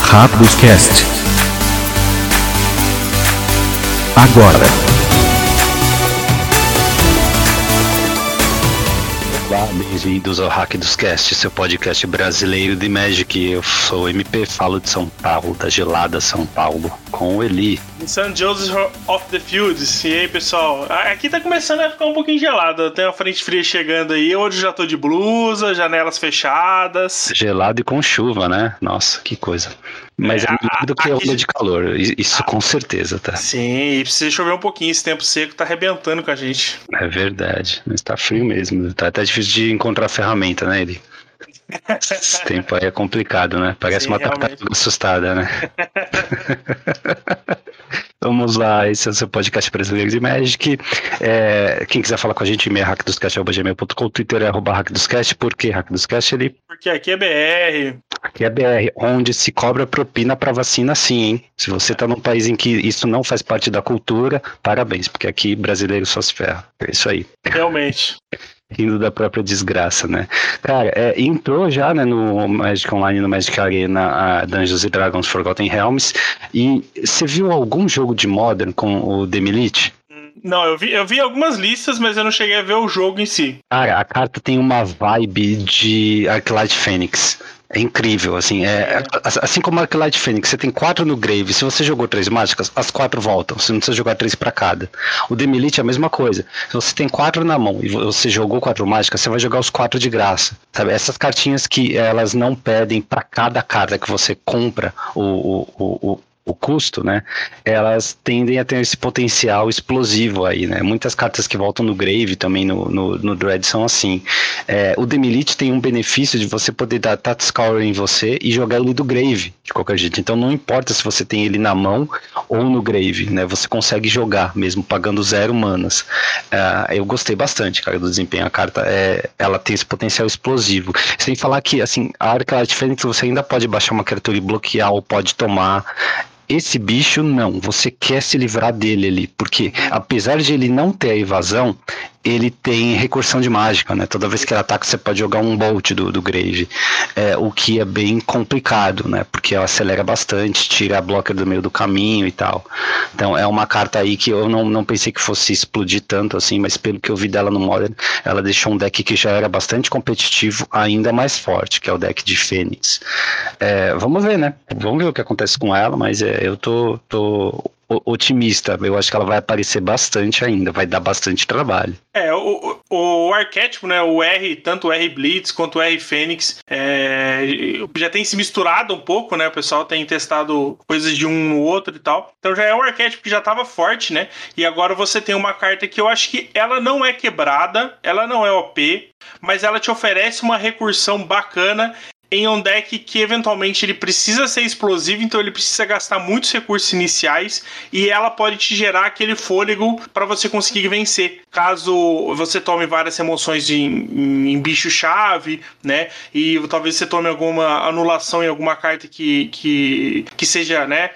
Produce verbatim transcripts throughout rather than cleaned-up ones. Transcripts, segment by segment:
Rápidos Cast. Agora. Olá, bem-vindos ao Hack dos Cast, seu podcast brasileiro de Magic. Eu sou o M P, falo de São Paulo, da gelada São Paulo, com o Eli. Saint Joseph of the Fields. E aí, pessoal? Aqui tá começando a ficar um pouquinho gelado. Tem uma frente fria chegando aí. Hoje já tô de blusa, janelas fechadas. Gelado e com chuva, né? Nossa, que coisa. Mas é, é melhor do que onda de calor. Isso com certeza, tá? Sim, e precisa chover um pouquinho. Esse tempo seco tá arrebentando com a gente. É verdade. Mas tá frio mesmo. Tá até difícil de encontrar ferramenta, né, Eli? Esse tempo aí é complicado, né? Parece Sim, uma tartaruga assustada, né? Vamos lá, esse é o seu podcast brasileiro de Magic. É, quem quiser falar com a gente, e-mail é hack dos cast arroba gmail ponto com, Twitter é arroba hack dos cast. Por que hack dos cast? Ele... Porque aqui é B R. Aqui é B R, onde se cobra propina para vacina sim, hein? Se você tá num país em que isso não faz parte da cultura, parabéns, porque aqui brasileiro só se ferra. É isso aí. Realmente. Rindo da própria desgraça, né? Cara, é, entrou já, né, no Magic Online, no Magic Arena, a Dungeons and Dragons Forgotten Realms, e você viu algum jogo de Modern com o Demi-Lich? Não, eu vi, eu vi algumas listas, mas eu não cheguei a ver o jogo em si. Cara, a carta tem uma vibe de Arclight Fênix. É incrível, assim, é, assim como Arclight Fênix, você tem quatro no grave, se você jogou três mágicas, as quatro voltam, você não precisa jogar três pra cada. O Demi-Lich é a mesma coisa, se você tem quatro na mão e você jogou quatro mágicas, você vai jogar os quatro de graça, sabe? Essas cartinhas que elas não pedem pra cada carta que você compra o, o, o, o o custo, né, elas tendem a ter esse potencial explosivo aí, né, muitas cartas que voltam no Grave também no, no, no Dread são assim. É, o Demi-Lich tem um benefício de você poder dar Tatscour em você e jogar ele do Grave, de qualquer jeito, então não importa se você tem ele na mão ou no Grave, né, você consegue jogar, mesmo pagando zero manas. Uh, eu gostei bastante, cara, do desempenho, a carta, é, ela tem esse potencial explosivo, sem falar que, assim, a Arclight Fênix você ainda pode baixar uma criatura e bloquear ou pode tomar. Esse bicho não, você quer se livrar dele ali, porque apesar de ele não ter a evasão, ele tem recursão de mágica, né? Toda vez que ele ataca, você pode jogar um Bolt do, do Grave, é, o que é bem complicado, né? Porque ela acelera bastante, tira a blocker do meio do caminho e tal. Então é uma carta aí que eu não, não pensei que fosse explodir tanto assim, mas pelo que eu vi dela no Modern, ela deixou um deck que já era bastante competitivo, ainda mais forte, que é o deck de Fênix. É, vamos ver, né? Vamos ver o que acontece com ela, mas é, eu tô... tô otimista, eu acho que ela vai aparecer bastante ainda, vai dar bastante trabalho. É, o, o, o arquétipo, né, o R, tanto o R Blitz quanto o R Fênix, é, já tem se misturado um pouco, né, o pessoal tem testado coisas de um no outro e tal, então já é um arquétipo que já estava forte, né, e agora você tem uma carta que eu acho que ela não é quebrada, ela não é O P, mas ela te oferece uma recursão bacana em um deck que eventualmente ele precisa ser explosivo, então ele precisa gastar muitos recursos iniciais e ela pode te gerar aquele fôlego para você conseguir vencer, caso você tome várias remoções de, em, em bicho-chave, né, e talvez você tome alguma anulação em alguma carta que, que, que seja, né,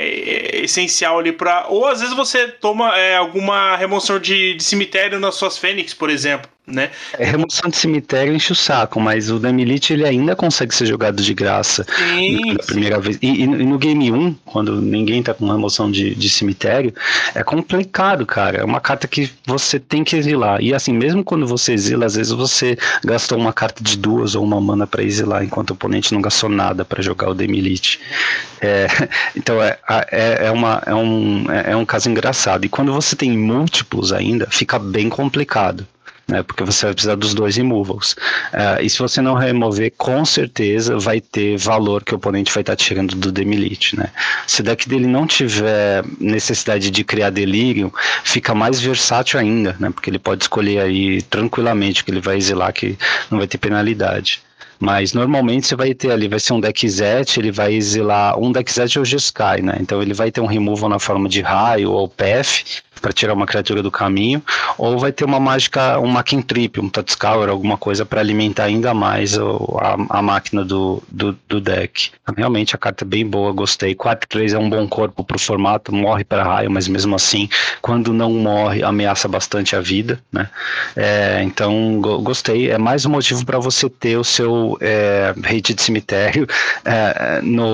É, é essencial ali para... Ou às vezes você toma é, alguma remoção de, de cemitério nas suas Fênix, por exemplo, né? É, remoção de cemitério enche o saco, mas o Demi-Lich ele ainda consegue ser jogado de graça. Sim, na primeira vez. E, e no Game um, quando ninguém tá com remoção de, de cemitério, é complicado, cara. É uma carta que você tem que exilar. E assim, mesmo quando você exila, às vezes você gastou uma carta de duas ou uma mana para exilar, enquanto o oponente não gastou nada para jogar o Demi-Lich. É, então é, é, é, uma, é, um, é um caso engraçado. E quando você tem múltiplos ainda, fica bem complicado, né, porque você vai precisar dos dois removals. Uh, e se você não remover, com certeza vai ter valor que o oponente vai estar tirando do Demi-Lich, né? Se o deck dele não tiver necessidade de criar delírio, fica mais versátil ainda, né? Porque ele pode escolher aí tranquilamente o que ele vai exilar, que não vai ter penalidade. Mas normalmente você vai ter ali, vai ser um deck Zet, ele vai exilar um deck Zet ou Jeskai, né? Então ele vai ter um removal na forma de raio ou P F para tirar uma criatura do caminho, ou vai ter uma mágica, um Makentrip, um Tatscour, alguma coisa para alimentar ainda mais o, a, a máquina do, do, do deck. Realmente a carta é bem boa, gostei. quatro três é um bom corpo pro formato, morre para raio, mas mesmo assim, quando não morre, ameaça bastante a vida, né? É, então, go, gostei. É mais um motivo para você ter o seu é, hate de cemitério é, no...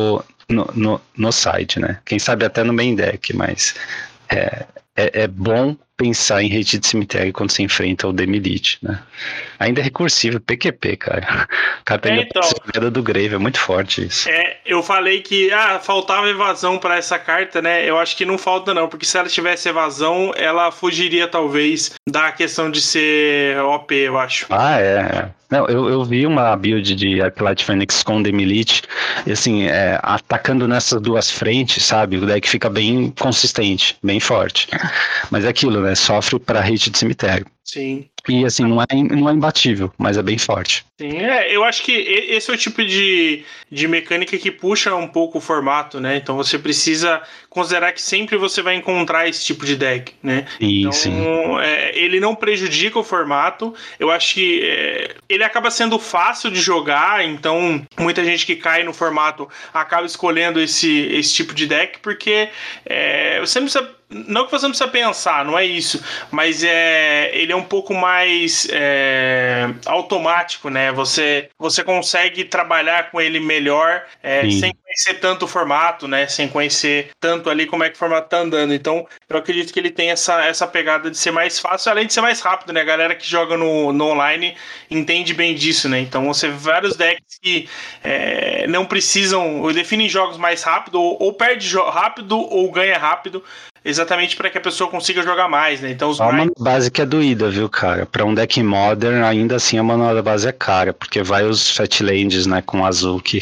no, no, no site, né? Quem sabe até no main deck, mas é, é, é bom pensar em Rede de Cemitério quando você enfrenta o Demilite, né? Ainda é recursivo, P Q P, cara. O cara tá É, indo então. pra do Grave, é muito forte isso. É, eu falei que ah, faltava evasão pra essa carta, né? Eu acho que não falta não, porque se ela tivesse evasão, ela fugiria talvez da questão de ser O P, eu acho. Ah, é. Não, eu, eu vi uma build de Arclight Fênix com Demilite, e assim, é, atacando nessas duas frentes, sabe? O deck fica bem consistente, bem forte. Mas é aquilo, né? Sofre pra Rede de Cemitério. Sim. E assim, não é, não é imbatível, mas é bem forte. Sim, é, eu acho que esse é o tipo de, de mecânica que puxa um pouco o formato, né? Então você precisa considerar que sempre você vai encontrar esse tipo de deck, né? Sim, então, sim. É, ele não prejudica o formato. Eu acho que é, ele acaba sendo fácil de jogar, então muita gente que cai no formato acaba escolhendo esse, esse tipo de deck, porque é, você não precisa. Não que você não precisa pensar, não é isso, mas é, ele é um pouco mais é, automático, né? Você, você consegue trabalhar com ele melhor é, sem conhecer tanto o formato, né? Sem conhecer tanto ali como é que o formato tá andando. Então, eu acredito que ele tem essa, essa pegada de ser mais fácil, além de ser mais rápido, né? A galera que joga no, no online entende bem disso, né? Então, você vê vários decks que é, não precisam, ou definem jogos mais rápido, ou, ou perde rápido, ou ganha rápido, exatamente para que a pessoa consiga jogar mais, né? Então os A grind... mana base que é doída, viu, cara? Pra um deck modern, ainda assim a mana base é cara, porque vai os Fatlands, né, com azul que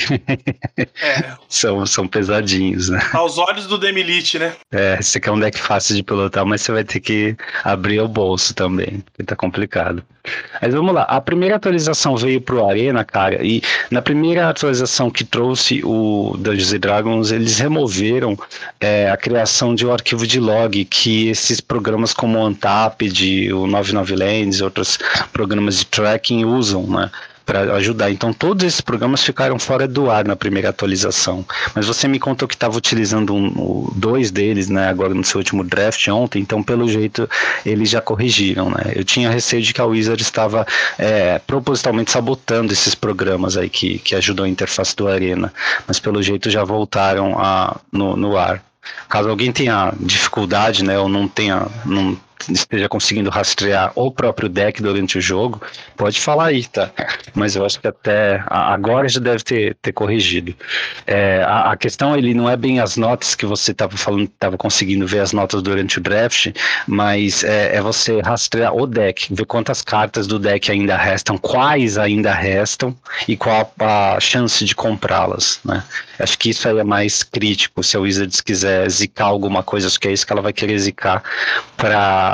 é. são, são pesadinhos, né? Aos olhos do Demilite, né? É, você quer um deck fácil de pilotar, mas você vai ter que abrir o bolso também, porque tá complicado. Mas vamos lá, a primeira atualização veio pro Arena, cara, e na primeira atualização que trouxe o Dungeons and Dragons, eles removeram é, a criação de um arquivo de log que esses programas como o Untapped, o noventa e nove Lands, outros programas de tracking usam, né, para ajudar. Então todos esses programas ficaram fora do ar na primeira atualização. Mas você me contou que estava utilizando um, um, dois deles, né, agora no seu último draft ontem, então pelo jeito eles já corrigiram, né? Eu tinha receio de que a Wizard estava é, propositalmente sabotando esses programas aí que, que ajudam a interface do Arena, mas pelo jeito já voltaram a, no, no ar. Caso alguém tenha dificuldade, né, ou não tenha, não esteja conseguindo rastrear o próprio deck durante o jogo, pode falar aí, tá? Mas eu acho que até agora já deve ter, ter corrigido. É, a, a questão, ele não é bem as notas que você estava falando, estava conseguindo ver as notas durante o draft, mas é, é você rastrear o deck, ver quantas cartas do deck ainda restam, quais ainda restam e qual a chance de comprá-las, né? Acho que isso aí é mais crítico, se a Wizards quiser zicar alguma coisa, acho que é isso que ela vai querer zicar para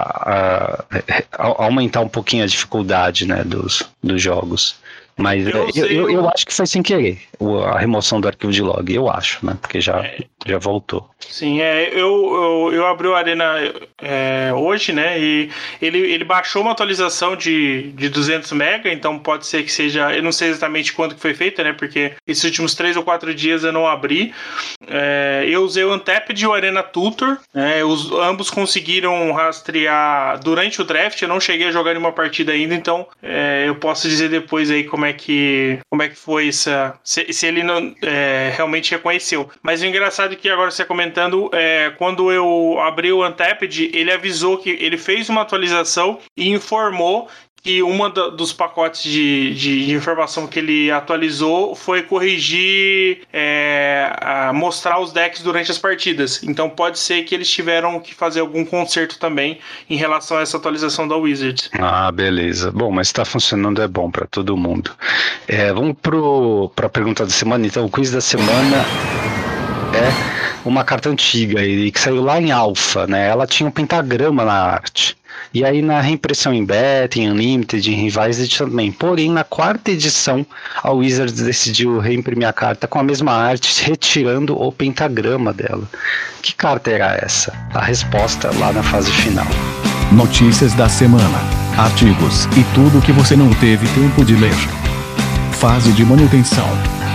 Uh, aumentar um pouquinho a dificuldade, né, dos, dos jogos. Mas eu, eu, eu, eu acho que foi sem querer a remoção do arquivo de log, eu acho, né? Porque já, é, já voltou. Sim, é, eu, eu, eu abri o Arena é, hoje, né? E ele, ele baixou uma atualização de, de duzentos mega, então pode ser que seja. Eu não sei exatamente quando que foi feita, né? Porque esses últimos três ou quatro dias eu não abri. É, eu usei o Untapped e o Arena Tutor, né? Os, ambos conseguiram rastrear durante o draft. Eu não cheguei a jogar nenhuma partida ainda, então é, eu posso dizer depois aí como é que, como é que foi essa. Se, se ele não, é, realmente reconheceu. Mas o engraçado é que agora você comentando, é, quando eu abri o Untapped, ele avisou que ele fez uma atualização e informou que uma da, dos pacotes de, de, de informação que ele atualizou foi corrigir, é, a mostrar os decks durante as partidas. Então pode ser que eles tiveram que fazer algum conserto também em relação a essa atualização da Wizards. Ah, beleza. Bom, mas está funcionando, é bom para todo mundo. É, vamos para a pergunta da semana. Então, o quiz da semana é uma carta antiga e que saiu lá em Alpha, né? Ela tinha um pentagrama na arte. E aí na reimpressão em Beta, em Unlimited, em Revised também. Porém, na quarta edição, a Wizards decidiu reimprimir a carta com a mesma arte, retirando o pentagrama dela. Que carta era essa? A resposta lá na fase final. Notícias da semana, artigos e tudo que você não teve tempo de ler. Fase de manutenção.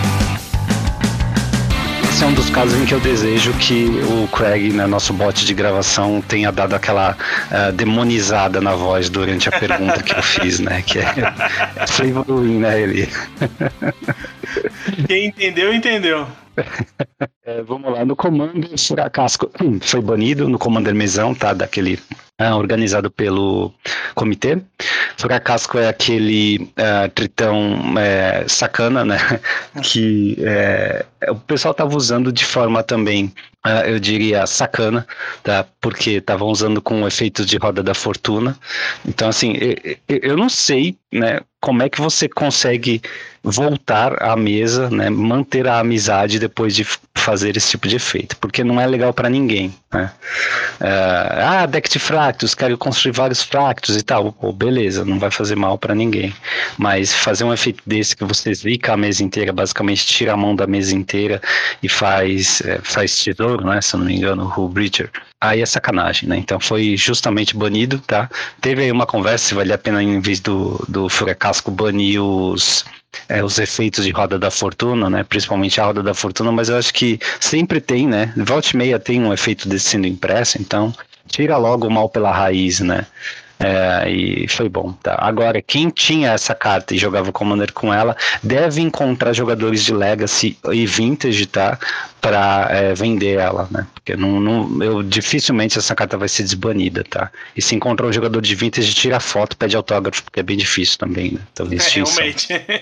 Esse é um dos casos em que eu desejo que o Craig, né, nosso bot de gravação, tenha dado aquela uh, demonizada na voz durante a pergunta que eu fiz, né? Que é, é flavoring, né, ele? Quem entendeu, entendeu. É, vamos lá, no Commander, Furacasco foi banido, no Commander Mesão, tá, daquele é, organizado pelo comitê. Furacasco é aquele é, tritão é, sacana, né, que é, o pessoal tava usando de forma também, é, eu diria, sacana, tá, porque estavam usando com efeitos de roda da fortuna. Então, assim, eu, eu não sei, né, como é que você consegue voltar à mesa, né, manter a amizade depois de fazer esse tipo de efeito, porque não é legal para ninguém, né? Uh, ah, deck de fractos, quero construir vários fractos e tal, pô, beleza, não vai fazer mal para ninguém, mas fazer um efeito desse que você zica a mesa inteira, basicamente tira a mão da mesa inteira e faz, é, faz tesouro, né, se eu não me engano, o Hull Breacher, aí é sacanagem, né? Então foi justamente banido, tá? Teve aí uma conversa se valia a pena, em vez do, do Furacasco, banir os, é, os efeitos de roda da fortuna, né? Principalmente a roda da fortuna, mas eu acho que sempre tem, né? Volta e meia tem um efeito desse sendo impresso, então tira logo o mal pela raiz, né? É, e foi bom, tá? Agora, quem tinha essa carta e jogava Commander com ela, deve encontrar jogadores de Legacy e Vintage, tá? Pra é, vender ela, né? Porque não, não, eu, dificilmente essa carta vai ser desbanida, tá? E se encontrar um jogador de Vintage, tira foto, pede autógrafo, porque é bem difícil também, né? Então, é, realmente.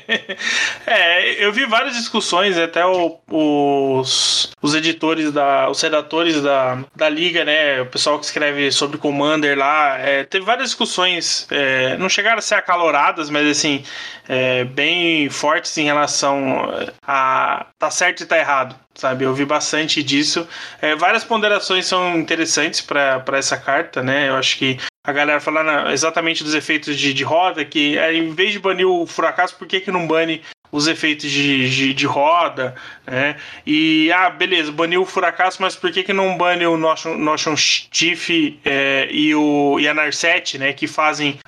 é, eu vi várias discussões, até o, os, os editores, da, os redatores da, da liga, né? O pessoal que escreve sobre Commander lá, é, teve várias discussões, é, não chegaram a ser acaloradas, mas assim, é, bem fortes em relação a tá certo e tá errado, sabe? Eu vi bastante disso. É, várias ponderações são interessantes para essa carta, né? Eu acho que a galera falando exatamente dos efeitos de, de roda, que é, em vez de banir o Furacasco, por que que não bane os efeitos de, de, de roda, né? E, ah, beleza, baniu o Furacasco, mas por que que não bane o Notion, Notion Chief é, e, o, e a Narset, né? Que fazem,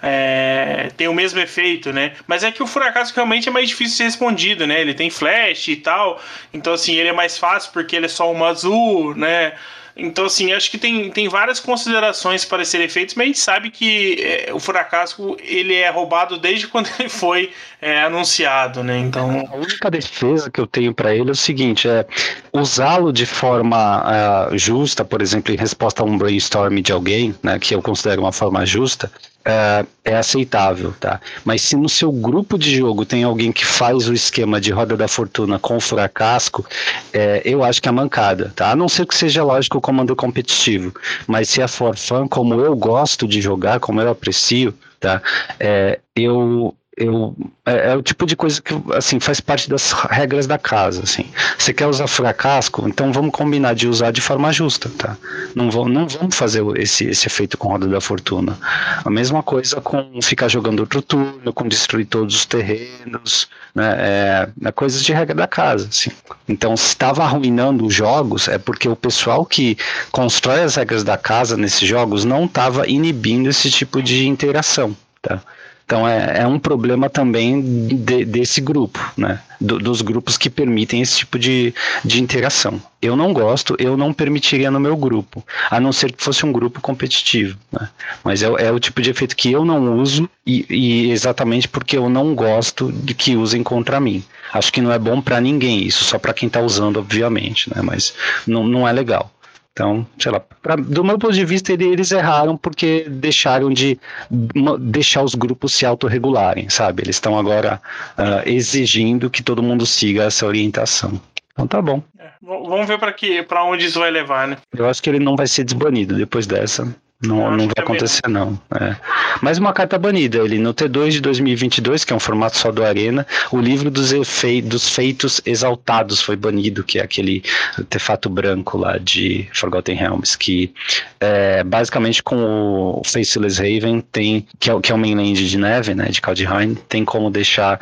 é, tem o mesmo efeito, né? Mas é que o Furacasco realmente é mais difícil de ser respondido, né? Ele tem flash e tal, então, assim, ele é mais fácil porque ele é só uma azul, né? Então, assim, acho que tem, tem várias considerações para serem feitas, mas a gente sabe que é, o Furacasco, ele é roubado desde quando ele foi é, anunciado, né? Então... A única defesa que eu tenho para ele é o seguinte, é usá-lo de forma uh, justa, por exemplo, em resposta a um brainstorm de alguém, né, que eu considero uma forma justa, Uh, é aceitável, tá? Mas se no seu grupo de jogo tem alguém que faz o esquema de roda da fortuna com Furacasco, é, eu acho que é mancada, tá? A não ser que seja lógico o comando competitivo, mas se é for fun, como eu gosto de jogar, como eu aprecio, tá? É, eu... Eu, é, é o tipo de coisa que, assim, faz parte das regras da casa, assim. Você quer usar Furacasco? Então vamos combinar de usar de forma justa, tá? Não, vamos, não vamos fazer esse, esse efeito com roda da fortuna. A mesma coisa com ficar jogando outro turno, com destruir todos os terrenos, né? É, é coisas de regra da casa, assim. Então, se estava arruinando os jogos, é porque o pessoal que constrói as regras da casa nesses jogos não estava inibindo esse tipo de interação, tá? Então é, é um problema também de, desse grupo, né? Do, dos grupos que permitem esse tipo de, de interação. Eu não gosto, eu não permitiria no meu grupo, a não ser que fosse um grupo competitivo, né? Mas é, é o tipo de efeito que eu não uso e, e exatamente porque eu não gosto de que usem contra mim. Acho que não é bom para ninguém isso, só para quem está usando, obviamente, né? Mas não, não é legal. Então, sei lá, pra, do meu ponto de vista, ele, eles erraram porque deixaram de uma, deixar os grupos se autorregularem, sabe? Eles estão agora uh, exigindo que todo mundo siga essa orientação. Então tá bom. É, vamos ver para onde isso vai levar, né? Eu acho que ele não vai ser desbanido depois dessa. Não, não vai acontecer não. É. Mais uma carta banida, ele no T dois de dois mil e vinte e dois, que é um formato só do Arena, o livro dos, efe... dos feitos exaltados foi banido, que é aquele artefato branco lá de Forgotten Realms, que é, basicamente com o Faceless Haven tem, que é, que é o mainland de neve, né, de Kaldheim, tem como deixar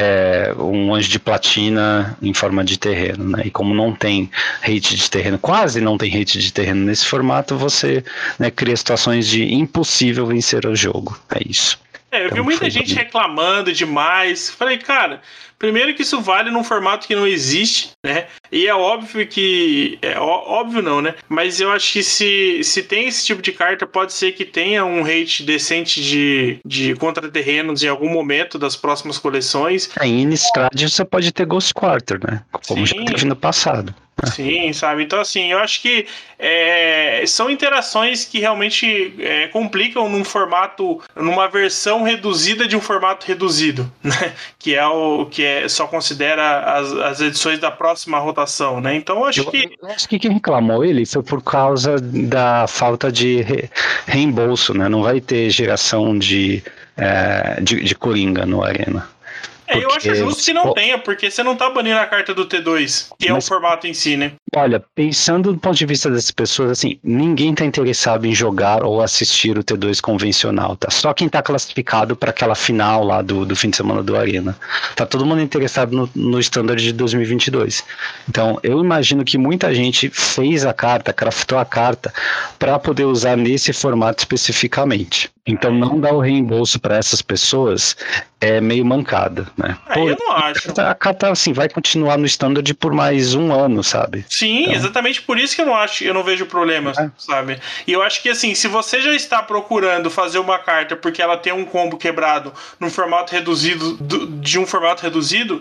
é, um anjo de platina em forma de terreno, né, e como não tem hate de terreno, quase não tem hate de terreno nesse formato, você, né, cria situações de impossível vencer o jogo. É isso. É, eu Então, vi muita foi gente bonito. reclamando demais. Falei, cara, primeiro que isso vale num formato que não existe, né? E é óbvio que... É ó- óbvio não, né? Mas eu acho que se, se tem esse tipo de carta, pode ser que tenha um rate decente de, de contra-terrenos em algum momento das próximas coleções. É, em Innistrad você pode ter Ghost Quarter, né? Como Sim. já teve no passado. Sim, sabe? Então, assim, eu acho que é, são interações que realmente é, complicam num formato, numa versão reduzida de um formato reduzido, né? Que é o que é, só considera as, as edições da próxima rotação, né? Então, eu acho Eu, que. eu acho que quem reclamou ele foi por causa da falta de re- reembolso, né? Não vai ter geração de, é, de, de Coringa no Arena. É, eu acho justo que não Pô, tenha, porque você não tá banindo a carta do T dois, que é Mas- o formato em si, né? Olha, pensando do ponto de vista dessas pessoas, assim, ninguém tá interessado em jogar ou assistir o T dois convencional, tá? Só quem tá classificado para aquela final lá do, do fim de semana do Arena. Tá todo mundo interessado no, no Standard de dois mil e vinte e dois. Então, eu imagino que muita gente fez a carta, craftou a carta para poder usar nesse formato especificamente. Então, não dar o reembolso para essas pessoas é meio mancada, né? Aí Pô, eu não acho. a carta, assim, vai continuar no Standard por mais um ano, sabe? Sim, Então- exatamente por isso que eu não acho, eu não vejo problema, É. sabe? E eu acho que assim, se você já está procurando fazer uma carta porque ela tem um combo quebrado num formato reduzido, do- de um formato reduzido,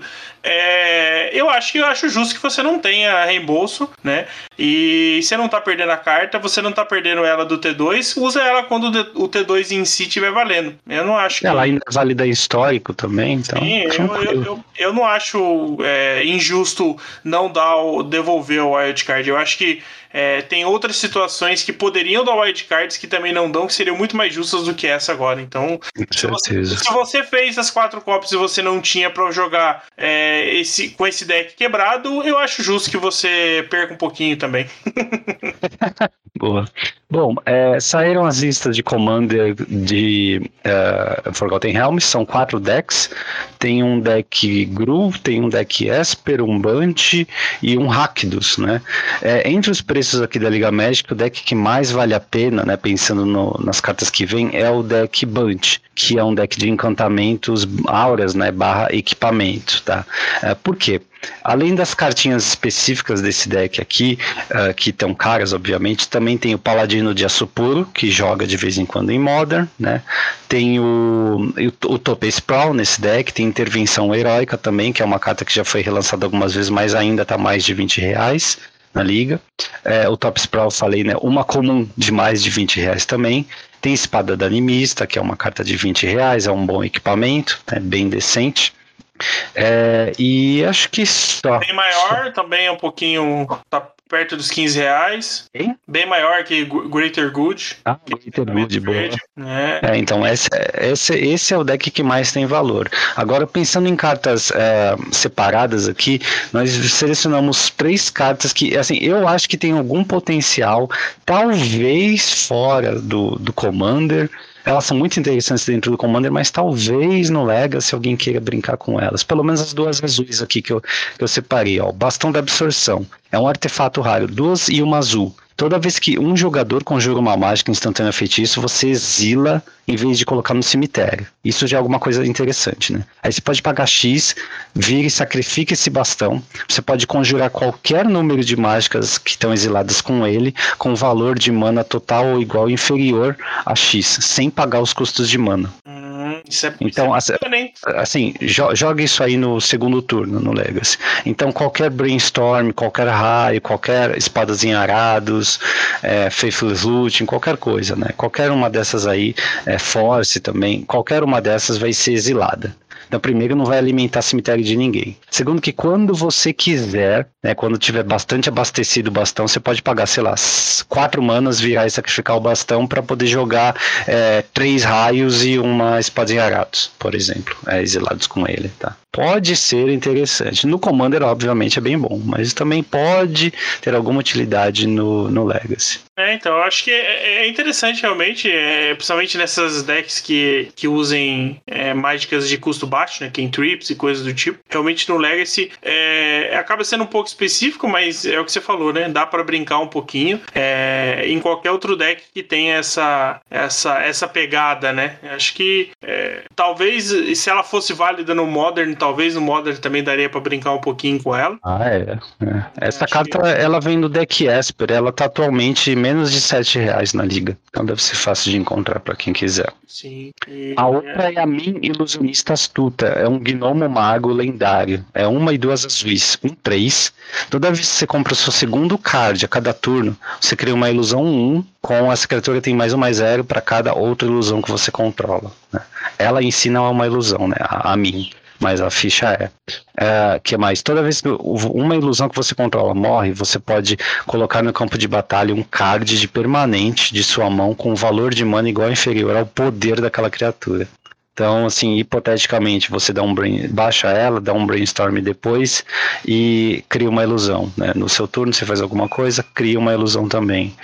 é, eu acho que eu acho justo que você não tenha reembolso, né? E você não tá perdendo a carta, você não tá perdendo ela do T dois, usa ela quando o D- o T dois em si estiver valendo. Eu não acho que... Ela ainda é válida histórico também, então. Sim, eu, eu, tranquilo. eu, eu não acho é, injusto não dar o, devolver o wildcard. Eu acho que é, tem outras situações que poderiam dar wildcards que também não dão, que seriam muito mais justas do que essa agora. Então, Com se você, certeza. se você fez as quatro copies e você não tinha pra jogar é, esse, com esse deck quebrado, eu acho justo que você perca um pouquinho também. Boa. Bom, é, saíram as listas de Commander de uh, Forgotten Realms, são quatro decks. Tem um deck Gru, tem um deck Esper, um Bunch e um Rakdos, né? É, entre os preços aqui da Liga Magic, o deck que mais vale a pena, né, pensando no, nas cartas que vem, é o deck Bunch, que é um deck de encantamentos, auras, né, barra equipamento, tá? É, por quê? Além das cartinhas específicas desse deck aqui, uh, que estão caras, obviamente, também tem o Paladino de Aço Puro, que joga de vez em quando em Modern, né? Tem o, o, o Tope Sprawl nesse deck, tem Intervenção Heróica também, que é uma carta que já foi relançada algumas vezes, mas ainda está mais de vinte reais na liga. É, o Top Sprawl, falei, né? Uma comum de mais de vinte reais também. Tem Espada da Animista, que é uma carta de vinte reais, é um bom equipamento, é bem decente. É, e acho que só. Bem maior, também é um pouquinho... Tá perto dos quinze reais. Hein? Bem maior que Greater Good. Ah, Greater Good, boa. Né? É, então esse, esse, esse é o deck que mais tem valor. Agora, pensando em cartas é, separadas aqui, nós selecionamos três cartas que, assim, eu acho que tem algum potencial, talvez fora do, do Commander. Elas são muito interessantes dentro do Commander, mas talvez no Legacy alguém queira brincar com elas. Pelo menos as duas azuis aqui que eu, que eu separei. Ó. O Bastão da Absorção. É um artefato raro. Duas e uma azul. Toda vez que um jogador conjura uma mágica instantânea feitiço, você exila em vez de colocar no cemitério. Isso já é alguma coisa interessante, né? Aí você pode pagar X, vira e sacrifica esse bastão. Você pode conjurar qualquer número de mágicas que estão exiladas com ele, com valor de mana total ou igual ou inferior a X, sem pagar os custos de mana. Hum, isso é, Então, isso é bacana, hein? assim, jo- joga isso aí no segundo turno, no Legacy. Então, qualquer Brainstorm, qualquer raio, qualquer espadas em arados, é, Faithless Looting, qualquer coisa, né? Qualquer uma dessas aí, é, Force também, qualquer uma dessas vai ser exilada. Então, primeiro, não vai alimentar cemitério de ninguém. Segundo, que quando você quiser, né, quando tiver bastante abastecido o bastão, você pode pagar, sei lá, quatro manas, virar e sacrificar o bastão para poder jogar é, três raios e uma espada em arados, por exemplo, é, exilados com ele, tá? pode ser interessante. No Commander, obviamente, é bem bom, mas também pode ter alguma utilidade no, no Legacy. É, então, eu acho que é, é interessante realmente, é, principalmente nessas decks que, que usem é, mágicas de custo baixo, né, cantrips e coisas do tipo. Realmente no Legacy é, acaba sendo um pouco específico, mas é o que você falou, né? Dá pra brincar um pouquinho é, em qualquer outro deck que tenha essa, essa, essa pegada, né? Acho que é, talvez, se ela fosse válida no Modern, talvez no Modern também daria pra brincar um pouquinho com ela. Ah, é. é. Essa carta, que... ela vem do deck Esper, ela tá atualmente menos de sete reais na liga. Então deve ser fácil de encontrar para quem quiser. Sim. E... A outra é a Min Ilusionista Astuta. É um gnomo mago lendário. É uma e duas azuis. Um três. Toda vez que você compra o seu segundo card a cada turno, você cria uma ilusão um. Com essa criatura tem mais um mais zero para cada outra ilusão que você controla. Né? Ela ensina uma ilusão, né? A, a Min. Mas a ficha é. é. Que mais? Toda vez que uma ilusão que você controla morre, você pode colocar no campo de batalha um card de permanente de sua mão com um valor de mana igual ou inferior ao poder daquela criatura. Então, assim, hipoteticamente, você dá um brain, baixa ela, dá um brainstorm depois e cria uma ilusão. Né? No seu turno, você faz alguma coisa, cria uma ilusão também.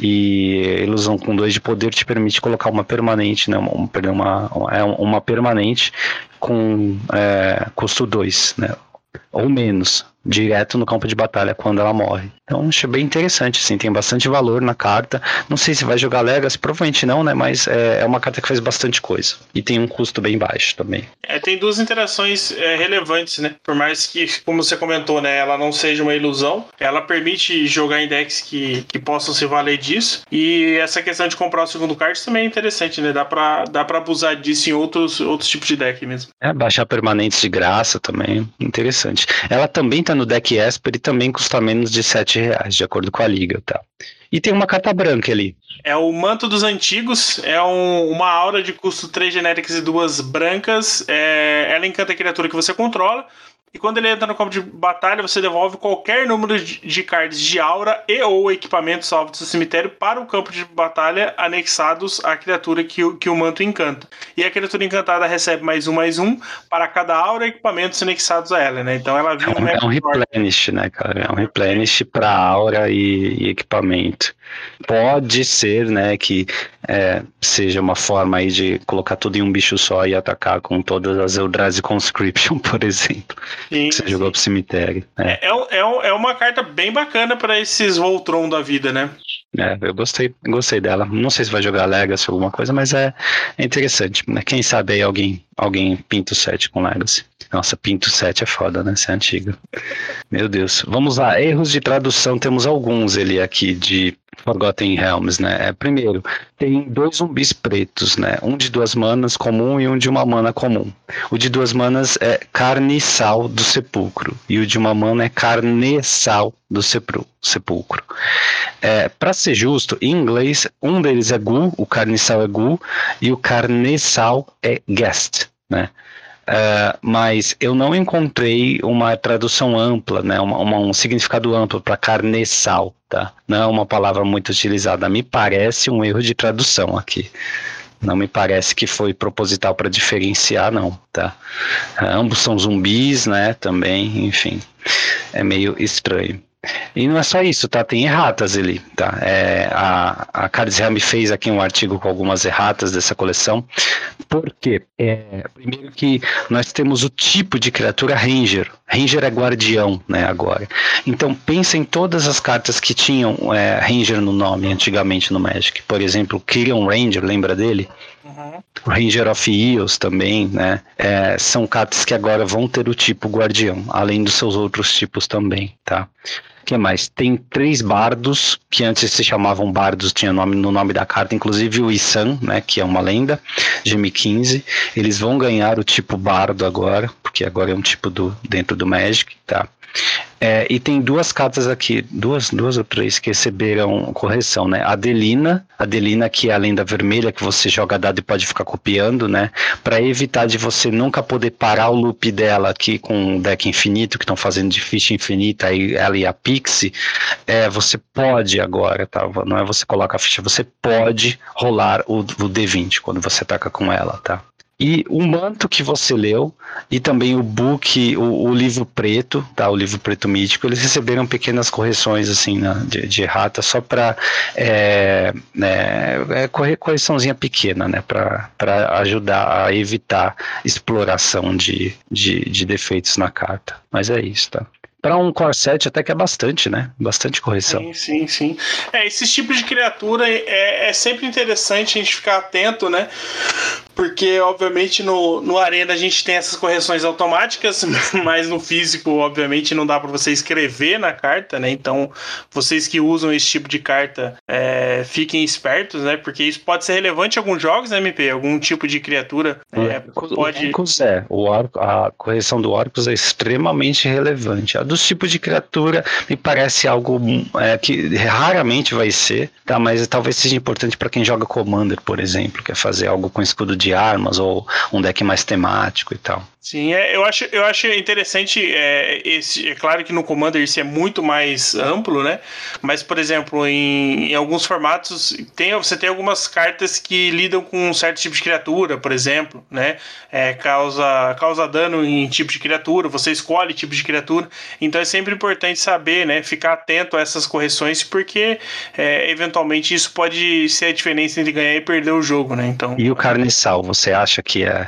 E ilusão com dois de poder te permite colocar uma permanente, né? uma, uma, uma, uma permanente com é, custo dois, né? Ou menos, direto no campo de batalha quando ela morre. Então achei bem interessante, assim, tem bastante valor na carta. Não sei se vai jogar Legacy, provavelmente não, né? Mas é, é uma carta que faz bastante coisa. E tem um custo bem baixo também. É, tem duas interações é, relevantes, né? Por mais que, como você comentou, né, ela não seja uma ilusão, ela permite jogar em decks que, que possam se valer disso. E essa questão de comprar o segundo card também é interessante, né? Dá pra, dá pra abusar disso em outros, outros tipos de deck mesmo. É, baixar permanentes de graça também, interessante. Ela também tá no deck Esper e também custa menos de sete reais, de acordo com a liga, tá? E tem uma carta branca ali. É o Manto dos Antigos, é um, uma aura de custo três genéricas e duas brancas. É, ela encanta a criatura que você controla. E quando ele entra no campo de batalha, você devolve qualquer número de, de cards de aura e ou equipamento salvo do seu cemitério para o campo de batalha anexados à criatura que, que o manto encanta. E a criatura encantada recebe mais um, mais um para cada aura e equipamentos anexados a ela, né? Então ela vira é um, é um replenish, né, cara? É um replenish para aura e, e equipamento. Pode ser, né, que é, seja uma forma aí de colocar tudo em um bicho só e atacar com todas as Eldrazi Conscription, por exemplo. Sim, que você sim. jogou pro cemitério. É, é, é, é uma carta bem bacana para esses Voltron da vida, né? É, eu gostei, gostei dela. Não sei se vai jogar Legacy ou alguma coisa, mas é, é interessante. Né? Quem sabe aí alguém, alguém pinta o set com Legacy. Nossa, pinto sete é foda, né? Isso é antigo. Meu Deus. Vamos lá. Erros de tradução. Temos alguns ali aqui de Forgotten Realms, né? É, primeiro, tem dois zumbis pretos, né? Um de duas manas comum e um de uma mana comum. O de duas manas é Carniçal do Sepulcro. E o de uma mana é Carneçal do Sepulcro. É, para ser justo, em inglês, um deles é Gu, o Carniçal é Gu, e o Carneçal é Guest, né? Uh, mas eu não encontrei uma tradução ampla, né, uma, uma, um significado amplo para carneçal, tá? Não é uma palavra muito utilizada. Me parece um erro de tradução aqui. Não me parece que foi proposital para diferenciar, não, tá? Uh, ambos são zumbis, né, também, enfim. É meio estranho. E não é só isso, tá? Tem erratas ali, tá? É, a a Cardsham fez aqui um artigo com algumas erratas dessa coleção. Por quê? É, primeiro que nós temos o tipo de criatura Ranger. Ranger é guardião, né, agora. Então pensa em todas as cartas que tinham é, Ranger no nome antigamente no Magic. Por exemplo, Kyrian Ranger, lembra dele? Uhum. Ranger of Eos também, né? É, são cartas que agora vão ter o tipo guardião, além dos seus outros tipos também, tá? O que mais? Tem três bardos, que antes se chamavam bardos, tinha nome no nome da carta, inclusive o Isan, né, que é uma lenda, G M quinze. Eles vão ganhar o tipo bardo agora, porque agora é um tipo do, dentro do Magic, tá? É, e tem duas cartas aqui, duas, duas ou três que receberam correção, né? A Adelina, Adelina que é a lenda vermelha que você joga dado e pode ficar copiando, né? Para evitar de você nunca poder parar o loop dela aqui com o deck infinito, que estão fazendo de ficha infinita, aí ela e a Pixie, é, você pode agora, tá? Não é você coloca a ficha, você pode rolar o, o D vinte quando você ataca com ela, tá? E o manto que você leu, e também o book, o, o livro preto, tá? O livro preto mítico, eles receberam pequenas correções, assim, né, de, de errata, só para é, é, correr correçãozinha pequena, né? Para ajudar a evitar exploração de, de, de defeitos na carta. Mas é isso, tá? Para um Core sete até que é bastante, né? Bastante correção. Sim, sim, sim. É, esses tipos de criatura é, é sempre interessante a gente ficar atento, né? Porque, obviamente, no, no Arena a gente tem essas correções automáticas, mas no físico, obviamente, não dá para você escrever na carta, né? Então, vocês que usam esse tipo de carta, é, fiquem espertos, né? Porque isso pode ser relevante em alguns jogos, né, M P? Algum tipo de criatura é, pode... O Orcus é. O Or... A correção do Orcus é extremamente relevante. A dos tipos de criatura me parece algo é, que raramente vai ser, tá? Mas talvez seja importante para quem joga Commander, por exemplo, que é fazer algo com escudo de armas ou um deck mais temático e tal. Sim, é, eu, acho, eu acho interessante, é, esse, é claro que no Commander isso é muito mais amplo, né? Mas, por exemplo, em, em alguns formatos tem, você tem algumas cartas que lidam com um certo tipo de criatura, por exemplo, né? É, causa, causa dano em tipo de criatura, você escolhe tipo de criatura, então é sempre importante saber, né? Ficar atento a essas correções, porque é, eventualmente isso pode ser a diferença entre ganhar e perder o jogo, né? Então, e o Carniçal, você acha que é...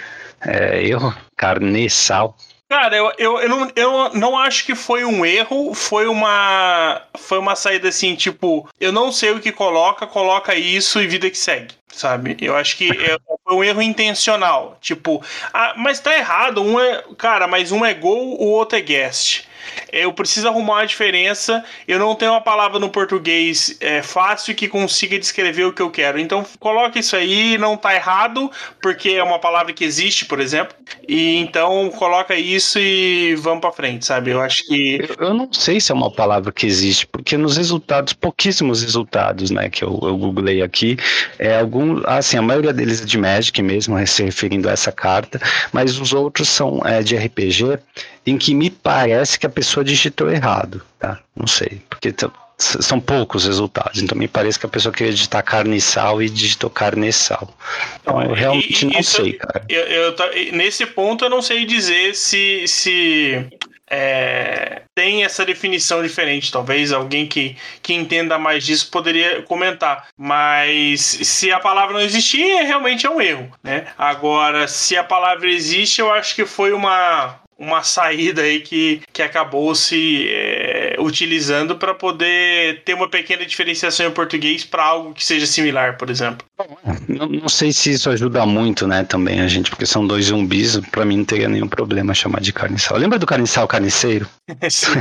É, erro? Carniçal? Cara, eu, eu, eu, não, eu não acho que foi um erro, foi uma, foi uma saída assim, tipo, eu não sei o que coloca, coloca isso e vida que segue, sabe? Eu acho que é, foi um erro intencional, tipo, ah, mas tá errado, um é, cara, mas um é gol, o outro é guest. Eu preciso arrumar uma diferença. Eu não tenho uma palavra no português é, fácil que consiga descrever o que eu quero. Então coloca isso aí, não tá errado, porque é uma palavra que existe, por exemplo. E então coloca isso e vamos pra frente, sabe? Eu acho que... Eu, eu não sei se é uma palavra que existe, porque nos resultados, pouquíssimos resultados, né, que eu, eu googlei aqui, é algum, assim, a maioria deles é de Magic mesmo, se referindo a essa carta, mas os outros são é, de R P G, em que me parece que a pessoa digitou errado, tá? Não sei, porque t- são poucos resultados, então me parece que a pessoa queria digitar carniçal e digitou carniçal. Então eu realmente e, não isso, sei, cara. Eu, eu, nesse ponto eu não sei dizer se... se... É, tem essa definição diferente. Talvez alguém que, que entenda mais disso poderia comentar. Mas se a palavra não existir, realmente é um erro, né? Agora, se a palavra existe, eu acho que foi uma... uma saída aí que, que acabou se é, utilizando para poder ter uma pequena diferenciação em português para algo que seja similar, por exemplo. Não, não sei se isso ajuda muito, né, também a gente, porque são dois zumbis, pra mim não teria nenhum problema chamar de carniçal. Lembra do carniçal carniceiro? Sim.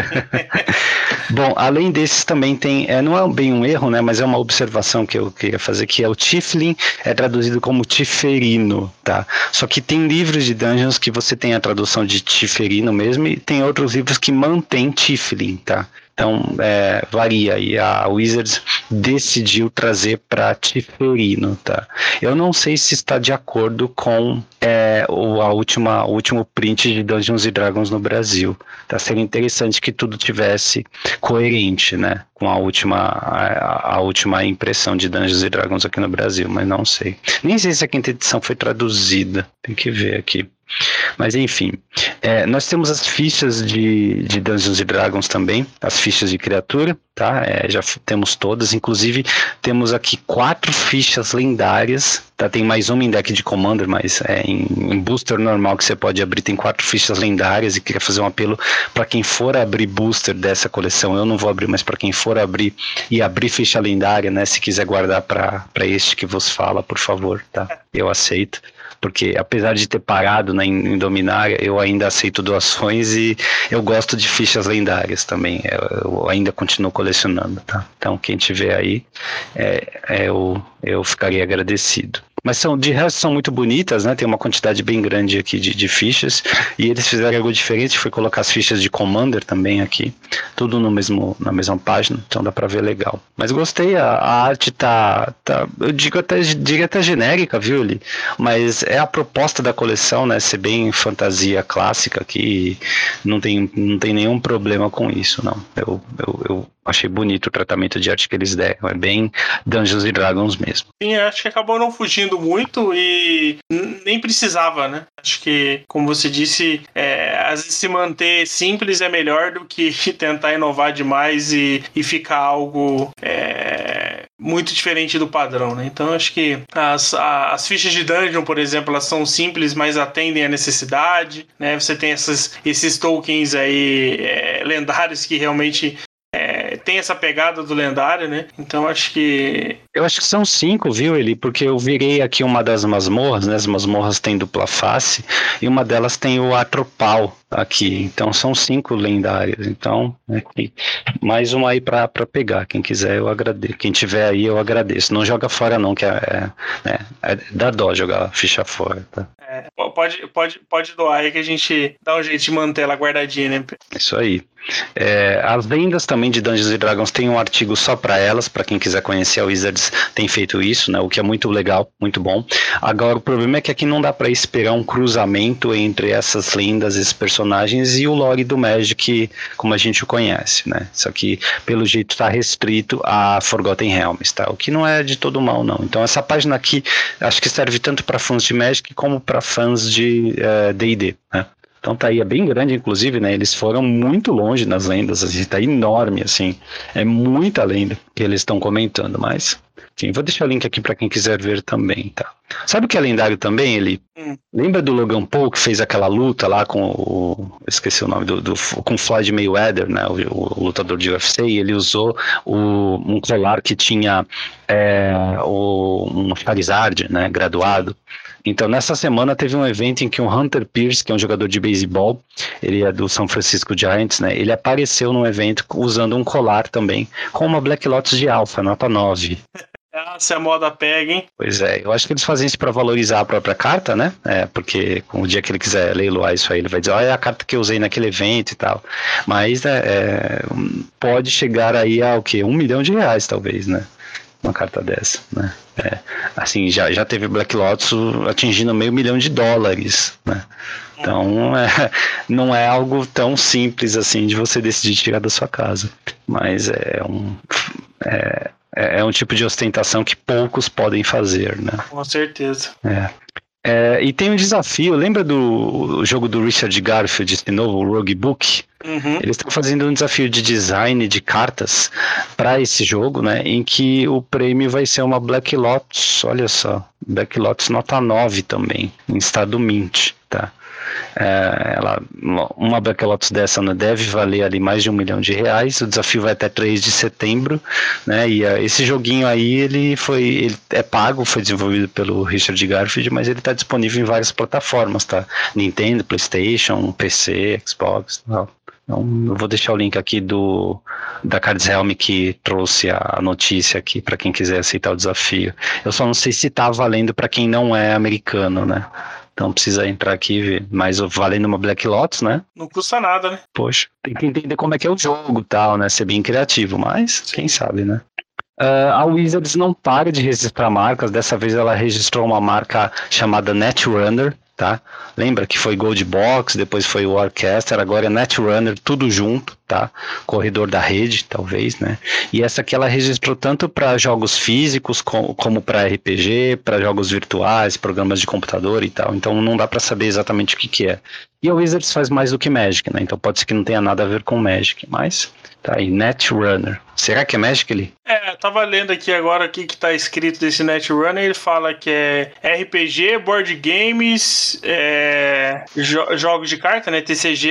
Bom, além desses também tem, é, não é bem um erro, né, mas é uma observação que eu queria fazer, que é o Tiflin, é traduzido como Tiferino, tá? Só que tem livros de Dungeons que você tem a tradução de Tiferino mesmo, e tem outros livros que mantém Tiflin, tá? Então, é, varia, e a Wizards decidiu trazer para Tiferino, tá? Eu não sei se está de acordo com é, o, a última, o último print de Dungeons and Dragons no Brasil. Tá sendo interessante que tudo tivesse coerente, né? Com a última, a, a última impressão de Dungeons and Dragons aqui no Brasil, mas não sei. Nem sei se a quinta edição foi traduzida, tem que ver aqui. Mas enfim, é, nós temos as fichas de, de Dungeons and Dragons também, as fichas de criatura, tá? É, já f- temos todas, inclusive temos aqui quatro fichas lendárias, tá? Tem mais uma em deck de Commander, mas é, em, em booster normal que você pode abrir, tem quatro fichas lendárias, e queria fazer um apelo para quem for abrir booster dessa coleção. Eu não vou abrir, mas para quem for abrir e abrir ficha lendária, né? Se quiser guardar para este que vos fala, por favor, tá? Eu aceito. Porque apesar de ter parado, né, em, em Dominária, eu ainda aceito doações e eu gosto de fichas lendárias também. Eu, eu ainda continuo colecionando, tá? Então quem tiver aí, é, é, eu, eu ficaria agradecido. Mas são, de resto são muito bonitas, né? Tem uma quantidade bem grande aqui de, de fichas. E eles fizeram algo diferente, foi colocar as fichas de Commander também aqui. Tudo no mesmo, na mesma página, então dá pra ver legal. Mas gostei, a, a arte tá, tá, eu digo até, diria até genérica, viu, Li? Mas é a proposta da coleção, né? Ser bem fantasia clássica aqui. Não tem, não tem nenhum problema com isso, não. Eu, eu, eu Achei bonito o tratamento de arte que eles deram. É bem Dungeons and Dragons mesmo. Sim, acho que acabou não fugindo muito e nem precisava, né? Acho que, como você disse, é, às vezes se manter simples é melhor do que tentar inovar demais e, e ficar algo é, muito diferente do padrão, né? Então acho que as, as fichas de dungeon, por exemplo, elas são simples, mas atendem à necessidade, né? Você tem essas, esses tokens aí é, lendários que realmente é, tem essa pegada do lendário, né? Então acho que... Eu acho que são cinco, viu, Eli? Porque eu virei aqui uma das masmorras, né? As masmorras têm dupla face e uma delas tem o Atropal aqui. Então são cinco lendárias. Então, aqui, mais uma aí pra, pra pegar. Quem quiser, eu agradeço. Quem tiver aí, eu agradeço. Não joga fora, não, que é, é, é dá dó jogar ficha fora, tá? É, pode, pode, pode doar aí que a gente dá um jeito de manter ela guardadinha, né? Isso aí. É, as vendas também de Dungeons and Dragons tem um artigo só para elas, para quem quiser conhecer. A Wizards tem feito isso, né, o que é muito legal, muito bom. Agora o problema é que aqui não dá para esperar um cruzamento entre essas lendas, esses personagens e o lore do Magic como a gente o conhece, né? Isso aqui pelo jeito está restrito a Forgotten Realms, tá? O que não é de todo mal, não. Então essa página aqui acho que serve tanto para fãs de Magic como para fãs de uh, D e D, né? Então tá aí, é bem grande, inclusive, né? Eles foram muito longe nas lendas, assim, tá enorme, assim. É muita lenda que eles estão comentando, mas... Enfim, vou deixar o link aqui para quem quiser ver também, tá? Sabe o que é lendário também, ele? Hum. Lembra do Logan Paul que fez aquela luta lá com o... Esqueci o nome do... do com o Floyd Mayweather, né? O, o, o lutador de U F C, e ele usou o, um colar que tinha é, o, um Charizard, né? Graduado. Então, nessa semana teve um evento em que o Hunter Pierce, que é um jogador de beisebol, ele é do São Francisco Giants, né? Ele apareceu num evento usando um colar também, com uma Black Lotus de Alpha, nota nove. Ah, se a moda pega, hein? Pois é, eu acho que eles fazem isso para valorizar a própria carta, né? É, porque com o dia que ele quiser leiloar isso aí, ele vai dizer, olha a carta que eu usei naquele evento e tal. Mas é, é, pode chegar aí a o quê? Um milhão de reais, talvez, né? Uma carta dessa, né? É, assim, já, já teve Black Lotus atingindo meio milhão de dólares, né? Então, é, não é algo tão simples assim de você decidir tirar da sua casa. Mas é um... É, é um tipo de ostentação que poucos podem fazer, né? Com certeza. É. É, e tem um desafio, lembra do jogo do Richard Garfield, esse novo Rogue Book? Uhum. Eles estão fazendo um desafio de design de cartas para esse jogo, né? Em que o prêmio vai ser uma Black Lotus, olha só, Black Lotus nota nove também, em estado mint, tá? É, ela, uma Black Lotus dessa, né, deve valer ali mais de um milhão de reais. O desafio vai até três de setembro, né? E uh, esse joguinho aí ele foi, ele é pago, foi desenvolvido pelo Richard Garfield, mas ele está disponível em várias plataformas, tá? Nintendo, PlayStation, P C, Xbox, tal. Então, eu vou deixar o link aqui do da Cards Realm que trouxe a notícia aqui para quem quiser aceitar o desafio. Eu só não sei se tá valendo para quem não é americano, né? Então precisa entrar aqui e ver. Mas valendo uma Black Lotus, né? Não custa nada, né? Poxa, tem que entender como é que é o jogo e tal, né? Ser bem criativo, mas Sim. quem sabe, né? Uh, a Wizards não para de registrar marcas. Dessa vez ela registrou uma marca chamada Netrunner, tá? Lembra que foi Gold Box, depois foi o Warcaster, agora é Netrunner, tudo junto, tá? Corredor da rede, talvez, né? E essa aqui ela registrou tanto para jogos físicos como, como para R P G, para jogos virtuais, programas de computador e tal. Então não dá para saber exatamente o que que é. E a Wizards faz mais do que Magic, né? Então pode ser que não tenha nada a ver com Magic, mas tá aí, Netrunner. Será que é Magic ali? É, tava lendo aqui agora o que que tá escrito desse Netrunner, ele fala que é R P G, board games, é, jo- jogos de carta, né, T C G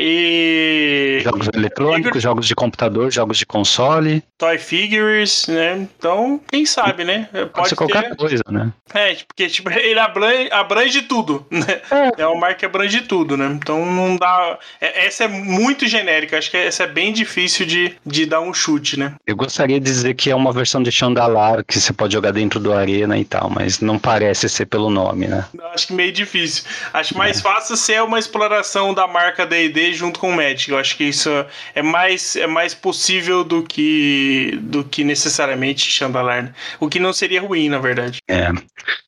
e... Jogos eletrônicos, jogos de computador, jogos de console. Toy figures, né, então, quem sabe, né? Pode, Pode ser ter... qualquer coisa, né? É, porque tipo, ele abrange, abrange tudo, né? É. é uma marca que abrange tudo, né? Então não dá... Essa é muito genérica, acho que essa é bem difícil de, de dar um chute, né? Eu gostaria de dizer que é uma versão de Chandalar que você pode jogar dentro do Arena e tal, mas não parece ser pelo nome, né? Acho que meio difícil. Acho mais é. fácil ser uma exploração da marca D e D junto com o Magic. Eu acho que isso é mais, é mais possível do que, do que necessariamente Chandalar, né? O que não seria ruim, na verdade. É.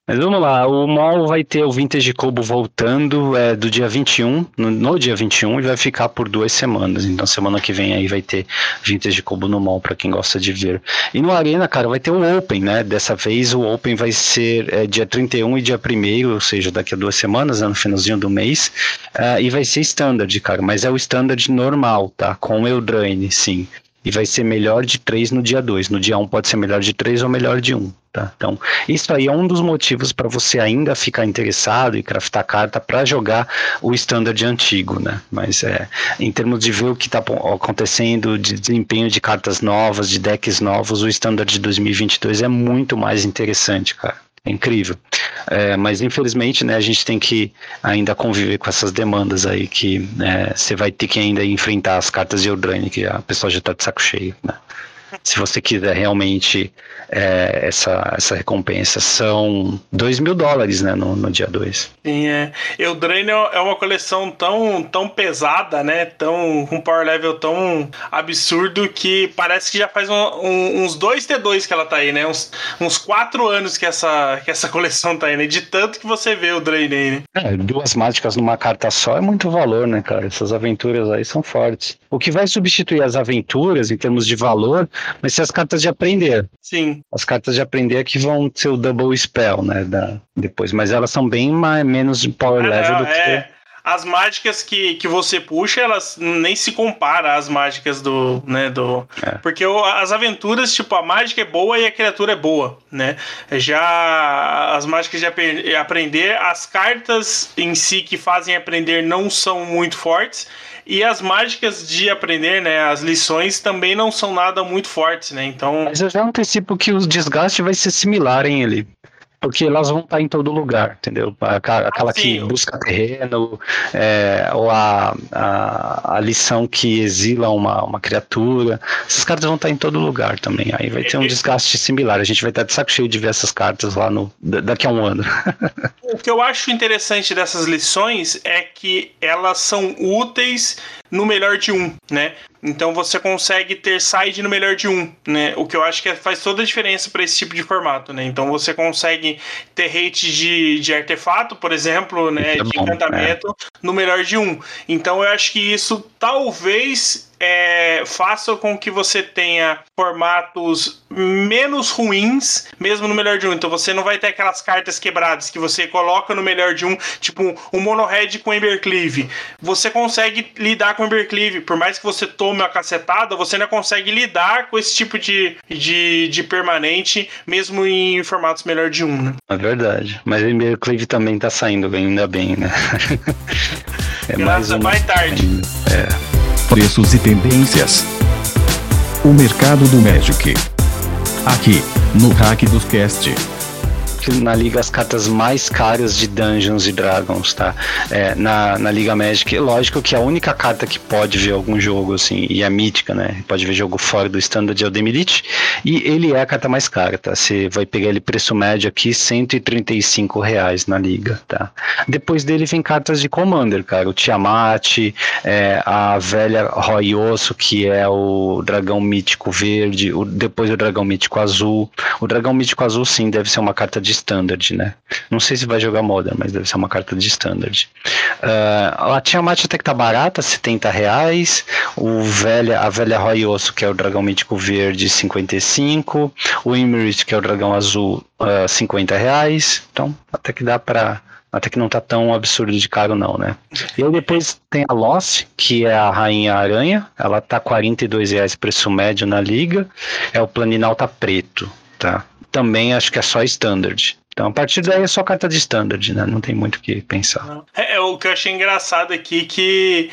Mas vamos lá, o mall vai ter o Vintage Kobo voltando é, do dia vinte e um, no, no dia vinte e um, e vai ficar por duas semanas. Então semana que vem aí vai ter Vintage Kobo no mall, pra quem gosta de ver. E no Arena, cara, vai ter o Open, né? Dessa vez o Open vai ser é, dia trinta e um e dia primeiro, ou seja, daqui a duas semanas, né, no finalzinho do mês. Uh, e vai ser Standard, cara, mas é o Standard normal, tá? Com Eldraine, sim. E vai ser melhor de três no dia dois. No dia um pode ser melhor de três ou melhor de um. Tá? Então, isso aí é um dos motivos para você ainda ficar interessado e craftar carta para jogar o Standard antigo, né? Mas é, em termos de ver o que está acontecendo, de desempenho de cartas novas, de decks novos, o Standard de dois mil e vinte e dois é muito mais interessante, cara. É incrível. É, mas infelizmente, né, a gente tem que ainda conviver com essas demandas aí que é, você vai ter que ainda enfrentar as cartas de Eldraine, que a pessoa já está de saco cheio, né? Se você quiser realmente é, essa, essa recompensa, são dois mil dólares, né, no, no dia dois. Sim, é. Eldraine é uma coleção tão, tão pesada, né, tão, com um power level tão absurdo que parece que já faz um, um, uns dois T dois que ela tá aí, né, uns, uns quatro anos que essa, que essa coleção tá aí, né, de tanto que você vê o Eldraine aí, né. É, duas mágicas numa carta só é muito valor, né, cara, essas aventuras aí são fortes. O que vai substituir as aventuras em termos de valor vai ser as cartas de aprender. Sim. As cartas de aprender que vão ser o double spell, né, da, depois, mas elas são bem mais, menos de power é, level do é. que... As mágicas que, que você puxa, elas nem se comparam às mágicas do, né, do... É. Porque o, as aventuras, tipo, a mágica é boa e a criatura é boa, né? Já as mágicas de ap- aprender, as cartas em si que fazem aprender não são muito fortes, e as mágicas de aprender, né, as lições também não são nada muito fortes, né? Então... Mas eu já antecipo que o desgaste vai ser similar em ele. Porque elas vão estar em todo lugar, entendeu? Aquela ah, que busca terreno, é, ou a, a, a lição que exila uma, uma criatura. Essas cartas vão estar em todo lugar também. Aí vai ter um desgaste similar. A gente vai estar de saco cheio de ver essas cartas lá no, daqui a um ano. O que eu acho interessante dessas lições é que elas são úteis no melhor de um, né? Então você consegue ter side no melhor de um, né? O que eu acho que faz toda a diferença para esse tipo de formato, né? Então você consegue ter hate de, de artefato, por exemplo, né? É de bom, encantamento, é. no melhor de um. Então eu acho que isso talvez é, faça com que você tenha formatos menos ruins, mesmo no melhor de um. Então você não vai ter aquelas cartas quebradas que você coloca no melhor de um, tipo um, um mono-red com Embercleave. Você consegue lidar com Embercleave, por mais que você tome uma cacetada, você ainda consegue lidar com esse tipo de, de, de permanente, mesmo em formatos melhor de um, né? É verdade, mas o Embercleave também tá saindo bem, ainda bem, né? É mais, uma... mais tarde. É. Preços e tendências. O mercado do Magic. Aqui, no Hack dos Cast. Na Liga as cartas mais caras de Dungeons e Dragons, tá? É, na, na Liga Magic, lógico que a única carta que pode ver algum jogo, assim, e é mítica, né? Pode ver jogo fora do Standard é o Demilich, e ele é a carta mais cara, tá? Você vai pegar ele preço médio aqui, cento e trinta e cinco reais na Liga, tá? Depois dele vem cartas de Commander, cara, o Tiamat, é, a velha Royoso, que é o dragão mítico verde, o, depois o dragão mítico azul. O dragão mítico azul, sim, deve ser uma carta de Standard, né? Não sei se vai jogar Modern, mas deve ser uma carta de Standard. Uh, a Tiamat até que tá barata, setenta reais. O velha, a velha Royoso, que é o dragão mítico verde, cinquenta e cinco. O Imrit, que é o dragão azul, uh, cinquenta reais. Então, até que dá pra... Até que não tá tão absurdo de caro não, né? E aí depois tem a Lost, que é a Rainha Aranha. Ela tá quarenta e dois reais preço médio na Liga. É o Planinalta preto, tá? Também acho que é só Standard. Então, a partir daí é só carta de Standard, né? Não tem muito o que pensar. É, é o que eu achei engraçado aqui, que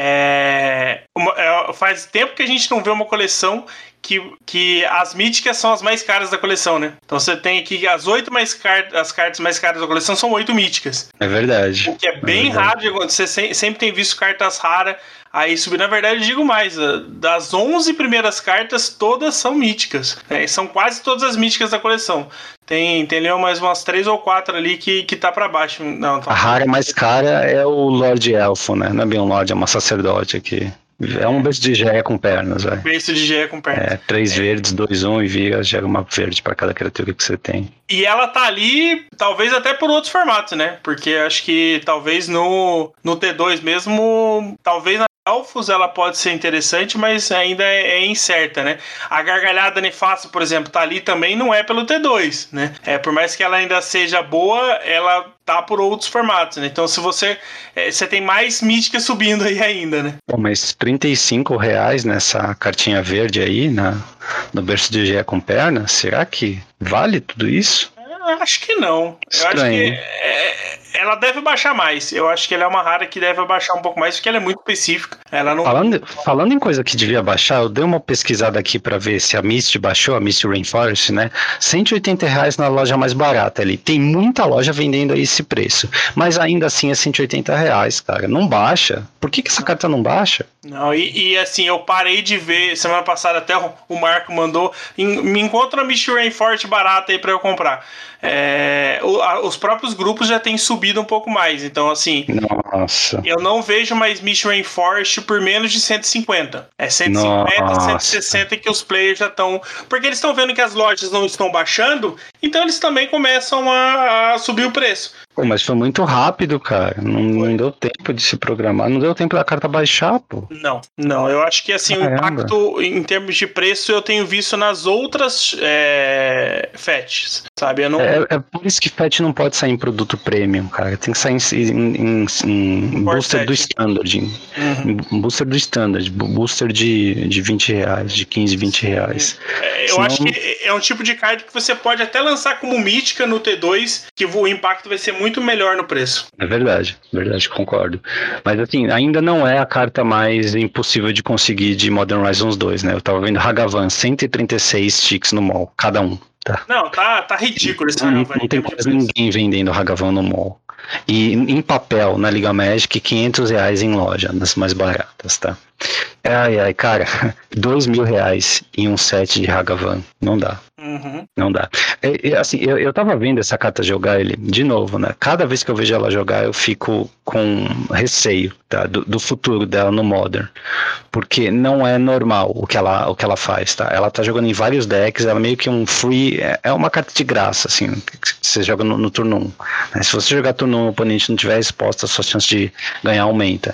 é, uma, é, faz tempo que a gente não vê uma coleção que, que as míticas são as mais caras da coleção, né? Então você tem aqui as oito mais car- as cartas mais caras da coleção são oito míticas. É verdade. O que é bem é verdade. Raro de acontecer. Você sempre tem visto cartas raras aí subir. Na verdade, eu digo mais, das onze primeiras cartas, todas são míticas, né? São quase todas as míticas da coleção. Tem, tem ali mais umas três ou quatro ali que, que tá pra baixo. Não, tá... A rara mais cara é o Lorde Elfo, né? Não é bem um Lorde, é uma sacerdote aqui. É um berço de Geia com pernas, velho. Berço de Geia com pernas. É, três é. verdes, dois, um, e vira, gera uma verde pra cada criatura que você tem. E ela tá ali, talvez até por outros formatos, né? Porque acho que talvez no, no T dois mesmo, talvez na Elfos ela pode ser interessante, mas ainda é, é incerta, né? A Gargalhada Nefasta, por exemplo, tá ali também, não é pelo T dois, né? É, por mais que ela ainda seja boa, ela tá por outros formatos, né? Então se você... É, você tem mais mística subindo aí ainda, né? Bom, mas trinta e cinco reais nessa cartinha verde aí, na, no berço de Geia com perna, será que vale tudo isso? Eu acho que não. Estranho. Eu acho que é, ela deve baixar mais. Eu acho que ela é uma rara que deve baixar um pouco mais, porque ela é muito específica. Ela não... falando, falando em coisa que devia baixar, eu dei uma pesquisada aqui pra ver se a Mist baixou, a Mist Rainforest, né? cento e oitenta reais na loja mais barata ali. Tem muita loja vendendo aí esse preço. Mas ainda assim é cento e oitenta reais, cara. Não baixa. Por que, que essa carta não baixa? Não, e, e assim, eu parei de ver, semana passada até o Marco mandou, em, me encontra a Mist Rainforest barata aí pra eu comprar. É, o, a, os próprios grupos já têm subido um pouco mais, então assim, nossa, eu não vejo mais Mist Rainforest por menos de cento e cinquenta. É cento e cinquenta, nossa. cento e sessenta que os players já estão, porque eles estão vendo que as lojas não estão baixando, então eles também começam a, a subir o preço. Pô, mas foi muito rápido, cara. Não, não deu tempo de se programar. Não deu tempo da carta baixar, pô. Não, não. Eu acho que assim, Caramba. O impacto em termos de preço eu tenho visto nas outras é, fetches, sabe? Eu não... é, é por isso que fetch não pode sair em produto premium, cara. Tem que sair em, em, em, em booster do standard. Uhum. Em booster do standard. Booster de, de vinte reais, de quinze, vinte reais. É, eu Senão... acho que é um tipo de carta que você pode até lançar como mítica no T dois, que o impacto vai ser muito muito melhor no preço. É verdade, verdade, concordo. Mas assim, ainda não é a carta mais impossível de conseguir de Modern Horizons dois, né? Eu tava vendo Hagavan, cento e trinta e seis ticks no mall, cada um. Tá. Não, tá, tá ridículo esse Hagavan. Não, não tem quase ninguém vendendo Hagavan no mall. E em papel, na Liga Magic, quinhentos reais em loja, das mais baratas, tá? Ai, ai, cara, dois mil reais em um set de Hagavan, não dá. Uhum. Não dá. É, é, assim, eu, eu tava vendo essa carta jogar ele de novo, né? Cada vez que eu vejo ela jogar, eu fico com receio, tá? do, do futuro dela no Modern. Porque não é normal o que, ela, o que ela faz, tá? Ela tá jogando em vários decks, ela é meio que um free. É, é uma carta de graça, assim, que você joga no, no turno um. Né? Se você jogar turno um, o oponente não tiver resposta, a sua chance de ganhar aumenta.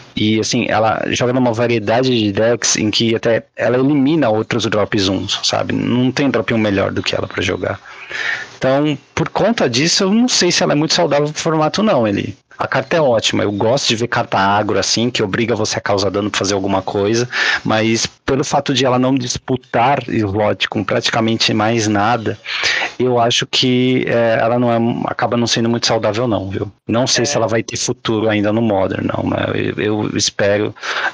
E assim, ela joga numa variedade de decks em que até ela elimina outros drops uns, sabe? Não tem drop um melhor do que ela pra jogar. Então, por conta disso, eu não sei se ela é muito saudável pro formato não, ele... A carta é ótima, eu gosto de ver carta agro assim, que obriga você a causar dano pra fazer alguma coisa, mas pelo fato de ela não disputar slot com praticamente mais nada, eu acho que é, ela não é, acaba não sendo muito saudável não, viu? Não sei é. se ela vai ter futuro ainda no Modern, não, mas eu, eu espero,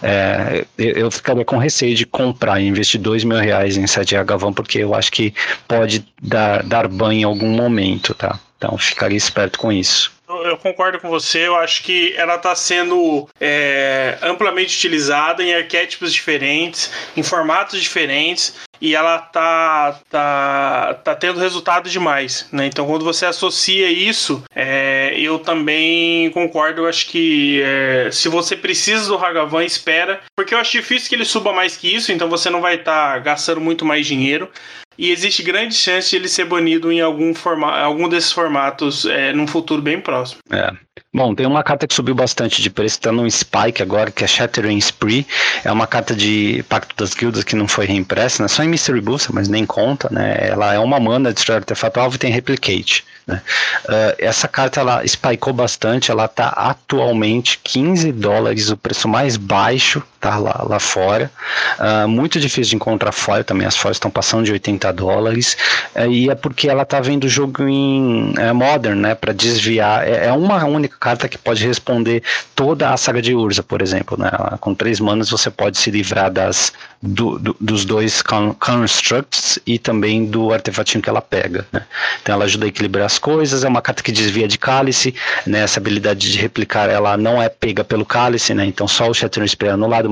é, eu, eu ficaria com receio de comprar e investir dois mil reais em sete Hagavan, porque eu acho que pode dar, dar banho em algum momento, tá? Então ficaria esperto com isso. Eu concordo com você, eu acho que ela está sendo é, amplamente utilizada em arquétipos diferentes, em formatos diferentes, e ela tá, tá, tá tendo resultado demais, né? Então quando você associa isso, é, eu também concordo, eu acho que é, se você precisa do Hagavan, espera, porque eu acho difícil que ele suba mais que isso, então você não vai estar tá gastando muito mais dinheiro. E existe grande chance de ele ser banido em algum, forma, algum desses formatos é, num futuro bem próximo. É. Bom, tem uma carta que subiu bastante de preço, tá no Spike agora, que é Shattering Spree. É uma carta de Pacto das Guildas que não foi reimpressa, né? Só em Mystery Booster, mas nem conta, né? Ela é uma mana, destrói artefato alvo e tem Replicate, né? Uh, essa carta, ela spikeou bastante, ela tá atualmente quinze dólares, o preço mais baixo, tá? Lá, lá fora. Uh, muito difícil de encontrar foil também, as foils estão passando de oitenta dólares, uh, e é porque ela tá vendo o jogo em uh, Modern, né? Pra desviar, é, é uma única carta que pode responder toda a saga de Urza, por exemplo, né? Com três manas você pode se livrar das, do, do, dos dois constructs e também do artefatinho que ela pega, né? Então ela ajuda a equilibrar as coisas, é uma carta que desvia de cálice, né? Essa habilidade de replicar ela não é pega pelo cálice, né? Então só o Shattering Spear é anulado,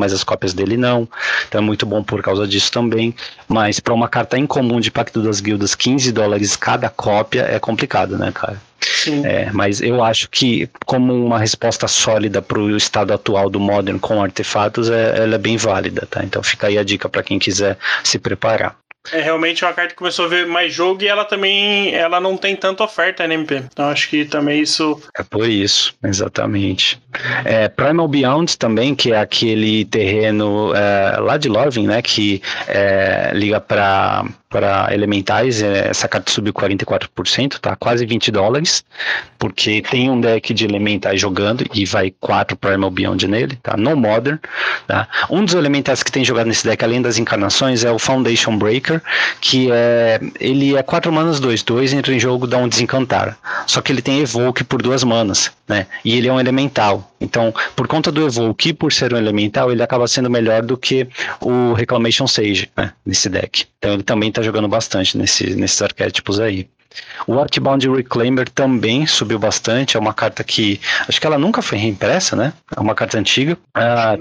mas as cópias dele não. Então é muito bom por causa disso também. Mas para uma carta incomum de Pacto das Guildas, quinze dólares cada cópia é complicado, né, cara? Sim. É, mas eu acho que como uma resposta sólida para o estado atual do Modern com artefatos, é, ela é bem válida, tá? Então fica aí a dica para quem quiser se preparar. É realmente uma carta que começou a ver mais jogo e ela também ela não tem tanta oferta na M P. Então acho que também isso... É por isso, exatamente. É, Primal Beyond também, que é aquele terreno é, lá de Lorwyn, né, que é, liga para para elementais, é, essa carta subiu quarenta e quatro por cento, tá? Quase vinte dólares, porque tem um deck de elementais jogando e vai quatro Primal Beyond nele, tá? No Modern, tá? Um dos elementais que tem jogado nesse deck, além das encarnações, é o Foundation Breaker, que é, ele é quatro manas, dois, dois, entra em jogo, dá um desencantar. Só que ele tem Evoke por duas manas, né? E ele é um elemental. Então, por conta do Evoke e por ser um elemental, ele acaba sendo melhor do que o Reclamation Sage, né? Nesse deck. Então ele também está jogando bastante nesse, nesses arquétipos aí. O Arcbound Reclaimer também subiu bastante, é uma carta que, acho que ela nunca foi reimpressa, né? É uma carta antiga. Ah,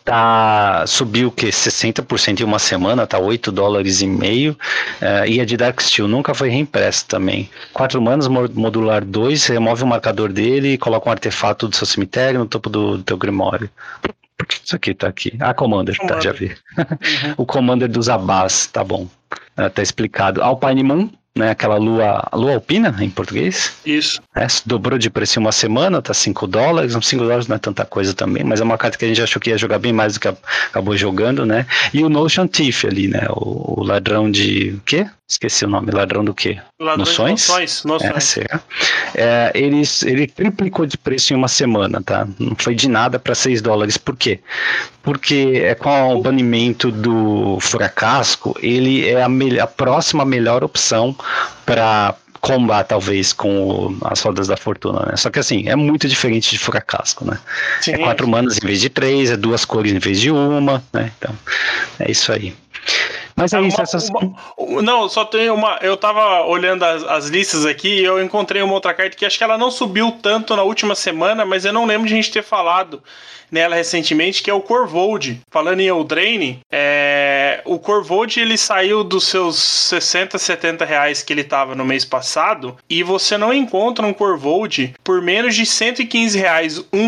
tá, subiu o que? sessenta por cento em uma semana, tá oito dólares e meio. Uh, e a de Darksteel nunca foi reimpressa também. quatro manas, modular dois, remove o marcador dele e coloca um artefato do seu cemitério no topo do, do teu Grimório. Por que isso aqui tá aqui? Ah, Commander, Commander. Tá, já vi. Uhum. O Commander dos Abás, tá bom. Uh, tá explicado. Alpine Moon, né, aquela lua, lua alpina em português. Isso. É, dobrou de preço em uma semana, tá cinco dólares. cinco dólares não é tanta coisa também, mas é uma carta que a gente achou que ia jogar bem mais do que acabou jogando, né? E o Notion Thief ali, né? O, o ladrão de... o quê? Esqueci o nome. Ladrão do quê? Ladrão Noções? de noções. Noções. É, é, ele, ele triplicou de preço em uma semana, tá? Não foi de nada para seis dólares. Por quê? Porque é com o banimento do Furacasco, ele é a, me- a próxima melhor opção para combar, talvez, com o, as rodas da fortuna, né? Só que assim, é muito diferente de Furacasco, né? Sim. É quatro manas em vez de três, é duas cores em vez de uma, né? Então, é isso aí. Mas é uma, isso, essas... uma, não, só tem uma... Eu tava olhando as, as listas aqui e eu encontrei uma outra carta que acho que ela não subiu tanto na última semana, mas eu não lembro de a gente ter falado nela recentemente, que é o Corvold. Falando em Eldraine, é, o Corvold ele saiu dos seus sessenta, setenta reais que ele tava no mês passado e você não encontra um Corvold por menos de cento e quinze reais. Um,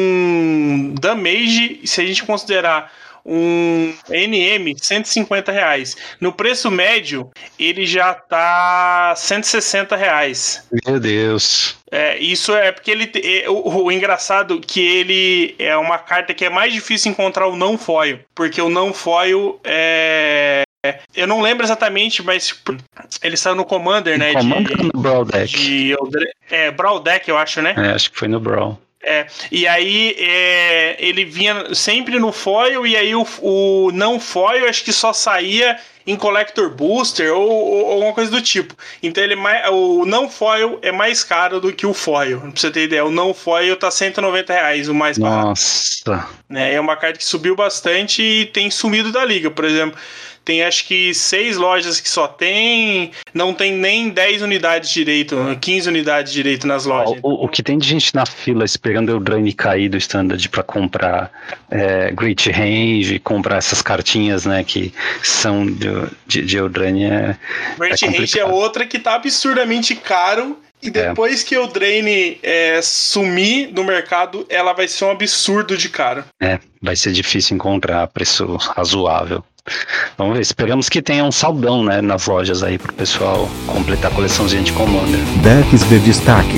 um damage, se a gente considerar um N M, cento e cinquenta reais. No preço médio, ele já tá cento e sessenta reais. Meu Deus. É, isso é porque ele é, o, o engraçado que ele é uma carta que é mais difícil encontrar o não foil, porque o não foil é... Eu não lembro exatamente, mas ele saiu no Commander, né? Commander de, no Brawl Deck. De, é, Brawl Deck, eu acho, né? É, acho que foi no Brawl. É, e aí é, ele vinha sempre no foil, e aí o, o não foil acho que só saía em Collector Booster ou, ou alguma coisa do tipo. Então ele mais, o não foil é mais caro do que o foil. Pra você ter ideia, o não foil tá cento e noventa reais, o mais barato. Nossa. É, é uma carta que subiu bastante e tem sumido da liga, por exemplo. Tem acho que seis lojas que só tem, não tem nem dez unidades direito, quinze unidades direito nas lojas. O, o que tem de gente na fila esperando o Eldraine cair do standard para comprar é, Great Range, comprar essas cartinhas, né, que são de, de, de Eldraine é Great é Range é outra que tá absurdamente caro. E depois é. que o Eldraine é, sumir do mercado, ela vai ser um absurdo de caro. É, vai ser difícil encontrar preço razoável. Vamos ver, esperamos que tenha um saldão, né, nas lojas aí pro pessoal completar a coleçãozinha de Commander. Decks de destaque.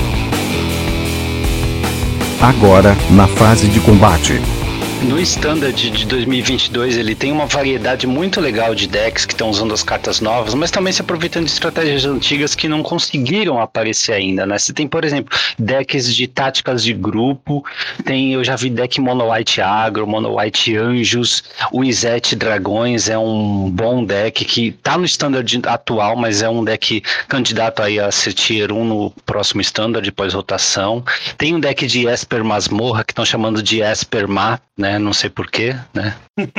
Agora, na fase de combate. No Standard de dois mil e vinte e dois ele tem uma variedade muito legal de decks que estão usando as cartas novas, mas também se aproveitando de estratégias antigas que não conseguiram aparecer ainda, né? Você tem, por exemplo, decks de táticas de grupo, tem, eu já vi deck Mono White Agro, Mono White Anjos, o Izete Dragões é um bom deck que tá no Standard atual, mas é um deck candidato aí a ser Tier um no próximo Standard, depois rotação. Tem um deck de Esper Masmorra que estão chamando de Esper Ma, né? né? Não sei porquê, né?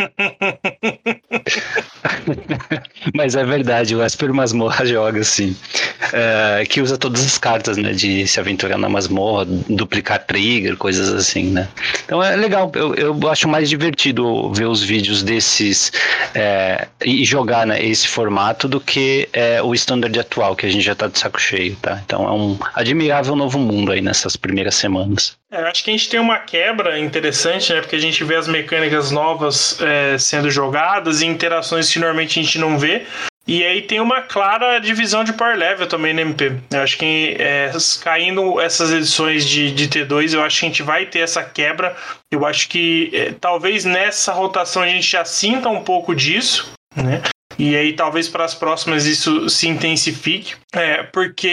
Mas é verdade, o Esper Masmorra joga assim, é, que usa todas as cartas, né? De se aventurar na masmorra, duplicar trigger, coisas assim, né? Então é legal, eu, eu acho mais divertido ver os vídeos desses é, e jogar, né, esse formato do que é, o standard atual, que a gente já tá de saco cheio, tá? Então é um admirável novo mundo aí nessas primeiras semanas. É, eu acho que a gente tem uma quebra interessante, né? Porque a gente vê as mecânicas novas é, sendo jogadas e interações que normalmente a gente não vê. E aí tem uma clara divisão de power level também no M P. Eu acho que é, caindo essas edições de, de T dois, eu acho que a gente vai ter essa quebra. Eu acho que é, talvez nessa rotação a gente já sinta um pouco disso, né? E aí talvez para as próximas isso se intensifique. É, porque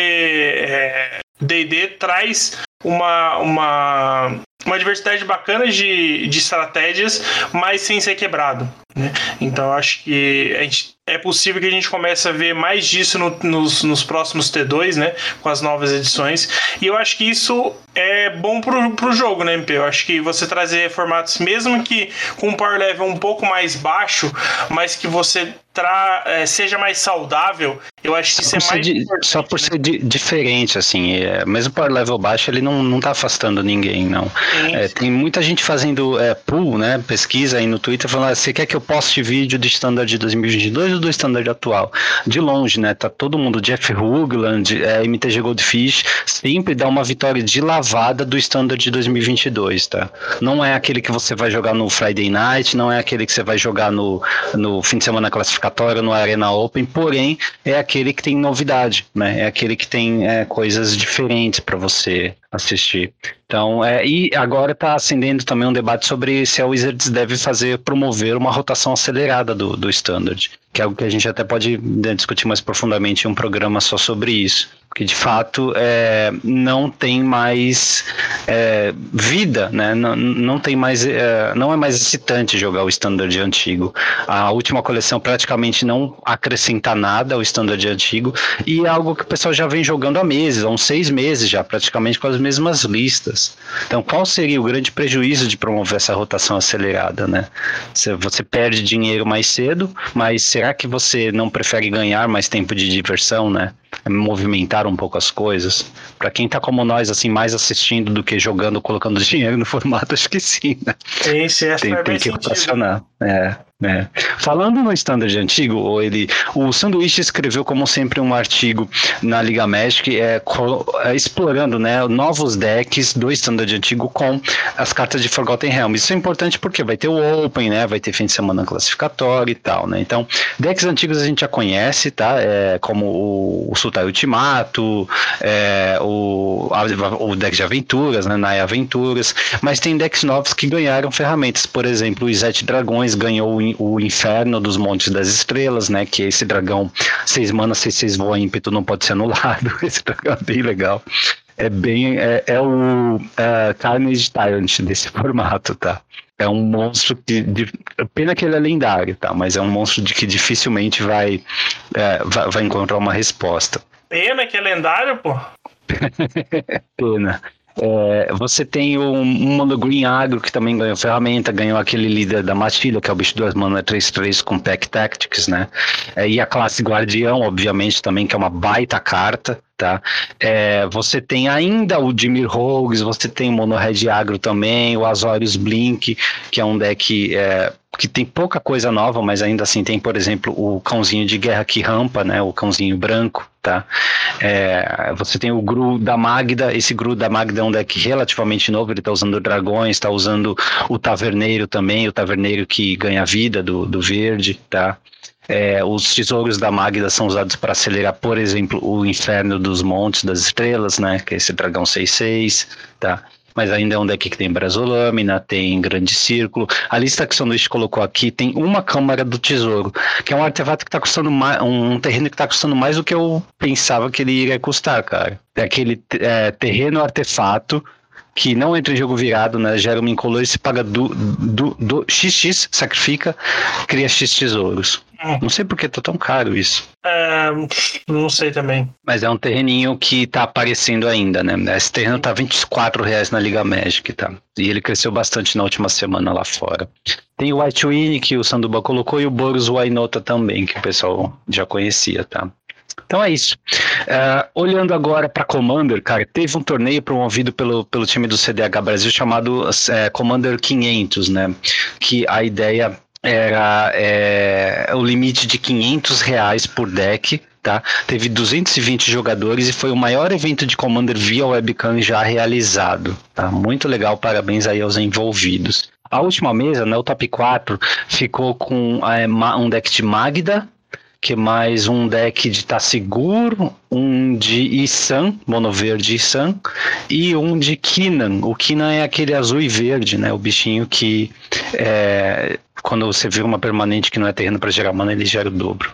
é, D e D traz uma, uma, uma diversidade bacana de, de estratégias, mas sem ser quebrado, né? Então eu acho que a gente, é possível que a gente comece a ver mais disso no, nos, nos próximos T dois, né? Com as novas edições. E eu acho que isso é bom pro, pro jogo, né, M P? Eu acho que você trazer formatos, mesmo que com um power level um pouco mais baixo, mas que você tra, é, seja mais saudável, eu acho que isso é mais di- importante. Só por ser di- diferente, assim, é, mesmo power level baixo, ele não, não tá afastando ninguém, não. É, tem muita gente fazendo é, pool, né, pesquisa aí no Twitter, falando, ah, você quer que eu poste vídeo de standard de dois mil e vinte e dois ou do standard atual? De longe, né, tá todo mundo, Jeff Hoogland, é, M T G Goldfish, sempre dá uma vitória de lavada do standard de dois mil e vinte e dois, tá? Não é aquele que você vai jogar no Friday Night, não é aquele que você vai jogar no, no fim de semana classificatório, no Arena Open, porém, é aquele que tem novidade, né? É aquele que tem é, coisas diferentes para você assistir. Então, é, e agora está acendendo também um debate sobre se a Wizards deve fazer, promover uma rotação acelerada do, do Standard, que é algo que a gente até pode, né, discutir mais profundamente em um programa só sobre isso. Porque, de fato, é, não tem mais é, vida, né? Não, não tem mais, é, não é mais excitante jogar o Standard antigo. A última coleção praticamente não acrescenta nada ao Standard antigo, e é algo que o pessoal já vem jogando há meses, há uns seis meses já, praticamente com as mesmas listas. Então, qual seria o grande prejuízo de promover essa rotação acelerada, né? Você perde dinheiro mais cedo, mas será que você não prefere ganhar mais tempo de diversão, né? Movimentar um pouco as coisas. Para quem tá como nós, assim, mais assistindo do que jogando, colocando dinheiro no formato, acho que sim, né? Sim, sim, tem, faz tem que sentido. rotacionar. É, é. Falando no Standard antigo, ele, o Sanduíche escreveu, como sempre, um artigo na Liga Magic, é, é, explorando, né, novos decks do Standard antigo com as cartas de Forgotten Realms. Isso é importante porque vai ter o Open, né, vai ter fim de semana classificatório e tal, né? Então, decks antigos a gente já conhece, tá? É, como o, o Sultai Ultimato, é, o, a, o deck de aventuras, né, Naya Aventuras, mas tem decks novos que ganharam ferramentas. Por exemplo, o Sete Dragões ganhou o, o Inferno dos Montes das Estrelas, né, que é esse dragão seis mana, seis, seis voa, ímpeto, não pode ser anulado. Esse dragão é bem legal. É bem, é, é o é, Carnage Tyrant desse formato, tá? É um monstro que, de, pena que ele é lendário, tá? Mas é um monstro de que dificilmente vai, é, vai, vai encontrar uma resposta. Pena que é lendário, pô. Pena. É, você tem um, um Mono Green Agro que também ganhou ferramenta, ganhou aquele líder da Matilha, que é o bicho duas mana três três com Pack Tactics, né? É, e a classe Guardião, obviamente, também, que é uma baita carta, tá? É, você tem ainda o Dimir Rogues, você tem o Mono Red Agro também, o Azorius Blink, que é um deck é, que tem pouca coisa nova, mas ainda assim tem, por exemplo, o cãozinho de guerra que rampa, né? O cãozinho branco, tá? É, você tem o Gru da Magda, esse Gru da Magda é um deck relativamente novo, ele tá usando dragões, tá usando o Taverneiro também, o Taverneiro que ganha vida do, do verde, tá? É, os tesouros da Magda são usados para acelerar, por exemplo, o Inferno dos Montes das Estrelas, né? Que é esse dragão seis seis, tá? Mas ainda é um deck que tem Brasolâmina, tem Grande Círculo. A lista que o Sanduíche colocou aqui tem uma Câmara do Tesouro, que é um artefato que está custando mais, um terreno que está custando mais do que eu pensava que ele iria custar, cara. É aquele é, terreno artefato que não entra em jogo virado, né? Gera uma incolor e se paga do, do, do X X, sacrifica, cria X tesouros. Hum. Não sei por que tá tão caro isso. É, não sei também. Mas é um terreninho que tá aparecendo ainda, né? Esse terreno tá vinte e quatro reais na Liga Magic, tá? E ele cresceu bastante na última semana lá fora. Tem o White Winnie, que o Sanduba colocou, e o Boros Wainota também, que o pessoal já conhecia, tá? Então é isso. Uh, olhando agora para Commander, cara, teve um torneio promovido pelo, pelo time do C D H Brasil chamado é, Commander quinhentos, né? Que a ideia era é, o limite de quinhentos reais por deck, tá? Teve duzentos e vinte jogadores e foi o maior evento de Commander via webcam já realizado, tá? Muito legal, parabéns aí aos envolvidos. A última mesa, né, o top quatro, ficou com é, um deck de Magda, que mais um deck de Tassigur, um de Isan, mono verde Isan, e um de Kinan. O Kinan é aquele azul e verde, né? O bichinho que é, quando você vira uma permanente que não é terreno para gerar mana, ele gera o dobro.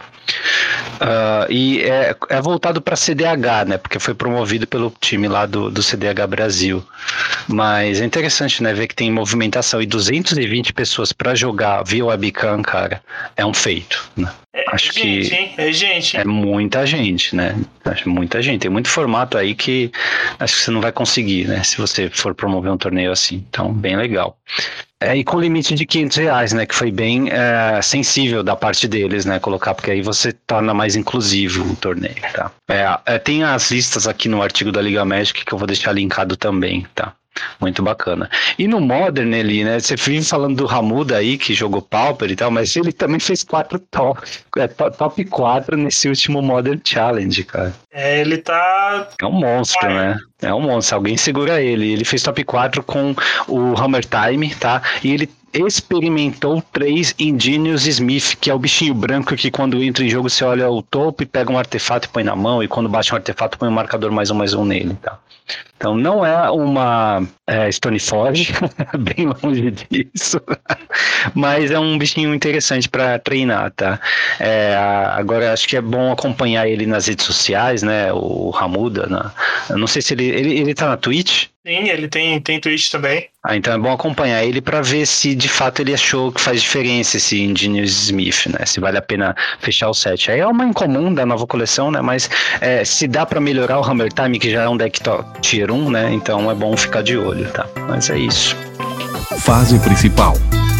Uh, e é, é voltado para C D H, né? Porque foi promovido pelo time lá do, do C D H Brasil. Mas é interessante, né? Ver que tem movimentação e duzentas e vinte pessoas para jogar via webcam, cara, é um feito, né? É, Acho gente, que hein? É gente. É muita gente, né? Acho muita gente. Tem muito formato aí que acho que você não vai conseguir, né? Se você for promover um torneio assim. Então, bem legal. É, e com limite de quinhentos reais, né? Que foi bem é, sensível da parte deles, né? Colocar, porque aí você torna mais inclusivo o torneio, tá? É, é, tem as listas aqui no artigo da Liga Magic que eu vou deixar linkado também, tá? Muito bacana. E no Modern ali, né? Você vive falando do Ramuda aí, que jogou Pauper e tal, mas ele também fez quatro top, é, top quatro nesse último Modern Challenge, cara. É, ele tá... É um monstro, ah, né? É um monstro. Alguém segura ele. Ele fez top quatro com o Hammer Time, tá? E ele experimentou três Ingenious Smith, que é o bichinho branco que quando entra em jogo você olha o topo e pega um artefato e põe na mão, e quando baixa um artefato põe um marcador mais um mais um nele, tá? Então não é uma é, Stoneforge, bem longe disso, mas é um bichinho interessante para treinar, tá? É, agora acho que é bom acompanhar ele nas redes sociais, né? O Ramuda, né? Eu não sei se ele, ele, ele tá na Twitch. Sim, ele tem, tem Twitch também. Ah, então é bom acompanhar ele para ver se de fato ele achou que faz diferença esse Ingenious Smith, né? Se vale a pena fechar o set. Aí é uma incomum da nova coleção, né? Mas é, se dá para melhorar o Hammer Time, que já é um deck tier um, né? Então é bom ficar de olho, tá? Mas é isso. Fase principal.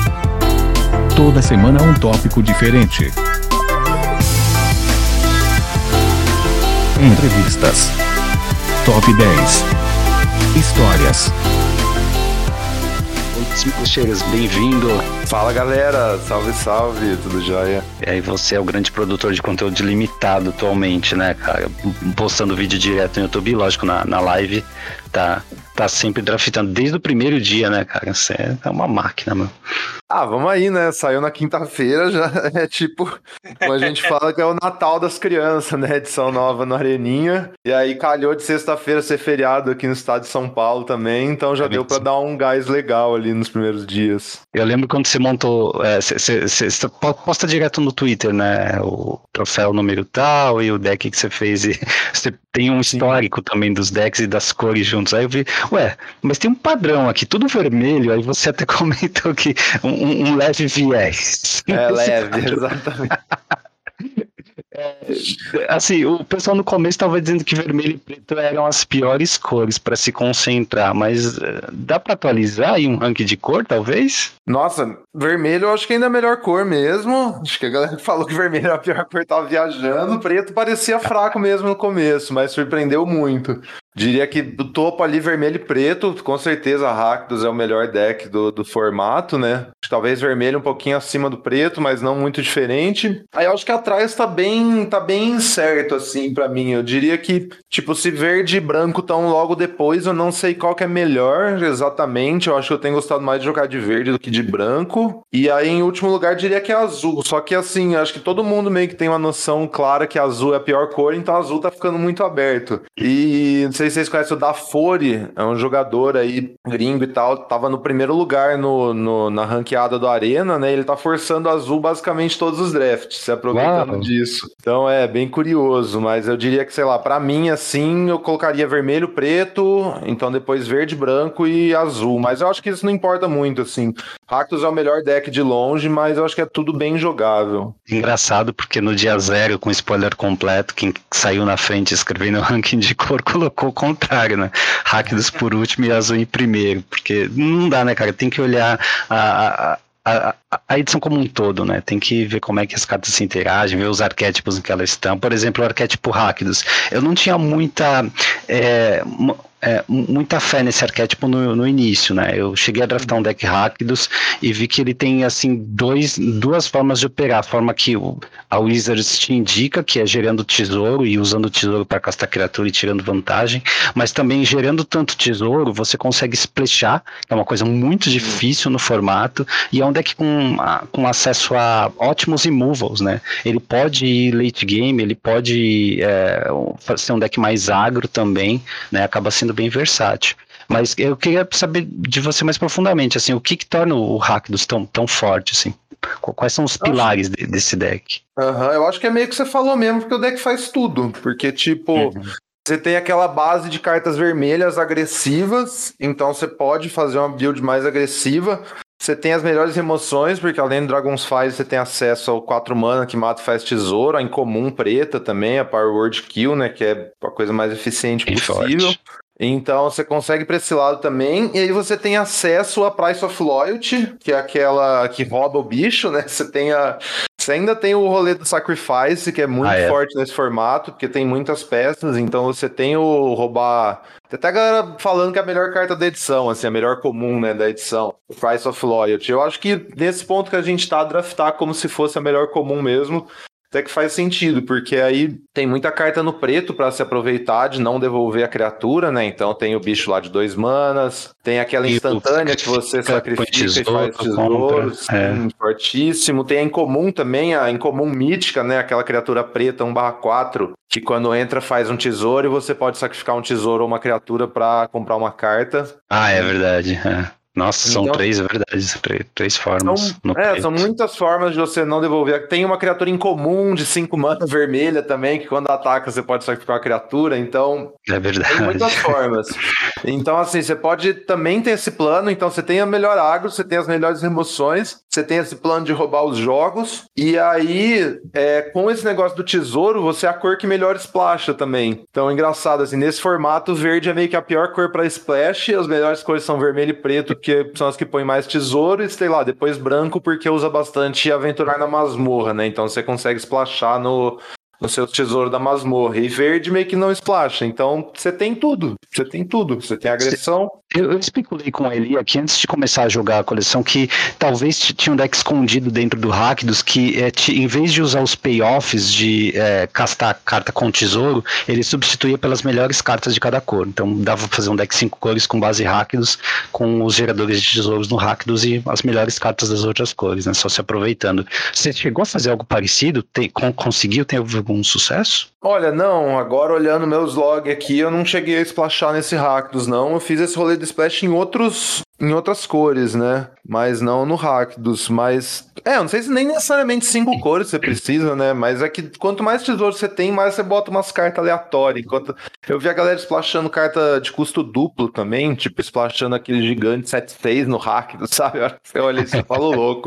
Toda semana um tópico diferente. Entrevistas. Top dez. Histórias. Cinco Cheiras, bem-vindo. Fala galera, salve salve, tudo jóia? E aí você é o grande produtor de conteúdo limitado atualmente, né, cara? Postando vídeo direto no YouTube, lógico, na, na live, tá, tá sempre draftando desde o primeiro dia, né, cara? Você é uma máquina, mano. Ah, vamos aí, né? Saiu na quinta-feira, já é tipo, como a gente fala que é o Natal das crianças, né? Edição nova no Areninha. E aí calhou de sexta-feira ser feriado aqui no estado de São Paulo também, então já é deu pra dar um gás legal ali nos primeiros dias. Eu lembro quando você montou, você é, posta direto no Twitter, né? O troféu número tal e o deck que você fez. E você tem um histórico Sim. também dos decks e das cores juntos. Aí eu vi, ué, mas tem um padrão aqui, tudo vermelho. Aí você até comentou que um, um leve viés. É leve, exatamente. É, assim, o pessoal no começo estava dizendo que vermelho e preto eram as piores cores para se concentrar, mas uh, dá para atualizar aí um ranking de cor, talvez? Nossa, vermelho eu acho que ainda é a melhor cor mesmo. Acho que a galera que falou que vermelho era a pior cor tava viajando. Preto parecia fraco mesmo no começo, mas surpreendeu muito. Diria que do topo ali, vermelho e preto, com certeza a Rakdos é o melhor deck do, do formato, né? Talvez vermelho um pouquinho acima do preto, mas não muito diferente. Aí eu acho que atrás tá bem, tá bem certo, assim, pra mim. Eu diria que, tipo, se verde e branco estão logo depois, eu não sei qual que é melhor exatamente. Eu acho que eu tenho gostado mais de jogar de verde do que de branco. E aí, em último lugar, diria que é azul. Só que, assim, eu acho que todo mundo meio que tem uma noção clara que azul é a pior cor, então azul tá ficando muito aberto. E não sei se vocês conhecem o Dafori, é um jogador aí gringo e tal, tava no primeiro lugar no, no, na ranqueada do Arena, né? Ele tá forçando azul basicamente todos os drafts, se aproveitando Uau. disso. Então Então é bem curioso, mas eu diria que, sei lá, pra mim, assim, eu colocaria vermelho, preto, então depois verde, branco e azul. Mas eu acho que isso não importa muito, assim. Rakdos é o melhor deck de longe, mas eu acho que é tudo bem jogável. Engraçado, porque no dia zero, com spoiler completo, quem saiu na frente escrevendo o ranking de cor colocou o contrário, né? Rakdos por último e azul em primeiro, porque não dá, né, cara? Tem que olhar a... a A, a, a edição como um todo, né? Tem que ver como é que as cartas se interagem, ver os arquétipos em que elas estão. Por exemplo, o arquétipo Rakdos. Eu não tinha muita... É, É, muita fé nesse arquétipo no, no início, né? Eu cheguei a draftar um deck Rakdos e vi que ele tem, assim, dois, duas formas de operar. A forma que o, a Wizards te indica, que é gerando tesouro e usando o tesouro para castar criatura e tirando vantagem, mas também gerando tanto tesouro, você consegue splashar, que é uma coisa muito difícil no formato, e é um deck com, com acesso a ótimos removals, né? Ele pode ir late game, ele pode é, ser um deck mais agro também, né? Acaba sendo bem versátil. Mas eu queria saber de você mais profundamente, assim, o que que torna o Rakdos tão, tão forte, assim? Quais são os pilares de, desse deck? Uhum, eu acho que é meio que você falou mesmo, porque o deck faz tudo. Porque, tipo, uhum. Você tem aquela base de cartas vermelhas agressivas, então você pode fazer uma build mais agressiva. Você tem as melhores remoções, porque além do Dragon's Fire você tem acesso ao quatro mana que mata e faz tesouro, a incomum preta também, a Power Word Kill, né, que é a coisa mais eficiente Bem possível. Forte. Então você consegue para esse lado também, e aí você tem acesso a Price of Loyalty, que é aquela que rouba o bicho, né? Você tem a... Você ainda tem o rolê do Sacrifice, que é muito ah, é. forte nesse formato, porque tem muitas peças, então você tem o roubar... Tem até a galera falando que é a melhor carta da edição, assim, a melhor comum, né, da edição, o Price of Loyalty. Eu acho que nesse ponto que a gente tá, draftar como se fosse a melhor comum mesmo, até que faz sentido, porque aí tem muita carta no preto para se aproveitar de não devolver a criatura, né? Então tem o bicho lá de dois manas, tem aquela instantânea que você sacrifica tesouro, e faz tesouros, é. fortíssimo. Tem a incomum também, a incomum mítica, né? Aquela criatura preta um barra quatro, que quando entra faz um tesouro e você pode sacrificar um tesouro ou uma criatura para comprar uma carta. Ah, é verdade, é. Nossa, são então, três, é verdade, três, três formas. São, no é, são muitas formas de você não devolver. Tem uma criatura incomum de cinco mana vermelha também, que quando ataca você pode sacrificar a criatura, então... É verdade. Tem muitas formas. Então, assim, você pode também ter esse plano, então você tem a melhor agro, você tem as melhores remoções, você tem esse plano de roubar os jogos, e aí, é, com esse negócio do tesouro, você é a cor que melhor splasha também. Então, engraçado, assim, nesse formato, verde é meio que a pior cor pra splash, as melhores cores são vermelho e preto, que são as que põem mais tesouro, e sei lá, depois branco, porque usa bastante aventurar na masmorra, né? Então você consegue splashar no, no seu tesouro da masmorra. E verde meio que não splasha. Então você tem tudo. Você tem tudo. Você tem agressão. Eu, eu especulei com ele aqui antes de começar a jogar a coleção que talvez tinha um deck escondido dentro do Rakdos que é, t, em vez de usar os payoffs de é, castar carta com tesouro, ele substituía pelas melhores cartas de cada cor. Então dava pra fazer um deck cinco cores com base Rakdos, com os geradores de tesouros no Rakdos e as melhores cartas das outras cores, né? Só se aproveitando. Você chegou a fazer algo parecido? Tem, conseguiu? Tem algum sucesso? Olha, não. Agora olhando meus logs aqui, eu não cheguei a splashar nesse Rakdos, não. Eu fiz esse rolê de splash em outros, em outras cores, né? Mas não no Rakdos, mas... É, eu não sei se nem necessariamente cinco cores você precisa, né? Mas é que quanto mais tesouro você tem, mais você bota umas cartas aleatórias. Enquanto... Eu vi a galera splashando carta de custo duplo também, tipo, splashando aquele gigante sete seis no Rakdos, sabe? Você olha isso e fala louco.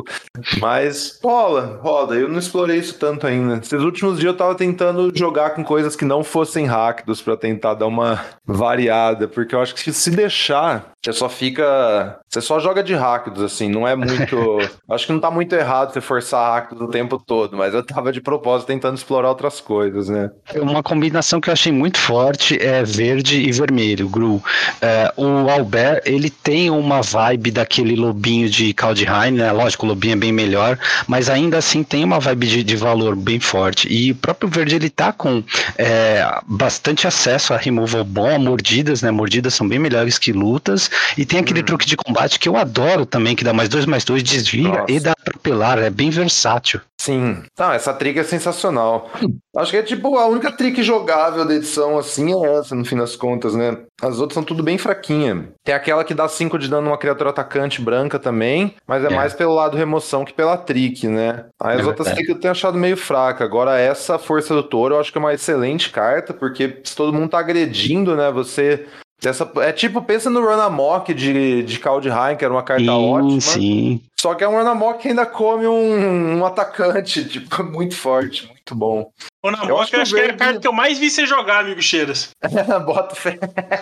Mas rola, rola. Eu não explorei isso tanto ainda. Esses últimos dias eu tava tentando jogar com coisas que não fossem Rakdos pra tentar dar uma variada, porque eu acho que se deixar, você só fica... Você só joga de Rakdos, assim, não é muito... Acho que não tá muito errado você forçar Rakdos o tempo todo, mas eu tava de propósito tentando explorar outras coisas, né? Uma combinação que eu achei muito forte é verde e vermelho, Gru. É, o Albert, ele tem uma vibe daquele lobinho de Kaldheim, né? Lógico, o lobinho é bem melhor, mas ainda assim tem uma vibe de, de valor bem forte. E o próprio verde, ele tá com é, bastante acesso a removal bom, a mordidas, né? Mordidas são bem melhores que lutas, e tem aquele hum. truque de combate que eu adoro também, que dá mais dois, mais dois, desvia Nossa. E dá atropelado modular, é bem versátil. Sim. Não, essa trick é sensacional. Acho que é tipo a única trick jogável da edição, assim, é essa, no fim das contas, né? As outras são tudo bem fraquinha. Tem aquela que dá cinco de dano numa criatura atacante branca também, mas é, é. mais pelo lado remoção que pela trick, né? Aí as é outras trick eu tenho achado meio fraca. Agora essa Força do Touro eu acho que é uma excelente carta, porque se todo mundo tá agredindo, né, você... Essa, é tipo, pensa no Run Amok de, de Kaldheim, que era uma carta sim, ótima. Sim. Só que é um Run Amok que ainda come um, um atacante, tipo, muito forte, muito bom. O Run Amok eu acho, que, eu acho que é a carta que eu mais vi você jogar, amigo Cheiras. Bota fé.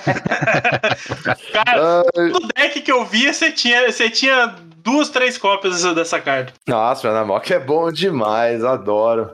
Cara, uh... no deck que eu via, você tinha, você tinha duas, três cópias dessa carta. Nossa, o Run Amok é bom demais, adoro.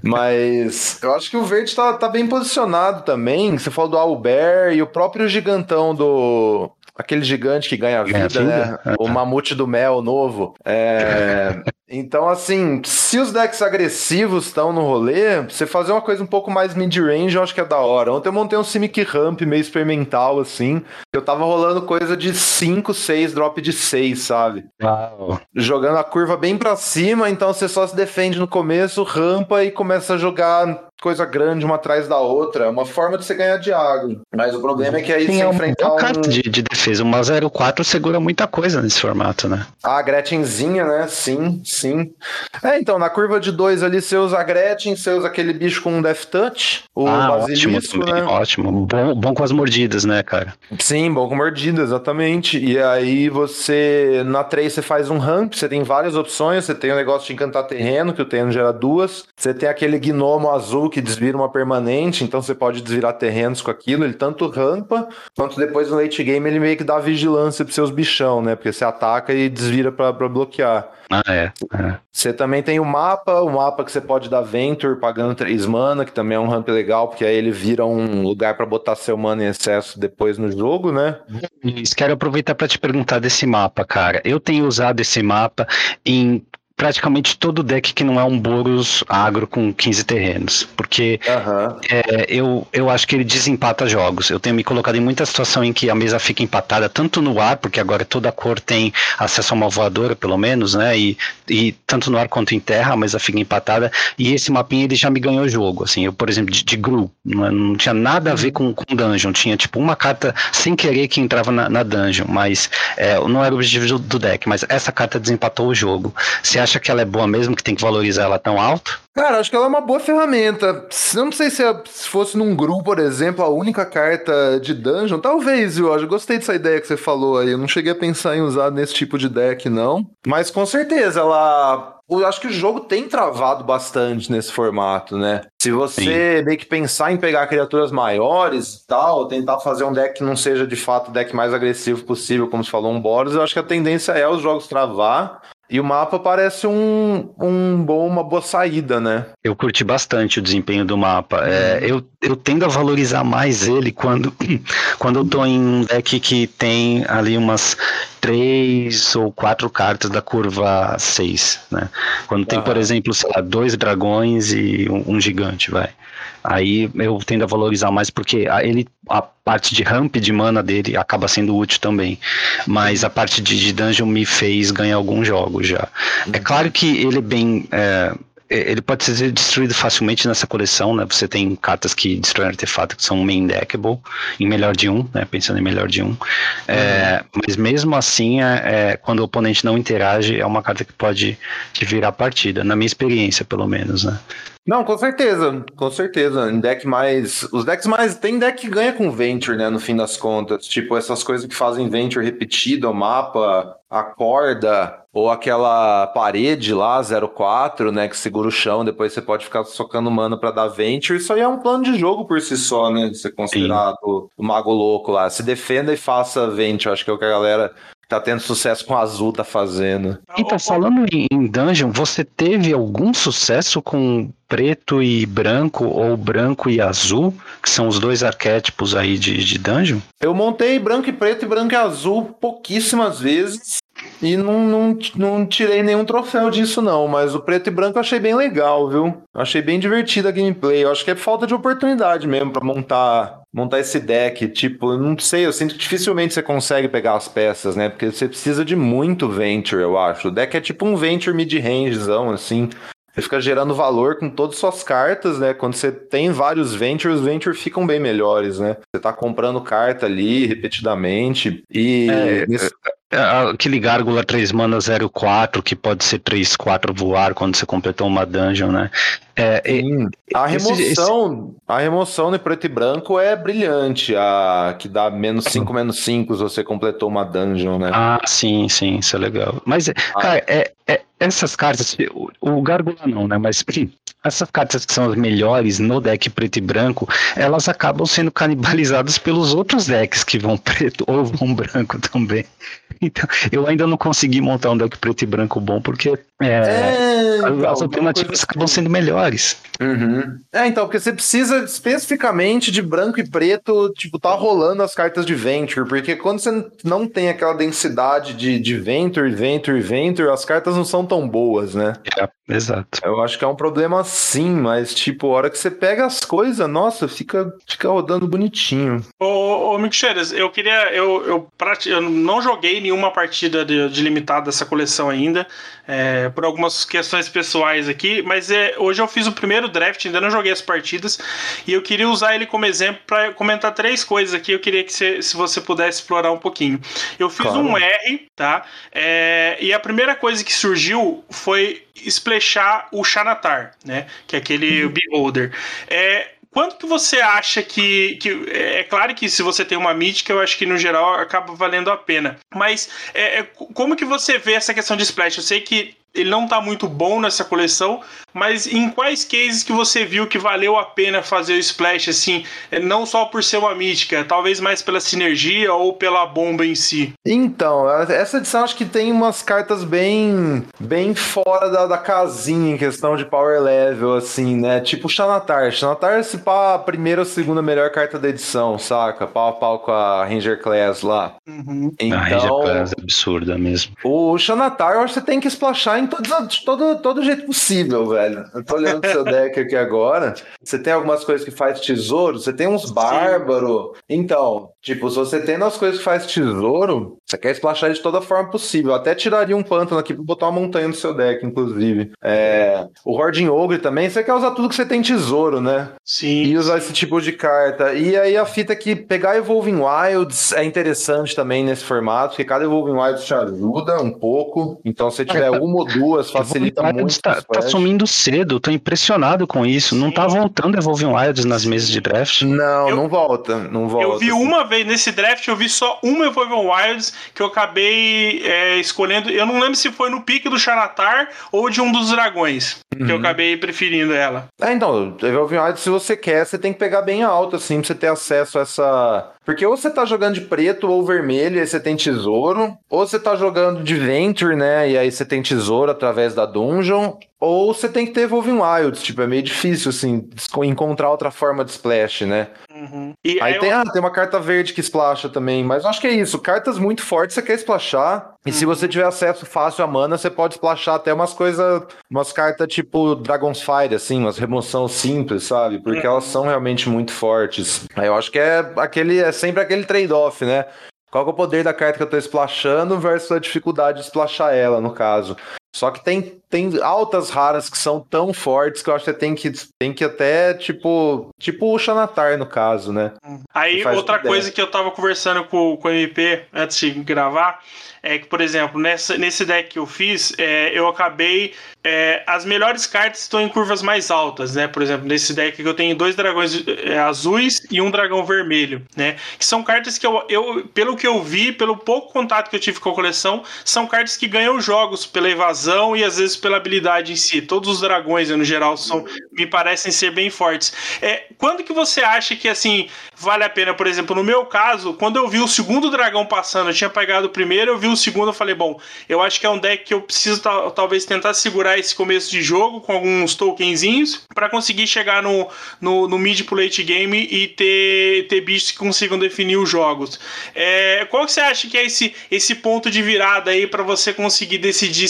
Mas eu acho que o verde tá, tá bem posicionado também. Você falou do Owlbear e o próprio gigantão do... Aquele gigante que ganha vida, ganha né? Vida? O mamute do mel novo. É... Então, assim, se os decks agressivos estão no rolê, você fazer uma coisa um pouco mais mid-range, eu acho que é da hora. Ontem eu montei um Simic Ramp meio experimental, assim. Eu tava rolando coisa de cinco, seis, drop de seis, sabe? Uau. Jogando a curva bem pra cima, então você só se defende no começo, rampa e começa a jogar coisa grande uma atrás da outra. É uma forma de você ganhar de agro. Mas o problema é que aí Sim, você é enfrentar uma um... carta de, de defesa. Uma zero quatro segura muita coisa nesse formato, né? Ah, a Gretchenzinha, né? Sim, sim. É, então, na curva de dois ali, você usa a Gretchen, você usa aquele bicho com um Death Touch, o ah, Basilisco, ótimo, né? Ótimo, bom, bom com as mordidas, né, cara? Sim, bom com mordidas, exatamente. E aí você, na três você faz um ramp, você tem várias opções, você tem o negócio de encantar terreno, que o terreno gera duas, você tem aquele gnomo azul que desvira uma permanente, então você pode desvirar terrenos com aquilo, ele tanto rampa, quanto depois no late game ele meio que dá vigilância pros seus bichão, né? Porque você ataca e desvira pra, pra bloquear. Ah, é, é. Você também tem o mapa, o mapa que você pode dar Venture pagando três mana, que também é um ramp legal, porque aí ele vira um lugar pra botar seu mana em excesso depois no jogo, né? Isso, quero aproveitar pra te perguntar desse mapa, cara. Eu tenho usado esse mapa em praticamente todo deck que não é um Boros agro com quinze terrenos, porque uhum. é, eu, eu acho que ele desempata jogos. Eu tenho me colocado em muita situação em que a mesa fica empatada, tanto no ar, porque agora toda cor tem acesso a uma voadora, pelo menos, né, e, e tanto no ar quanto em terra, a mesa fica empatada, e esse mapinha ele já me ganhou o jogo, assim, eu, por exemplo, de, de Gru, não, não tinha nada a ver com, com dungeon, tinha tipo uma carta sem querer que entrava na, na dungeon, mas é, não era o objetivo do, do deck, mas essa carta desempatou o jogo. Você acha que ela é boa mesmo, que tem que valorizar ela tão alto? Cara, acho que ela é uma boa ferramenta. Eu não sei se, se fosse num grupo, por exemplo, a única carta de dungeon, talvez, eu acho. Gostei dessa ideia que você falou aí. Eu não cheguei a pensar em usar nesse tipo de deck, não. Mas com certeza, ela... Eu acho que o jogo tem travado bastante nesse formato, né? Se você Sim. meio que pensar em pegar criaturas maiores e tal, tentar fazer um deck que não seja de fato o deck mais agressivo possível, como você falou, um Boros, eu acho que a tendência é os jogos travar. E o mapa parece um, um bom, uma boa saída, né? Eu curti bastante o desempenho do mapa. É, eu, eu tendo a valorizar mais ele quando, quando eu tô em um deck que tem ali umas três ou quatro cartas da curva seis, né? Quando tem, ah. por exemplo, sei lá, dois dragões e um, um gigante, vai. Aí eu tendo a valorizar mais porque ele, a parte de ramp de mana dele acaba sendo útil também, mas a parte de, de dungeon me fez ganhar alguns jogos já. É claro que ele é bem... É, ele pode ser destruído facilmente nessa coleção, né? Você tem cartas que destroem artefatos que são main deckable, em melhor de um, né? Pensando em melhor de um. Uhum. É, mas mesmo assim, é, é, quando o oponente não interage, é uma carta que pode te virar a partida, na minha experiência, pelo menos, né? Não, com certeza, com certeza. Em deck mais... Os decks mais... Tem deck que ganha com Venture, né, no fim das contas. Tipo, essas coisas que fazem Venture repetido, o mapa, a corda, ou aquela parede lá, zero quatro, né, que segura o chão, depois você pode ficar socando mana pra dar Venture. Isso aí é um plano de jogo por si só, né, de ser considerado o, o mago louco lá. Se defenda e faça Venture, acho que é o que a galera... tá tendo sucesso com o azul, tá fazendo. Então, falando em dungeon, você teve algum sucesso com preto e branco, ou branco e azul, que são os dois arquétipos aí de, de dungeon? Eu montei branco e preto e branco e azul pouquíssimas vezes, e não, não, não tirei nenhum troféu disso não, mas o preto e branco eu achei bem legal, viu? Eu achei bem divertida a gameplay, eu acho que é falta de oportunidade mesmo pra montar montar esse deck, tipo, não sei, eu sinto que dificilmente você consegue pegar as peças, né? Porque você precisa de muito Venture, eu acho. O deck é tipo um Venture mid-rangezão, assim. Você fica gerando valor com todas as suas cartas, né? Quando você tem vários Ventures, os Ventures ficam bem melhores, né? Você tá comprando carta ali repetidamente e... É, nesse... aquele Gárgula três mana zero quatro, que pode ser três quatro voar quando você completou uma dungeon, né? É, Sim. A remoção, esse, esse... a remoção no preto e branco é brilhante, a que dá menos cinco, menos cinco se você completou uma dungeon, né? Ah, sim, sim, isso é legal. Mas, ah. cara, é, é, essas cartas, o, o Gárgula não, né? Mas essas cartas que são as melhores no deck preto e branco, elas acabam sendo canibalizadas pelos outros decks que vão preto ou vão branco também. Então, eu ainda não consegui montar um deck preto e branco bom, porque é, é, então, as alternativas acabam sendo melhores. Uhum. É, então, porque você precisa especificamente de branco e preto, tipo, tá rolando as cartas de Venture, porque quando você não tem aquela densidade de, de Venture, Venture, Venture, as cartas não são tão boas, né? É, exato. Eu acho que é um problema sim, mas, tipo, a hora que você pega as coisas, nossa, fica, fica rodando bonitinho. Ô, ô Micheiras, eu queria, eu, eu, eu não joguei nenhuma partida de, de limitado dessa coleção ainda, é, por algumas questões pessoais aqui, mas é, hoje eu fiz o primeiro draft, ainda não joguei as partidas, e eu queria usar ele como exemplo para comentar três coisas aqui, eu queria que você, se você pudesse explorar um pouquinho. Eu fiz claro. um R, tá? É, e a primeira coisa que surgiu foi splashar o Xanatar, né? Que é aquele uhum. Beholder. É... Quanto que você acha que, que... É claro que se você tem uma mítica, eu acho que no geral acaba valendo a pena. Mas é, como que você vê essa questão de splash? Eu sei que ele não tá muito bom nessa coleção, mas em quais cases que você viu que valeu a pena fazer o splash, assim, não só por ser uma mítica, talvez mais pela sinergia ou pela bomba em si? Então, essa edição acho que tem umas cartas bem bem fora da, da casinha em questão de power level, assim, né? Tipo Xanatar. Xanatar se pá a primeira ou segunda melhor carta da edição, saca? Pau a pau com a Ranger Class lá. Uhum. Então, a Ranger Class é absurda mesmo. O Xanatar, eu acho que você tem que splashar em todo, todo, todo jeito possível, velho. Eu tô olhando o seu deck aqui agora. Você tem algumas coisas que faz tesouro, você tem uns bárbaros. Então, tipo, se você tem as coisas que faz tesouro, você quer splashar de toda forma possível. Eu até tiraria um pântano aqui pra botar uma montanha no seu deck, inclusive. É... O Hording Ogre também, você quer usar tudo que você tem tesouro, né? Sim. E usar esse tipo de carta. E aí a fita é que pegar Evolving Wilds é interessante também nesse formato, porque cada Evolving Wilds te ajuda um pouco. Então, se tiver uma ou duas, facilita muito. Tá, tá sumindo cedo, tô impressionado com isso. Sim. Não tá voltando Evolving Wilds nas mesas de draft. Não, eu, não volta, não volta. Eu vi assim. uma vez nesse draft, eu vi só uma Evolving Wilds que eu acabei é, escolhendo. Eu não lembro se foi no pique do Xanatar ou de um dos dragões, uhum. que eu acabei preferindo ela. É, então, Evolving Wilds, se você quer, você tem que pegar bem alto, assim, pra você ter acesso a essa... Porque ou você tá jogando de preto ou vermelho, e aí você tem tesouro, ou você tá jogando de Venture, né, e aí você tem tesouro através da dungeon, ou você tem que ter Evolving Wilds, tipo, é meio difícil, assim, encontrar outra forma de splash, né. Uhum. E aí, aí tem, eu... ah, tem uma carta verde que splasha também, mas eu acho que é isso, cartas muito fortes você quer splashar, e uhum. se você tiver acesso fácil à mana, você pode splashar até umas coisas, umas cartas tipo Dragon's Fire, assim, umas remoção simples, sabe, porque uhum. elas são realmente muito fortes. Aí eu acho que é aquele, é sempre aquele trade-off, né, qual que é o poder da carta que eu tô splashando versus a dificuldade de splashar ela, no caso. Só que tem, tem altas raras que são tão fortes que eu acho que você tem que, tem que até, tipo, tipo o Xanatar, no caso, né? Aí, outra coisa que eu tava conversando com, com o M P antes de gravar, é que, por exemplo, nessa, nesse deck que eu fiz, é, eu acabei... É, as melhores cartas estão em curvas mais altas, né? Por exemplo, nesse deck que eu tenho dois dragões é, azuis e um dragão vermelho, né? Que são cartas que eu, eu, pelo que eu vi, pelo pouco contato que eu tive com a coleção, são cartas que ganham jogos pela evasão e às vezes pela habilidade em si. Todos os dragões, no geral, são, me parecem ser bem fortes. É, quando que você acha que, assim, vale a pena? Por exemplo, no meu caso, quando eu vi o segundo dragão passando, eu tinha pegado o primeiro, eu vi o segundo, eu falei, bom, eu acho que é um deck que eu preciso talvez tentar segurar esse começo de jogo com alguns tokenzinhos para conseguir chegar no, no, no mid pro late game e ter, ter bichos que consigam definir os jogos. É, qual que você acha que é esse, esse ponto de virada aí para você conseguir decidir se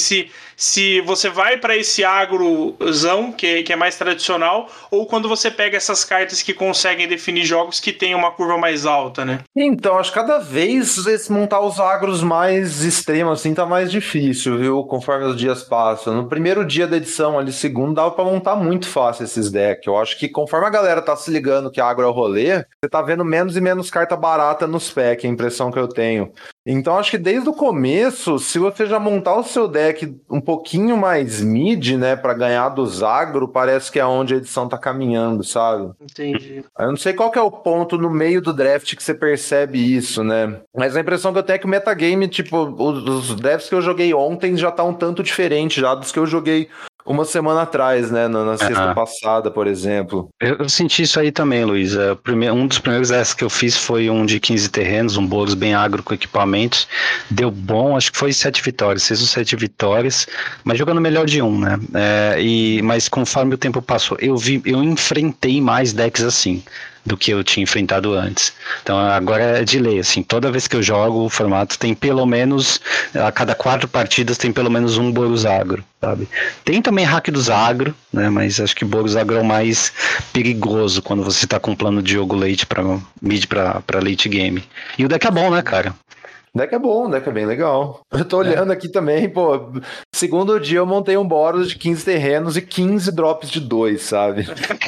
se você vai para esse agrozão, que, que é mais tradicional, ou quando você pega essas cartas que conseguem definir jogos que tem uma curva mais alta, né? Então, acho que cada vez esse montar os agros mais extremos, assim, tá mais difícil, viu? Conforme os dias passam. No primeiro dia da edição, ali, segundo, dava pra montar muito fácil esses decks. Eu acho que conforme a galera tá se ligando que agro é o rolê, você tá vendo menos e menos carta barata nos packs, a impressão que eu tenho. Então, acho que desde o começo, se você já montar o seu deck um pouquinho mais mid, né, pra ganhar dos agro, parece que é onde a edição tá caminhando, sabe? Entendi. Eu não sei qual que é o ponto no meio do draft que você percebe isso, né? Mas a impressão que eu tenho é que o metagame, tipo, os, os drafts que eu joguei ontem já tá um tanto diferente já dos que eu joguei uma semana atrás, né? Na, na sexta Ah. passada, por exemplo. Eu, eu senti isso aí também, Luiz. É, primeiro, um dos primeiros decks que eu fiz foi um de quinze terrenos, um Boros bem agro com equipamentos. Deu bom, acho que foi sete vitórias, seis ou sete vitórias, mas jogando melhor de um, né? É, e, mas conforme o tempo passou, eu vi, eu enfrentei mais decks assim do que eu tinha enfrentado antes. Então agora é de lei, assim, toda vez que eu jogo o formato tem pelo menos, a cada quatro partidas tem pelo menos um Boros agro, sabe? Tem também hack dos agro, né, mas acho que Boros agro é o mais perigoso quando você tá com um plano de jogo late pra mid pra, pra late game. E o deck é bom, né, cara? O deck é bom, o deck é bem legal. Eu tô olhando é. aqui também, pô, segundo dia eu montei um Boros de quinze terrenos e quinze drops de dois, sabe?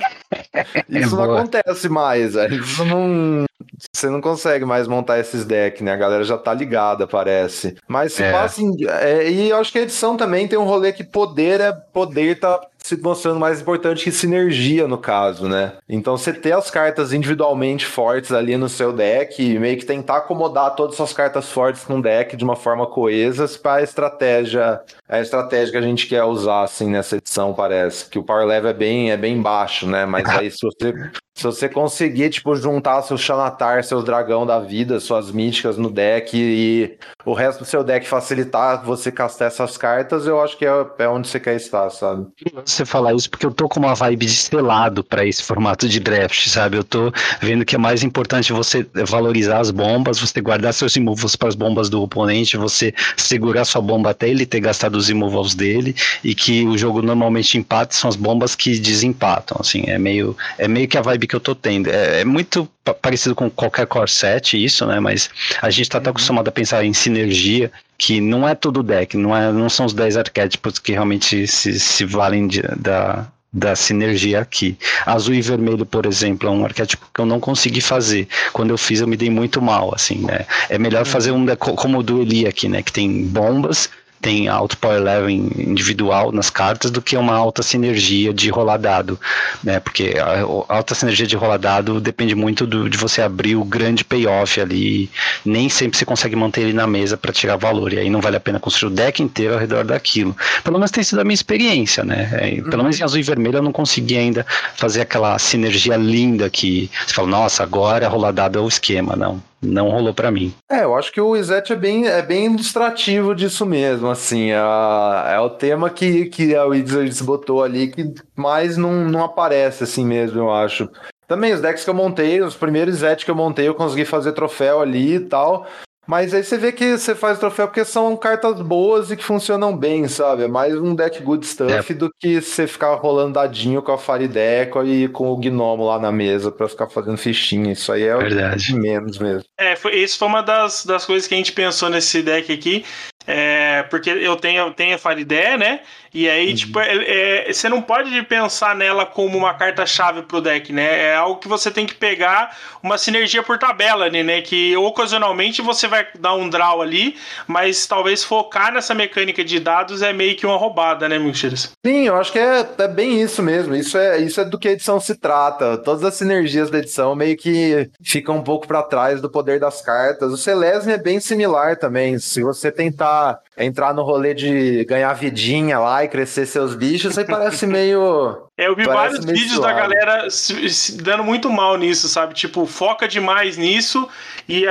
Isso é não acontece mais, velho. Isso não... Você não consegue mais montar esses decks, né? A galera já tá ligada, parece. Mas se é. passa em... é, e eu acho que a edição também tem um rolê que poder é poder tá se mostrando mais importante que sinergia, no caso, né? Então você ter as cartas individualmente fortes ali no seu deck e meio que tentar acomodar todas as cartas fortes num deck de uma forma coesa para a estratégia, a estratégia que a gente quer usar, assim, nessa edição, parece. Que o power level é bem, é bem baixo, né? Mas aí se você... Se você conseguir, tipo, juntar seus Xanatar, seus dragão da vida, suas míticas no deck e o resto do seu deck facilitar você castar essas cartas, eu acho que é, é onde você quer estar, sabe? Você falar isso porque eu tô com uma vibe de selado pra esse formato de draft, sabe? Eu tô vendo que é mais importante você valorizar as bombas, você guardar seus removals para as bombas do oponente, você segurar sua bomba até ele ter gastado os removals dele, e que o jogo normalmente empate são as bombas que desempatam, assim, é meio, é meio que a vibe que eu tô tendo. É, é muito parecido com qualquer core set isso, né, mas a gente tá tão acostumado a pensar em sinergia que não é todo deck, não, é, não são os dez arquétipos que realmente se, se valem de, da, da sinergia aqui. Azul e vermelho, por exemplo, é um arquétipo que eu não consegui fazer. Quando eu fiz eu me dei muito mal, assim, né. É melhor fazer um deck como o do Eli aqui, né, que tem bombas, tem alto power level individual nas cartas, do que uma alta sinergia de rolar dado, né? Porque a alta sinergia de rolar dado depende muito do, de você abrir o grande payoff ali, nem sempre você consegue manter ele na mesa para tirar valor, e aí não vale a pena construir o deck inteiro ao redor daquilo. Pelo menos tem sido a minha experiência, né? É, pelo menos em azul e vermelho eu não consegui ainda fazer aquela sinergia linda que você fala, nossa, agora rolar dado é o esquema, não. Não rolou pra mim. É, eu acho que o Izete é bem, é bem ilustrativo disso mesmo, assim, é, é o tema que, que a Wizards botou ali que mais não, não aparece assim mesmo, eu acho. Também os decks que eu montei, os primeiros Izete que eu montei, eu consegui fazer troféu ali e tal, mas aí você vê que você faz troféu porque são cartas boas e que funcionam bem, sabe? É mais um deck good stuff é. do que você ficar rolando dadinho com a Farideco e com o Gnomo lá na mesa pra ficar fazendo fichinha. Isso aí é Verdade. o menos mesmo. É, foi, isso foi uma das, das coisas que a gente pensou nesse deck aqui. É, porque eu tenho, tenho a Faridé, né? E aí, uhum. tipo, é, é, você não pode pensar nela como uma carta-chave pro deck, né? É algo que você tem que pegar uma sinergia por tabela, né? Que ocasionalmente você vai dar um draw ali, mas talvez focar nessa mecânica de dados é meio que uma roubada, né, Miltiras? Sim, eu acho que é, é bem isso mesmo. Isso é, isso é do que a edição se trata. Todas as sinergias da edição meio que ficam um pouco pra trás do poder das cartas. O Selesnya é bem similar também. Se você tentar entrar no rolê de ganhar vidinha lá e crescer seus bichos, aí parece meio... É, eu vi vários vídeos suave. Da galera se, se dando muito mal nisso, sabe? Tipo, foca demais nisso e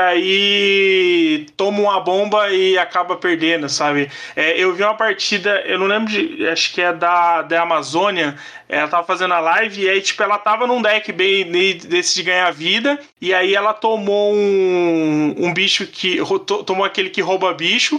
aí toma uma bomba e acaba perdendo, sabe? É, eu vi uma partida, eu não lembro de... Acho que é da, da Amazônia. Ela tava fazendo a live e aí, tipo, ela tava num deck bem desse de ganhar vida e aí ela tomou um, um bicho que... Tomou aquele que rouba bicho.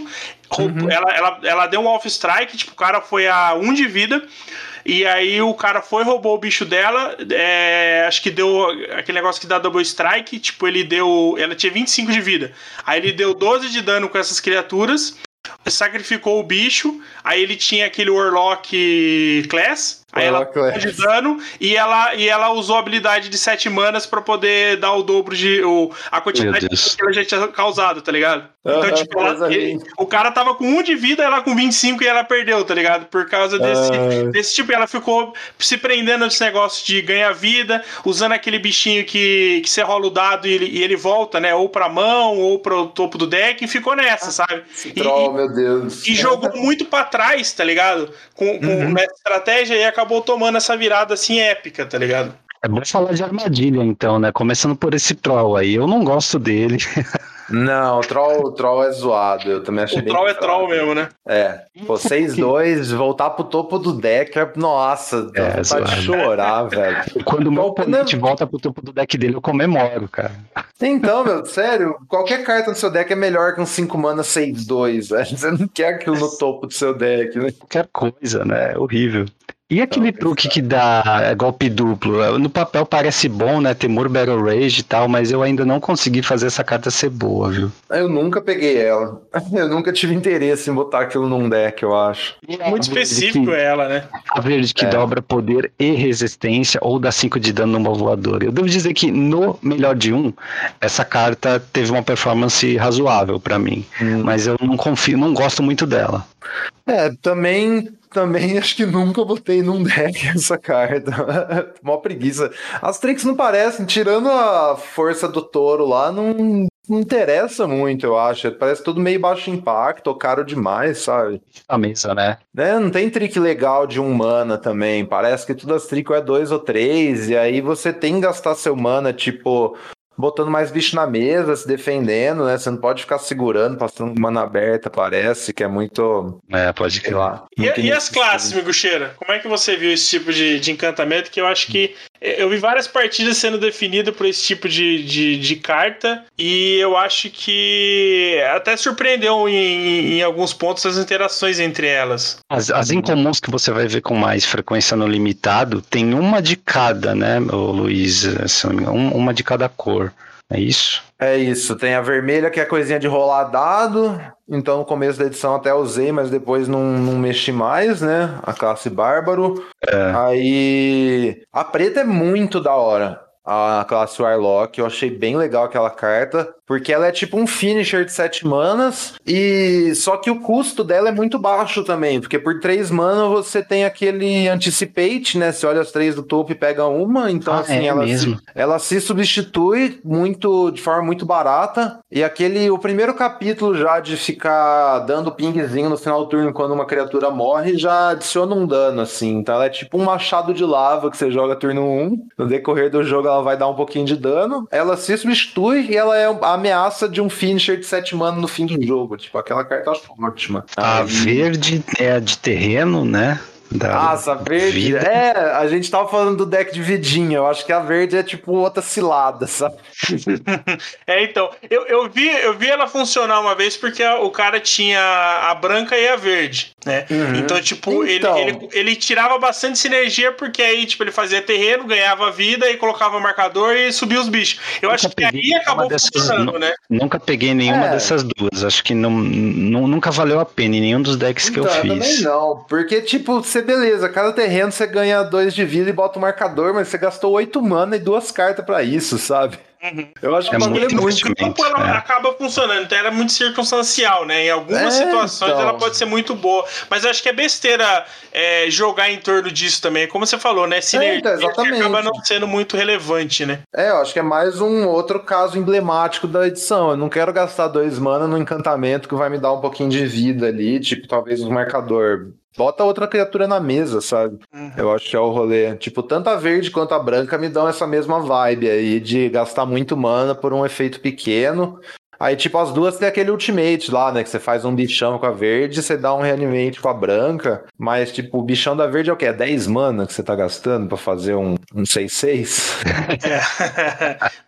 Uhum. Ela, ela, ela deu um off strike, tipo, o cara foi a um de vida. E aí o cara foi, roubou o bicho dela, é, acho que deu aquele negócio que dá double strike, tipo, ele deu, ela tinha vinte e cinco de vida, aí ele deu doze de dano com essas criaturas, sacrificou o bicho, aí ele tinha aquele Warlock Class, aí ela deu de dano, e ela, e ela usou a habilidade de sete manas pra poder dar o dobro de, o, a quantidade que ela já tinha causado, tá ligado? Então, uhum, tipo, ela, ele, o cara tava com um de vida, ela com vinte e cinco e ela perdeu, tá ligado? Por causa desse, uh... desse tipo, ela ficou se prendendo nesse negócio de ganhar vida, usando aquele bichinho que, que você rola o dado e ele, e ele volta, né? Ou pra mão, ou pro topo do deck, e ficou nessa, sabe? E, troll, meu Deus. E jogou muito pra trás, tá ligado? Com, com uhum. essa estratégia e acabou tomando essa virada assim épica, tá ligado? É bom falar de armadilha, então, né? Começando por esse troll aí. Eu não gosto dele. Não, o troll, o troll é zoado. Eu também achei o bem troll é troll mesmo, né? É. Pô, seis dois, voltar pro topo do deck, nossa, é, dá vontade de chorar, velho. Quando o meu oponente volta pro topo do deck dele, eu comemoro, cara. Então, meu, sério, qualquer carta no seu deck é melhor que um cinco mana seis dois, velho. Você não quer aquilo no topo do seu deck, né? Qualquer coisa, né? É horrível. E aquele não, truque que dá golpe duplo? No papel parece bom, né? Temur Battle Rage e tal, mas eu ainda não consegui fazer essa carta ser boa, viu? Eu nunca peguei ela. Eu nunca tive interesse em botar aquilo num deck, eu acho. É muito específico que, ela, né? A verde que é. dobra poder e resistência ou dá cinco de dano numa voadora. Eu devo dizer que no melhor de um, essa carta teve uma performance razoável pra mim. Hum. Mas eu não confio, não gosto muito dela. É, também... Também acho que nunca botei num deck essa carta. Mó preguiça. As tricks não parecem, tirando a força do touro lá, não, não interessa muito, eu acho. Parece tudo meio baixo impacto, ou caro demais, sabe? A mesa, né? É, não tem trick legal de um mana também. Parece que todas as tricks é dois ou três, e aí você tem que gastar seu mana, tipo... botando mais bicho na mesa, se defendendo, né? Você não pode ficar segurando, passando mana aberta, parece, que é muito... É, pode ir lá. E, e as classes, Miguxeira? Como é que você viu esse tipo de, de encantamento? Que eu acho que... Eu vi várias partidas sendo definidas por esse tipo de, de, de carta, e eu acho que até surpreendeu em, em alguns pontos as interações entre elas. As, as incomuns que você vai ver com mais frequência no limitado, tem uma de cada, né, Luiz? Uma de cada cor. É isso? É isso, tem a vermelha que é a coisinha de rolar dado, então no começo da edição até usei, mas depois não, não mexi mais, né, a classe bárbaro. É. Aí a preta é muito da hora, a classe Warlock, eu achei bem legal aquela carta, porque ela é tipo um finisher de sete manas, e só que o custo dela é muito baixo também, porque por três manas você tem aquele Anticipate, né? Você olha as três do topo e pega uma, então ah, assim, é ela, se, ela se substitui muito, de forma muito barata, e aquele, o primeiro capítulo já de ficar dando pingzinho no final do turno quando uma criatura morre, já adiciona um dano, assim, então ela é tipo um machado de lava que você joga turno um, no decorrer do jogo ela vai dar um pouquinho de dano, ela se substitui e ela é a ameaça de um finisher de sete mana no fim do jogo. Tipo, aquela carta ótima. A Aí... verde é a de terreno, né? Da Nossa, a verde. Vida. É, a gente tava falando do deck de vidinha. Eu acho que a verde é tipo outra cilada, sabe? É, então. Eu, eu, vi, eu vi ela funcionar uma vez porque a, o cara tinha a branca e a verde, né? Uhum. Então, tipo, então... Ele, ele, ele tirava bastante sinergia porque aí, tipo, ele fazia terreno, ganhava vida e colocava marcador e subia os bichos. Eu nunca acho que aí acabou dessas, funcionando, né? Nunca peguei nenhuma é. dessas duas. Acho que não, não, nunca valeu a pena em nenhum dos decks então, que eu fiz. Também não, porque, tipo, você, beleza, cada terreno você ganha dois de vida e bota o marcador, mas você gastou oito mana e duas cartas pra isso, sabe? Uhum. Eu acho que é o bagulho é muito... O campo ela é. acaba funcionando, então ela é muito circunstancial, né? Em algumas é, situações então. ela pode ser muito boa, mas eu acho que é besteira é, jogar em torno disso também, como você falou, né? Sinergia é, então, acaba não sendo muito relevante, né? É, eu acho que é mais um outro caso emblemático da edição. Eu não quero gastar dois mana no encantamento que vai me dar um pouquinho de vida ali, tipo, talvez um marcador... Bota outra criatura na mesa, sabe? Uhum. Eu acho que é o rolê. Tipo, tanto a verde quanto a branca me dão essa mesma vibe aí de gastar muito mana por um efeito pequeno. Aí, tipo, as duas tem aquele ultimate lá, né? Que você faz um bichão com a verde e você dá um reanimate com a branca. Mas, tipo, o bichão da verde é o quê? É dez mana que você tá gastando pra fazer um, um seis seis? É.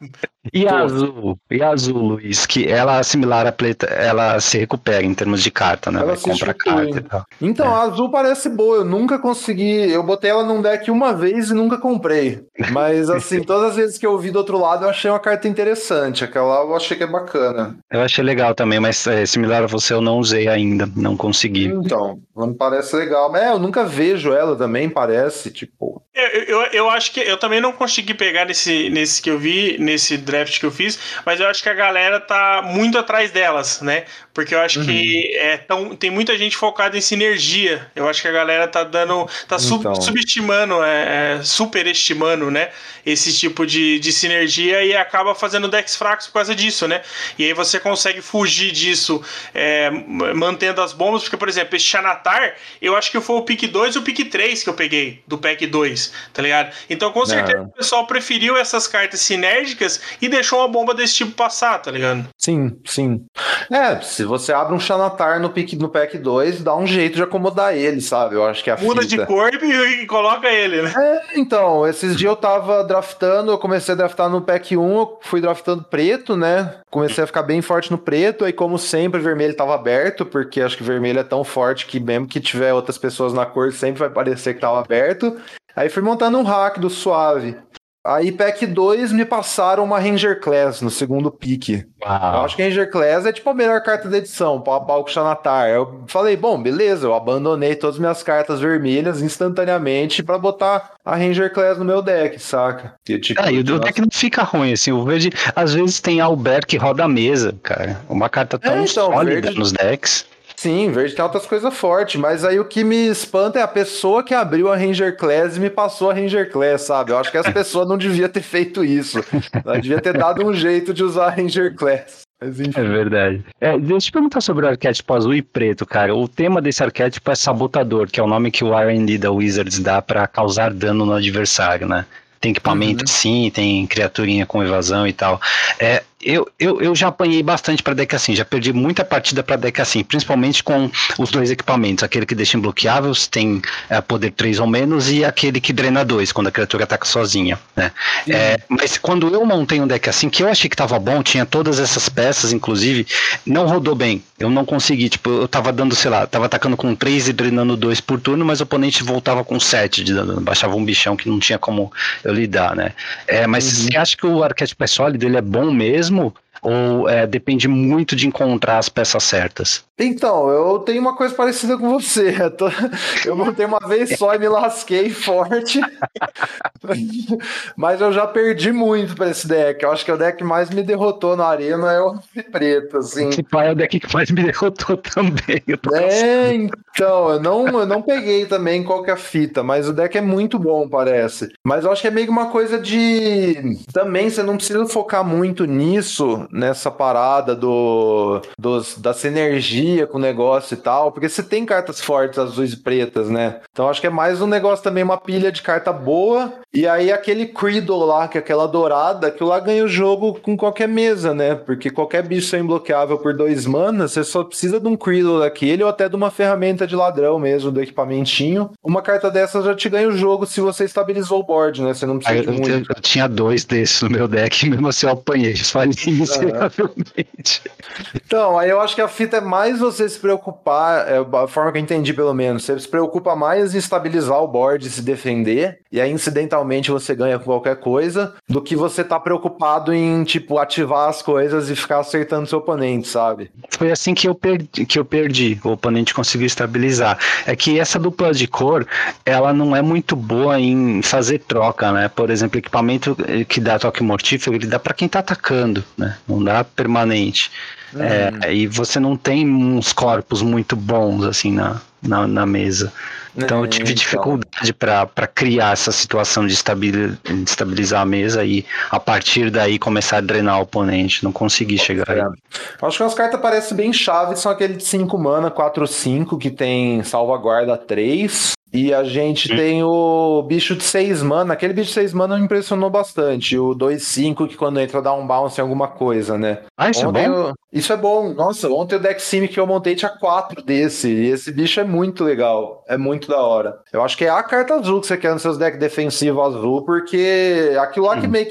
E a azul, e a azul, Luiz, que ela é similar à preta, ela se recupera em termos de carta, né? Ela Vai se comprar substitui. carta e tal. Então, É. a azul parece boa, eu nunca consegui. Eu botei ela num deck uma vez e nunca comprei. Mas, assim, todas as vezes que eu vi do outro lado, eu achei uma carta interessante. Aquela eu achei que é bacana. Eu achei legal também, mas é, similar a você eu não usei ainda, não consegui. Então, não parece legal. Mas é, eu nunca vejo ela também, parece, tipo. Eu, eu, eu acho que eu também não consegui pegar nesse, nesse que eu vi, nesse draft que eu fiz, mas eu acho que a galera tá muito atrás delas, né? Porque eu acho uhum. que é tão, tem muita gente focada em sinergia. Eu acho que a galera tá dando. tá sub, então. subestimando, é, é, superestimando, né? Esse tipo de, de sinergia e acaba fazendo decks fracos por causa disso, né? E aí você consegue fugir disso é, mantendo as bombas, porque, por exemplo, esse Xanatar, eu acho que foi o pick dois e o pick três que eu peguei do pack dois, tá ligado? Então, com certeza, o pessoal preferiu essas cartas sinérgicas e deixou uma bomba desse tipo passar, tá ligado? Sim, sim. É, se você abre um Xanatar no, pick, no pack dois, dá um jeito de acomodar ele, sabe? Eu acho que é a Muda fita. de corpo e, e coloca ele, né? É, então, esses dias eu tava draftando, eu comecei a draftar no pack um, eu fui draftando preto, né? Comecei a ficar bem forte no preto, aí como sempre, vermelho tava aberto, porque acho que vermelho é tão forte que mesmo que tiver outras pessoas na cor, sempre vai parecer que tava aberto. Aí fui montando um hack do suave. Aí, pack dois, me passaram uma Ranger Class no segundo pick. Uau. Eu acho que a Ranger Class é tipo a melhor carta da edição, pau a pau com o Xanatar. Eu falei, bom, beleza, eu abandonei todas as minhas cartas vermelhas instantaneamente pra botar a Ranger Class no meu deck, saca? E, tipo, ah, e o nossa... deck não fica ruim, assim, o verde, às vezes tem Albert que roda a mesa, cara. Uma carta tão é, então, sólida verde... nos decks. Sim, verde tem outras coisas fortes, mas aí o que me espanta é a pessoa que abriu a Ranger Class e me passou a Ranger Class, sabe? Eu acho que essa pessoa não devia ter feito isso. Ela devia ter dado um jeito de usar a Ranger Class. Mas, é verdade. É, deixa eu te perguntar sobre o arquétipo azul e preto, cara. O tema desse arquétipo é Sabotador, que é o nome que o R and D da Wizards dá pra causar dano no adversário, né? Tem equipamento, uhum. sim, tem criaturinha com evasão e tal. É, eu, eu, eu já apanhei bastante para deck assim, já perdi muita partida para deck assim, principalmente com os dois equipamentos, aquele que deixa imbloqueáveis, tem é, poder três ou menos, e aquele que drena dois, quando a criatura ataca sozinha, né? Uhum. É, mas quando eu montei um deck assim, que eu achei que tava bom, tinha todas essas peças, inclusive, não rodou bem, eu não consegui, tipo, eu tava dando, sei lá, tava atacando com três e drenando dois por turno, mas o oponente voltava com sete de dano, baixava um bichão que não tinha como eu lidar, né? É, mas uhum. você acha que o arquétipo é sólido, ele é bom mesmo? Ou é, depende muito de encontrar as peças certas? Então, eu tenho uma coisa parecida com você. Eu, tô... eu montei uma vez só e me lasquei forte. Mas eu já perdi muito para esse deck. Eu acho que o deck que mais me derrotou na arena é o preto, assim. Esse pai é o deck que mais me derrotou também. É, então, eu não, eu não peguei também qual que é a fita, mas o deck é muito bom, parece. Mas eu acho que é meio que uma coisa de... Também você não precisa focar muito nisso, nessa parada do, dos, da sinergia com o negócio e tal, porque você tem cartas fortes azuis e pretas, né? Então acho que é mais um negócio também, uma pilha de carta boa, e aí aquele Creedle lá, que é aquela dourada, que lá ganha o jogo com qualquer mesa, né? Porque qualquer bicho é imbloqueável por dois manas, você só precisa de um Creedle daquele ou até de uma ferramenta de ladrão mesmo, do equipamentinho. Uma carta dessas já te ganha o jogo se você estabilizou o board, né? Você não precisa ah, de eu, muito. Eu, eu tinha dois desses no meu deck, mesmo assim eu apanhei, falei miseravelmente. Então, aí eu acho que a fita é mais você se preocupar, é a forma que eu entendi pelo menos, você se preocupa mais em estabilizar o board e se defender, e aí incidentalmente você ganha com qualquer coisa, do que você tá preocupado em, tipo, ativar as coisas e ficar acertando seu oponente, sabe? Foi assim que eu perdi, que eu perdi, o oponente conseguiu estabilizar. É que essa dupla de cor, ela não é muito boa em fazer troca, né? Por exemplo, equipamento que dá toque mortífero, ele dá pra quem tá atacando, né? Não dá permanente. Uhum. É, e você não tem uns corpos muito bons assim na, na, na mesa. Então é, eu tive dificuldade para criar essa situação de, estabil, de estabilizar a mesa e a partir daí começar a drenar o oponente. Não consegui Pode chegar aí. Acho que as cartas parecem bem chaves, são aquele de cinco mana, quatro cinco, que tem salvaguarda três. E a gente hum. tem o bicho de seis mana. Aquele bicho de seis mana me impressionou bastante. O dois cinco, que quando entra dá um bounce em alguma coisa, né? Ah, isso ontem é bom? Eu... Isso é bom. Nossa, ontem o deck sim que eu montei tinha quatro desse. E esse bicho é muito legal. É muito da hora. Eu acho que é a carta azul que você quer nos seus decks defensivos azul, porque aquilo lá hum. que meio que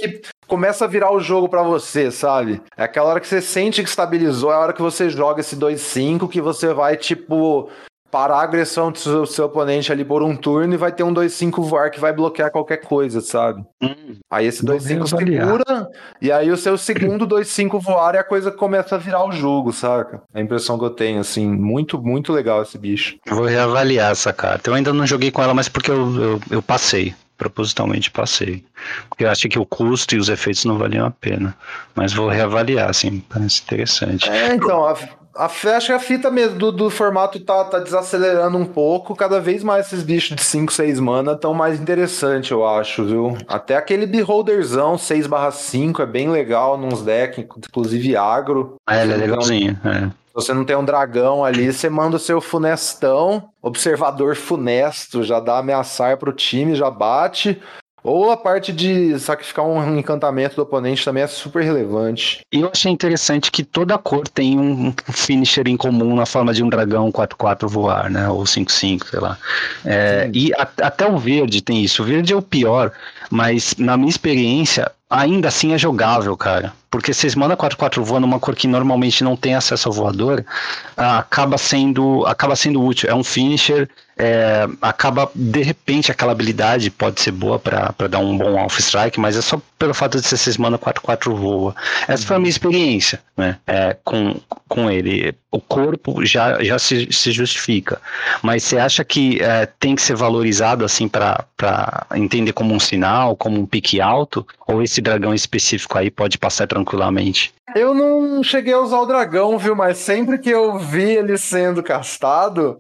começa a virar o jogo pra você, sabe? É aquela hora que você sente que estabilizou, é a hora que você joga esse dois cinco que você vai, tipo, parar a agressão do seu, seu oponente ali por um turno e vai ter um dois cinco voar que vai bloquear qualquer coisa, sabe? Hum, aí esse dois cinco segura, e aí o seu segundo dois cinco voar é a coisa que começa a virar o jogo, saca? É a impressão que eu tenho, assim, muito, muito legal esse bicho. Eu vou reavaliar essa carta. Eu ainda não joguei com ela, mas porque eu, eu, eu passei. Propositalmente passei. Porque eu achei que o custo e os efeitos não valiam a pena. Mas vou reavaliar, assim, parece interessante. É, então, a, a, acho que a fita mesmo do, do formato tá, tá desacelerando um pouco. Cada vez mais esses bichos de cinco, seis mana estão mais interessantes, eu acho, viu? Até aquele Beholderzão seis barra cinco é bem legal nos decks, inclusive agro. Ah, ele é legalzinho, é. Se você não tem um dragão ali, você manda o seu funestão, observador funesto, já dá ameaçar pro time, já bate. Ou a parte de sacrificar um encantamento do oponente também é super relevante. E eu achei interessante que toda cor tem um finisher em comum na forma de um dragão quatro quatro voar, né? Ou cinco cinco, sei lá. É, e a, até o verde tem isso. O verde é o pior, mas na minha experiência, ainda assim é jogável, cara. Porque vocês mandam quatro quatro voando numa cor que normalmente não tem acesso ao voador, acaba sendo, acaba sendo útil. É um finisher, é, acaba, de repente, aquela habilidade pode ser boa para dar um bom Alpha Strike, mas é só pelo fato de ser vocês mandam quatro quatro voa. Essa foi a minha experiência, né, é, com, com ele. O corpo já, já se, se justifica, mas você acha que é, tem que ser valorizado assim para entender como um sinal, como um pique alto, ou esse dragão específico aí pode passar tranquilamente? Eu não cheguei a usar o dragão, viu? Mas sempre que eu vi ele sendo castado,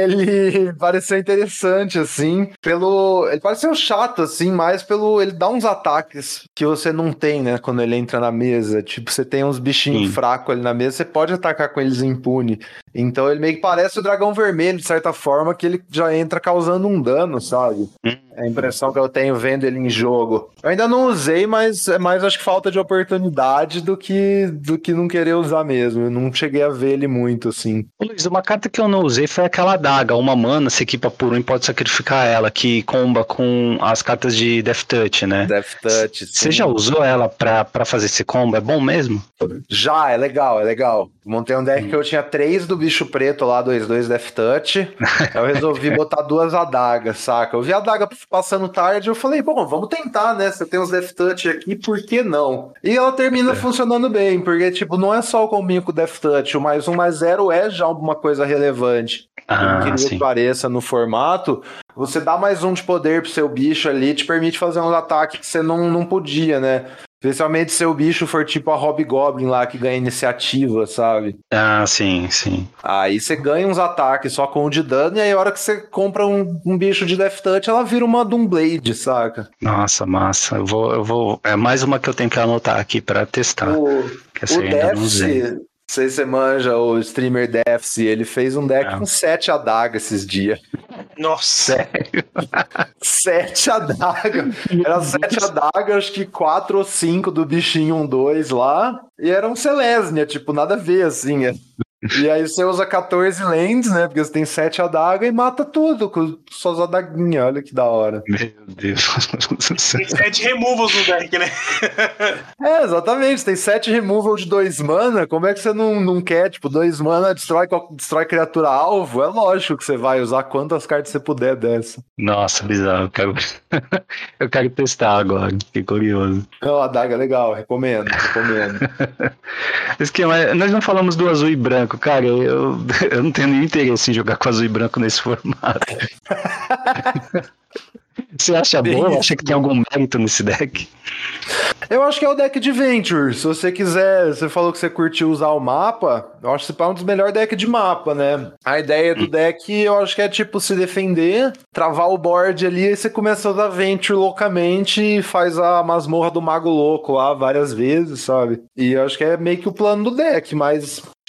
ele pareceu interessante, assim. Pelo. Ele pareceu chato, assim, mas pelo. Ele dá uns ataques que você não tem, né? Quando ele entra na mesa. Tipo, você tem uns bichinhos fracos ali na mesa, você pode atacar com eles impune. Então ele meio que parece o dragão vermelho, de certa forma, que ele já entra causando um dano, sabe? É a impressão que eu tenho vendo ele em jogo. Eu ainda não usei, mas é mais acho que falta de oportunidade do que, do que não querer usar mesmo. Eu não cheguei a ver ele muito, assim. Luiz, uma carta que eu não usei foi aquela adaga. Uma mana, se equipa por um e pode sacrificar ela, que comba com as cartas de Death Touch, né? Death Touch, sim. Você já usou ela pra, pra fazer esse combo? É bom mesmo? Já, é legal, é legal. Montei um deck hum. que eu tinha três do bicho preto lá, dois dois Death Touch. Eu resolvi botar duas adagas, saca? Eu vi a adaga passando tarde, eu falei, bom, vamos tentar, né? Você tem uns Death Touch aqui, por que não? E ela termina é. funcionando bem, porque, tipo, não é só o combinho com o Death Touch, o mais um mais zero é já uma coisa relevante. Ah, que sim. pareça no formato, você dá mais um de poder pro seu bicho ali, te permite fazer uns ataques que você não, não podia, né? Especialmente se o bicho for tipo a Hobgoblin lá, que ganha iniciativa, sabe? Ah, sim, sim. Aí você ganha uns ataques só com o de dano, e aí a hora que você compra um, um bicho de Death Touch, ela vira uma Doomblade, saca? Nossa, massa. Eu vou, eu vou... É mais uma que eu tenho que anotar aqui pra testar. O, que essa o Death, não sei se você manja, o streamer Death, ele fez um deck ah. com sete adagas esses dias. Nossa! Sério? Sete adagas. Era sete adagas, acho que quatro ou cinco do bichinho um dois lá. E era um Selesnya, tipo, nada a ver, assim. E aí você usa quatorze lands, né? Porque você tem sete adagas e mata tudo com suas adaguinhas. Olha que da hora. Meu Deus. Tem sete removals no deck, né? É, exatamente. Tem sete removal de dois mana. Como é que você não, não quer? Tipo, dois mana destrói, destrói criatura alvo? É lógico que você vai usar quantas cartas você puder dessa. Nossa, bizarro. Eu quero, eu quero testar agora. Fiquei curioso. Não, a adaga é legal. Recomendo, recomendo. Esquema, nós não falamos do azul e branco. Cara, eu, eu não tenho nenhum interesse em jogar com azul e branco nesse formato. Você acha bom? Acha que tem algum mérito nesse deck? Eu acho que é o deck de Venture. Se você quiser, você falou que você curtiu usar o mapa, eu acho que é um dos melhores decks de mapa, né? A ideia do hum. deck, eu acho que é tipo se defender, travar o board ali, e você começa a usar Venture loucamente e faz a masmorra do Mago Louco lá várias vezes, sabe? E eu acho que é meio que o plano do deck, mas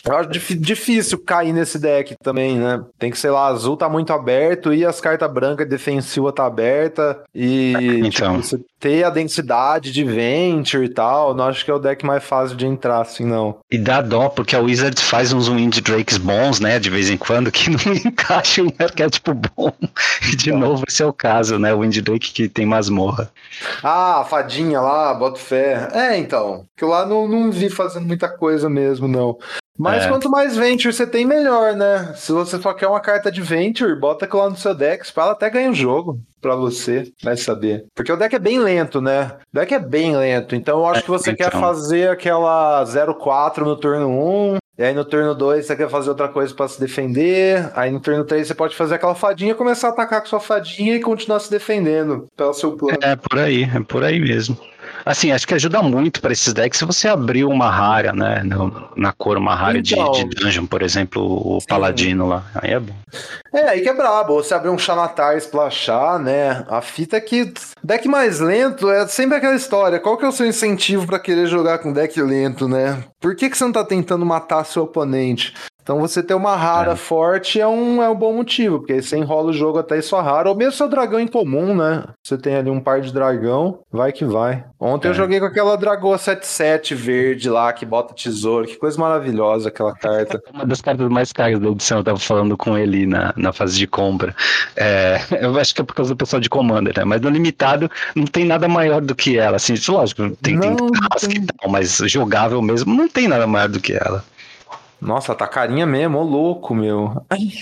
Eu acho dif- difícil cair nesse deck também, né? Tem que, sei lá, azul tá muito aberto e as cartas brancas defensiva tá aberta e Então. tipo, você ter a densidade de Venture e tal, não acho que é o deck mais fácil de entrar, assim, não. E dá dó, porque a Wizards faz uns Wind Drakes bons, né, de vez em quando, que não encaixa em um arquétipo bom. E de Então. novo, esse é o caso, né, o Wind Drake que tem masmorra. Ah, a fadinha lá, boto fé. É, então, que eu lá não, não vi fazendo muita coisa mesmo, não. Mas É. quanto mais Venture você tem, melhor, né? Se você só quer uma carta de Venture, bota aquilo lá no seu deck, ela até ganha o jogo pra você, vai saber. Porque o deck é bem lento, né? O deck é bem lento, então eu acho É, que você então. quer fazer aquela zero quatro no turno um, e aí no turno dois você quer fazer outra coisa pra se defender, aí no turno três você pode fazer aquela fadinha, começar a atacar com sua fadinha e continuar se defendendo pelo seu plano. É por aí, é por aí mesmo. Assim, acho que ajuda muito para esses decks se você abrir uma rara, né? No, na cor, uma rara Então, de, de dungeon, por exemplo, o sim. Paladino lá. Aí é bom. É, aí que é brabo, você abrir um Xanatar e splashar, né? A fita é que deck mais lento é sempre aquela história. Qual que é o seu incentivo pra querer jogar com deck lento, né? Por que, que você não tá tentando matar seu oponente? Então você ter uma rara É. forte é um, é um bom motivo, porque aí você enrola o jogo até sua rara, ou mesmo seu dragão em comum, né? Você tem ali um par de dragão, vai que vai. Ontem É. eu joguei com aquela Dragoa sete sete verde lá, que bota tesouro, que coisa maravilhosa aquela carta. Uma das cartas mais caras da edição, eu tava falando com ele na, na fase de compra. É, eu acho que é por causa do pessoal de Commander, né? Mas no limitado não tem nada maior do que ela. Assim, lógico, tem, tem Não, tasca tem. e tal, mas jogável mesmo, não tem nada maior do que ela. Nossa, tá carinha mesmo, ô louco, meu.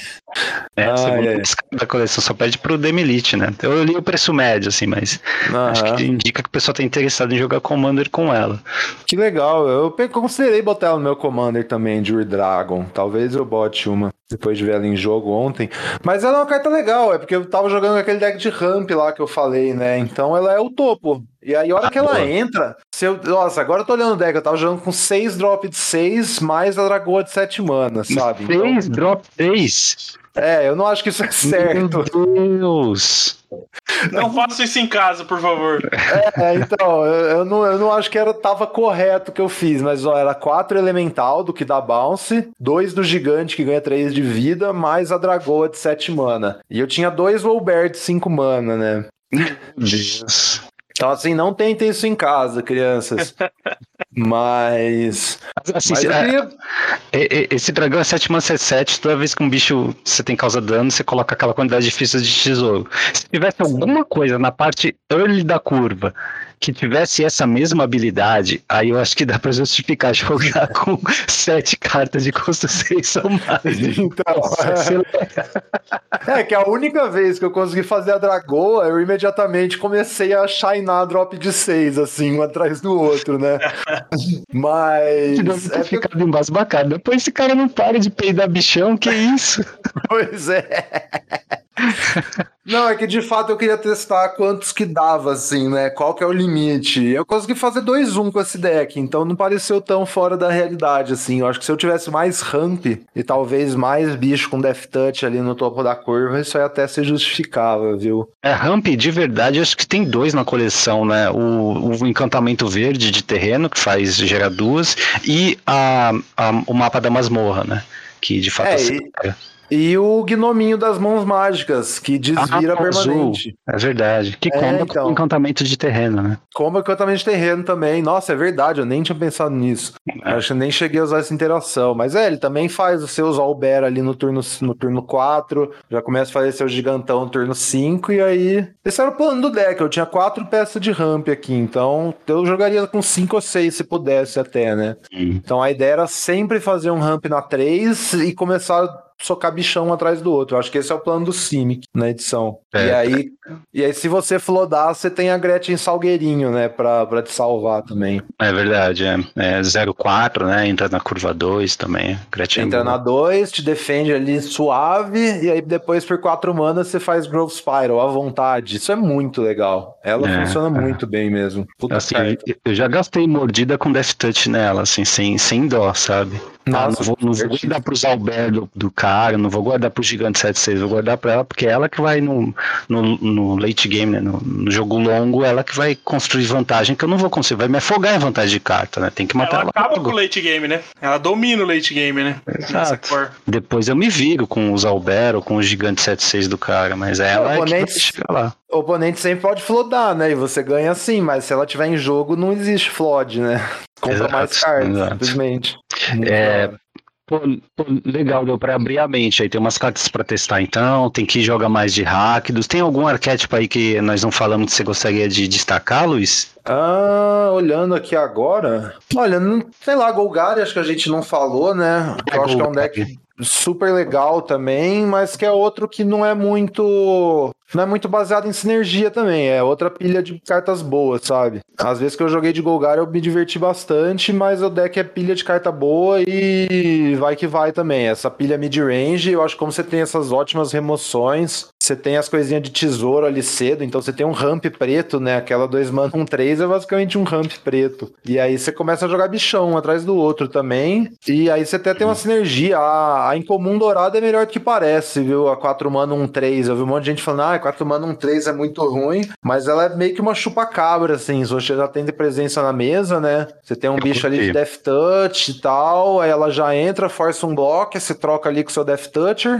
É, a segunda ai. da coleção só pede pro Demilite, né? Eu li o preço médio, assim, mas acho Aham. que indica que o pessoal tá interessado em jogar Commander com ela. Que legal, eu pe- considerei botar ela no meu Commander também, de Ur-Dragon. Talvez eu bote uma, depois de ver ela em jogo ontem. Mas ela é uma carta legal, é porque eu tava jogando aquele deck de ramp lá que eu falei, né? Então ela é o topo. E aí, a hora Ah, que ela boa. entra, se eu, nossa, agora eu tô olhando o deck, eu tava jogando com seis drop de seis, mais a Dragoa de sete mana, sabe? Então, Três, drop três. é, eu não acho que isso é certo. Meu Deus. Não faça isso em casa, por favor. É, então, eu, eu não, eu não acho que era, tava correto o que eu fiz, mas ó, era quatro elemental do que dá bounce, dois do gigante que ganha três de vida, mais a Dragoa de sete mana. E eu tinha dois Wolbear de cinco mana, né? Meu Deus. Então, assim, não tentem isso em casa, crianças. Mas. Assim, Mas eu é, queria. é, é, esse dragão é sete mana sete sete, toda vez que um bicho você tem causa dano, você coloca aquela quantidade de fichas de tesouro. Se tivesse alguma coisa na parte early da curva que tivesse essa mesma habilidade, aí eu acho que dá pra justificar jogar com sete cartas de custo seis ou mais. Então, é. é que a única vez que eu consegui fazer a Dragoa, eu imediatamente comecei a shinar drop de seis, assim, um atrás do outro, né? Mas. Deve ter É porque... ficado embasbacado. Depois esse cara não para de peidar bichão, que isso? Pois é. Não, é que de fato eu queria testar quantos que dava, assim, né? Qual que é o limite. Eu consegui fazer dois um com esse deck, então não pareceu tão fora da realidade, assim. Eu acho que se eu tivesse mais ramp e talvez mais bicho com Death Touch ali no topo da curva, isso aí até se justificava, viu? É, ramp de verdade, acho que tem dois na coleção, né? O, o encantamento verde de terreno, que faz gerar duas, e a, a, o mapa da masmorra, né? Que de fato É, acelera. E o gnominho das mãos mágicas, que desvira Ah, permanente. azul. É verdade. Que É, comba então. com encantamento de terreno, né? Como encantamento de terreno também. Nossa, é verdade, eu nem tinha pensado nisso. É. Acho que nem cheguei a usar essa interação. Mas é, ele também faz os seus Albert ali no turno, no turno quatro, já começa a fazer seu gigantão no turno cinco, e aí... Esse era o plano do deck, eu tinha quatro peças de ramp aqui, então eu jogaria com cinco ou seis se pudesse até, né? Hum. Então a ideia era sempre fazer um ramp na três e começar... socar bichão um atrás do outro. Eu acho que esse é o plano do Simic na edição. É. E aí, e aí, se você flodar, você tem a Gretchen Salgueirinho, né? Pra, pra te salvar também. É verdade, é. É zero quatro, né? Entra na curva dois também. Gretchen Entra boa. na dois, te defende ali suave, e aí depois por quatro manas você faz Growth Spiral à vontade. Isso é muito legal. Ela É, funciona é. muito bem mesmo. Puta Assim, carta. eu já gastei mordida com Death Touch nela, assim, sem, sem dó, sabe? Nossa, ah, não vou, não vou guardar pro Zalber do, do cara, não vou guardar pro Gigante sete seis, vou guardar pra ela, porque ela que vai no, no, no late game, né, no, no jogo longo, ela que vai construir vantagem, que eu não vou conseguir, vai me afogar em vantagem de carta, né, tem que matar ela. Ela acaba com o late game, né, ela domina o late game, né. Exato. Depois eu me viro com o Zalber ou com o Gigante sete seis do cara, mas ela é que vai chegar lá. O oponente sempre pode flodar, né, e você ganha assim, mas se ela tiver em jogo, não existe flood, né. Compra exato, mais cartas, exato. Simplesmente. É, pô, pô, legal, deu pra abrir a mente. Aí tem umas cartas pra testar então, tem que jogar mais de Rakdos. Tem algum arquétipo aí que nós não falamos que você gostaria de destacar, Luiz? Ah, olhando aqui agora. Olha, não, sei lá, Golgari acho que a gente não falou, né? Eu acho que é um deck super legal também, mas que é outro que não é muito não é muito baseado em sinergia também, é outra pilha de cartas boas, sabe? Às vezes que eu joguei de Golgari eu me diverti bastante, mas o deck é pilha de carta boa e vai que vai também. Essa pilha mid-range, eu acho que como você tem essas ótimas remoções, você tem as coisinhas de tesouro ali cedo, então você tem um ramp preto, né? Aquela dois mana, um três é basicamente um ramp preto. E aí você começa a jogar bichão um atrás do outro também, e aí você até tem uma sinergia. A, a Incomum Dourada é melhor do que parece, viu? A quatro mana, um três. Eu vi um monte de gente falando, ah, quatro mana, um três é muito ruim, mas ela é meio que uma chupa-cabra, assim. Se você já tem de presença na mesa, né? Você tem um Eu bicho curti. ali de Death Touch e tal, aí ela já entra, força um bloco, você troca ali com o seu Death Toucher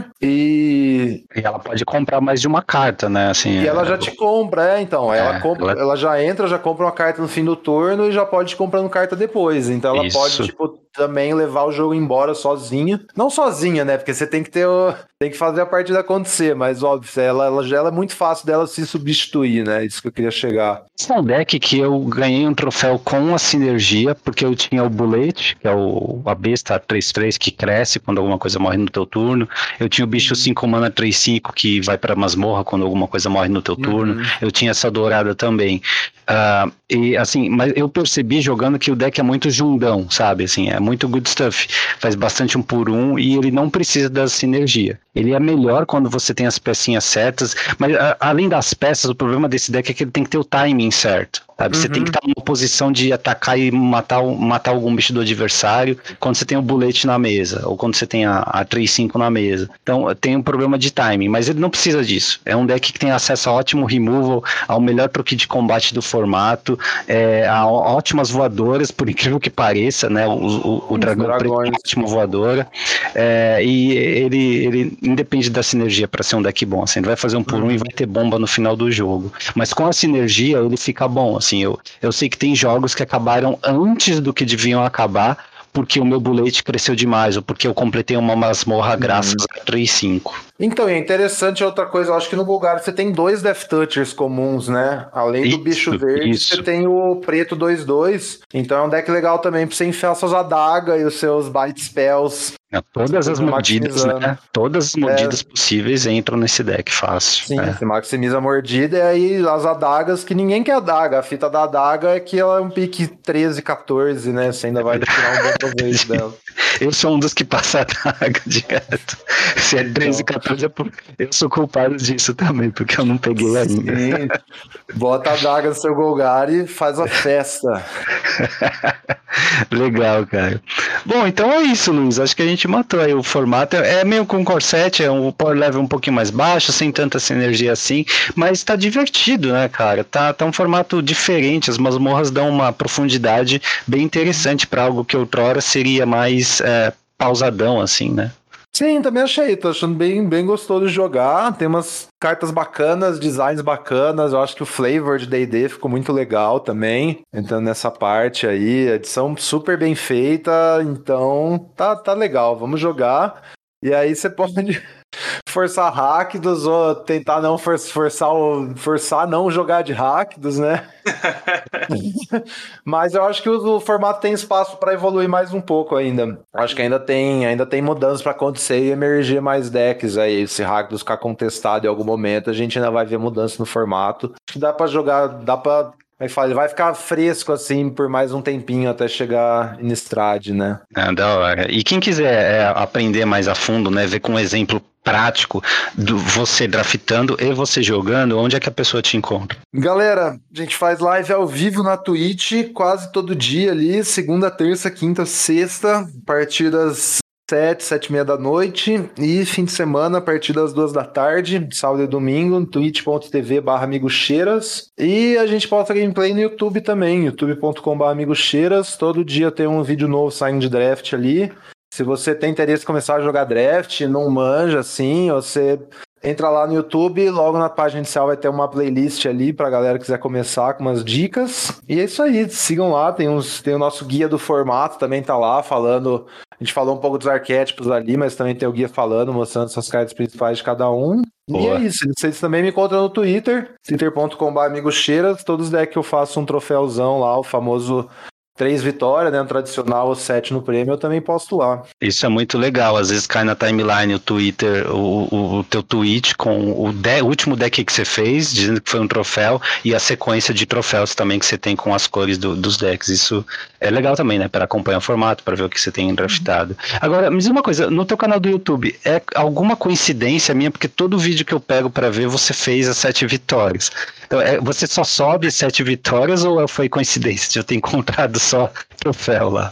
e... E ela pode comprar mais de uma carta, né? Assim, e ela já te compra, é, então. É, ela, compra, ela... ela já entra, já compra uma carta no fim do turno e já pode ir comprando carta depois. Então ela Isso. pode, tipo, também levar o jogo embora sozinha. Não sozinha, né? Porque você tem que ter o... tem que fazer a partida acontecer, mas óbvio, ela, ela já ela é muito fácil dela se substituir, né? Isso que eu queria chegar. Esse é um deck que eu ganhei um troféu com a sinergia, porque eu tinha o Bullet, que é o, a besta três três que cresce quando alguma coisa morre no teu turno. Eu tinha o bicho cinco mana três cinco que vai pra masmorra quando alguma coisa morre no teu uhum. turno. Eu tinha essa dourada também. Uh, e assim, mas eu percebi jogando que o deck é muito jundão, sabe? Assim, é muito good stuff. Faz bastante um por um e ele não precisa da sinergia. Ele é melhor quando você tem as pecinhas certas, mas a, além das peças, o problema desse deck é que ele tem que ter o timing certo. Sabe? Uhum. Você tem que estar numa posição de atacar e matar, matar algum bicho do adversário quando você tem o bullet na mesa, ou quando você tem a, a três cinco na mesa. Então tem um problema de timing, mas ele não precisa disso. É um deck que tem acesso a ótimo removal, ao melhor truque de combate do formato, é, a ótimas voadoras, por incrível que pareça, né? O, o, o dragão preto é uma ótima voadora, é, e ele, ele independe da sinergia para ser um deck bom. Assim, ele vai fazer um por um uhum. e vai ter bomba no final do jogo. Mas com a sinergia ele fica bom. Assim, eu, eu sei que tem jogos que acabaram antes do que deviam acabar porque o meu bullet cresceu demais ou porque eu completei uma masmorra graças uhum. a três cinco. Então, é interessante outra coisa, eu acho que no Golgari você tem dois Death Touchers comuns, né? Além do isso, bicho verde, isso. Você tem o preto dois dois, então é um deck legal também pra você enfiar suas adagas e os seus Bite Spells. É, todas as mordidas, né? Todas as mordidas é. possíveis entram nesse deck fácil. Sim, é. você maximiza a mordida e aí as adagas, que ninguém quer adaga. A fita da adaga é que ela é um pique treze, quatorze, né? Você ainda vai tirar um bom proveito dela. Eu sou um dos que passa a adaga direto. Se é treze, quatorze, eu sou culpado disso também, porque eu não peguei ainda. Sim. Bota a adaga no seu Golgari e faz a festa. Legal, cara. Bom, então é isso, Luiz. Acho que a gente matou aí o formato. É meio com corset, é um power level um pouquinho mais baixo, sem tanta sinergia assim, mas tá divertido, né, cara? Tá, tá um formato diferente. As masmorras dão uma profundidade bem interessante para algo que outrora seria mais é, pausadão, assim, né? Sim, também achei, tô achando bem, bem gostoso de jogar, tem umas cartas bacanas, designs bacanas, eu acho que o flavor de D e D ficou muito legal também, entrando nessa parte aí, edição super bem feita, então tá, tá legal, vamos jogar, e aí você pode forçar Rakdos ou tentar não for, forçar, o, forçar não jogar de Rakdos, né? Mas eu acho que o, o formato tem espaço para evoluir mais um pouco ainda. Acho que ainda tem, ainda tem mudanças para acontecer e emergir mais decks aí. Se Rakdos ficar contestado em algum momento, a gente ainda vai ver mudança no formato. Acho que dá para jogar, dá para Como é que fala? Ele vai ficar fresco, assim, por mais um tempinho até chegar em Innistrad, né? Ah, da hora. E quem quiser é, aprender mais a fundo, né, ver com um exemplo prático do você draftando e você jogando, onde é que a pessoa te encontra? Galera, a gente faz live ao vivo na Twitch quase todo dia ali, segunda, terça, quinta, sexta, a partir das sete, sete e meia da noite, e fim de semana a partir das duas da tarde, sábado e domingo, twitch.tv barra amigucheiras, e a gente posta gameplay no YouTube também, youtube ponto com barra amigucheiras, todo dia tem um vídeo novo saindo de draft ali. Se você tem interesse em começar a jogar draft, não manja assim, você entra lá no YouTube, logo na página inicial vai ter uma playlist ali pra galera que quiser começar com umas dicas. E é isso aí, sigam lá, tem, uns, tem o nosso guia do formato, também tá lá falando, a gente falou um pouco dos arquétipos ali, mas também tem o guia falando, mostrando essas cartas principais de cada um. Boa. E é isso, vocês também me encontram no Twitter, twitter ponto com barra amigucheiras, todos os decks que eu faço um troféuzão lá, o famoso três vitórias, né? Um tradicional, sete no prêmio, eu também posto lá. Isso é muito legal. Às vezes cai na timeline o Twitter, o, o, o teu tweet com o, de, o último deck que você fez, dizendo que foi um troféu, e a sequência de troféus também que você tem com as cores do, dos decks. Isso é legal também, né? Para acompanhar o formato, para ver o que você tem draftado. Agora, me diz uma coisa, no teu canal do YouTube, é alguma coincidência minha? Porque todo vídeo que eu pego para ver, você fez as sete vitórias. Então, é, você só sobe sete vitórias ou foi coincidência de eu ter encontrado só troféu lá?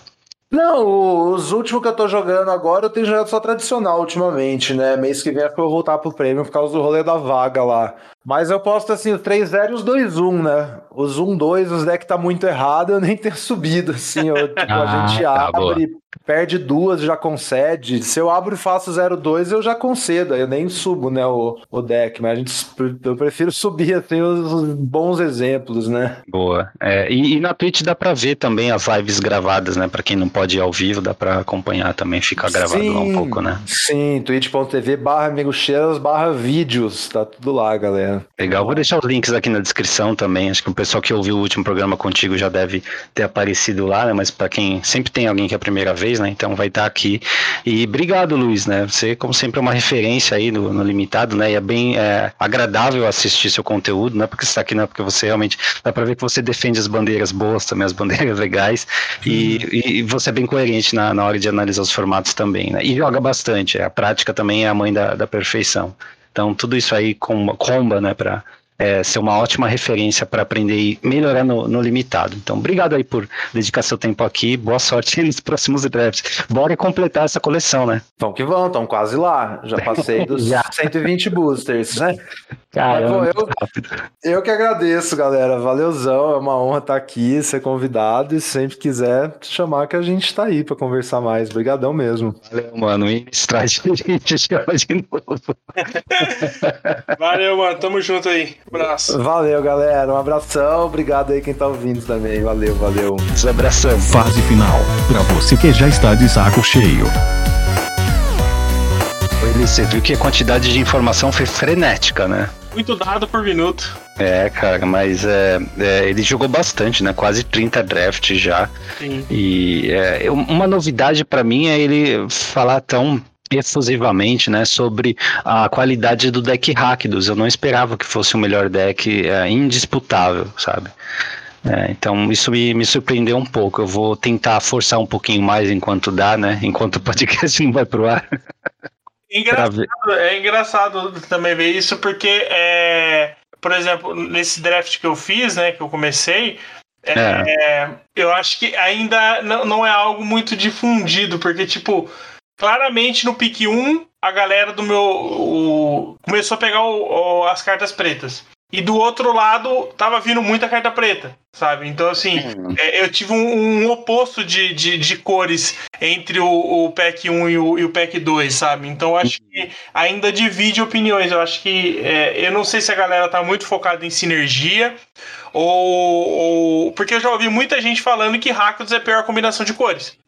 Não, os últimos que eu tô jogando agora, eu tenho jogado só tradicional ultimamente, né? Mês que vem é que eu vou voltar pro prêmio por causa do rolê da vaga lá. Mas eu posto assim, os três zero e os dois um, né? Os um dois, os decks tá muito errado, eu nem tenho subido, assim. Eu, tipo, ah, a gente tá, abre, boa. perde duas, já concede. Se eu abro e faço zero dois, eu já concedo. Eu nem subo, né, o, o deck. Mas a gente, eu prefiro subir, assim, os, os bons exemplos, né? Boa. É, e, e na Twitch dá pra ver também as lives gravadas, né? Pra quem não pode ir ao vivo, dá pra acompanhar também, fica gravado sim, lá um pouco, né? Sim, twitch.tv barra amigucheiras barra vídeos. Tá tudo lá, galera. Legal, vou deixar os links aqui na descrição também. Acho que o pessoal que ouviu o último programa contigo já deve ter aparecido lá, né? Mas para quem sempre tem alguém que é a primeira vez, né? Então vai estar aqui. E obrigado, Luiz, né? Você, como sempre, é uma referência aí no, no Limitado, né? E é bem é, agradável assistir seu conteúdo, não é porque você está aqui, não é porque você realmente dá para ver que você defende as bandeiras boas também, as bandeiras legais. E, uhum. e, e você é bem coerente na, na hora de analisar os formatos também, né? E joga bastante. A prática também é a mãe da, da perfeição. Então, tudo isso aí comba, comba né, para é, ser uma ótima referência para aprender e melhorar no, no Limitado. Então, obrigado aí por dedicar seu tempo aqui. Boa sorte nos próximos drafts. Bora completar essa coleção, né? Então que vão, estão quase lá. Já passei dos Já. cento e vinte boosters, né? Caramba, Mas, pô, eu, eu que agradeço, galera. Valeuzão, é uma honra estar aqui, ser convidado, e sempre quiser te chamar que a gente tá aí para conversar mais. Obrigadão mesmo. Valeu, mano. E traz a gente chama de novo. Valeu, mano. Tamo junto aí. Um abraço. Valeu, galera. Um abração. Obrigado aí quem tá ouvindo também. Valeu, valeu. Um abração. Fase final. Pra você que já está de saco cheio. Você viu que a quantidade de informação foi frenética, né? Muito dado por minuto. É, cara, mas é, é, ele jogou bastante, né? Quase trinta drafts já. Sim. E é, uma novidade pra mim é ele falar tão efusivamente, né, sobre a qualidade do deck Rakdos. Eu não esperava que fosse o melhor deck é, indisputável, sabe? É, então isso me, me surpreendeu um pouco. Eu vou tentar forçar um pouquinho mais enquanto dá, né? Enquanto o podcast não vai pro ar. Engraçado, é engraçado também ver isso, porque, é, por exemplo, nesse draft que eu fiz, né, que eu comecei, é, é. eu acho que ainda não, não é algo muito difundido, porque, tipo, claramente no pick um, a galera do meu... O, começou a pegar o, o, as cartas pretas. E do outro lado, tava vindo muita carta preta, sabe? Então, assim, hum. é, eu tive um, um oposto de, de, de cores entre o, o pack um e o, e o pack dois, sabe? Então, eu acho que ainda divide opiniões. Eu acho que... É, eu não sei se a galera tá muito focada em sinergia ou, ou... Porque eu já ouvi muita gente falando que Rakdos é a pior combinação de cores, né?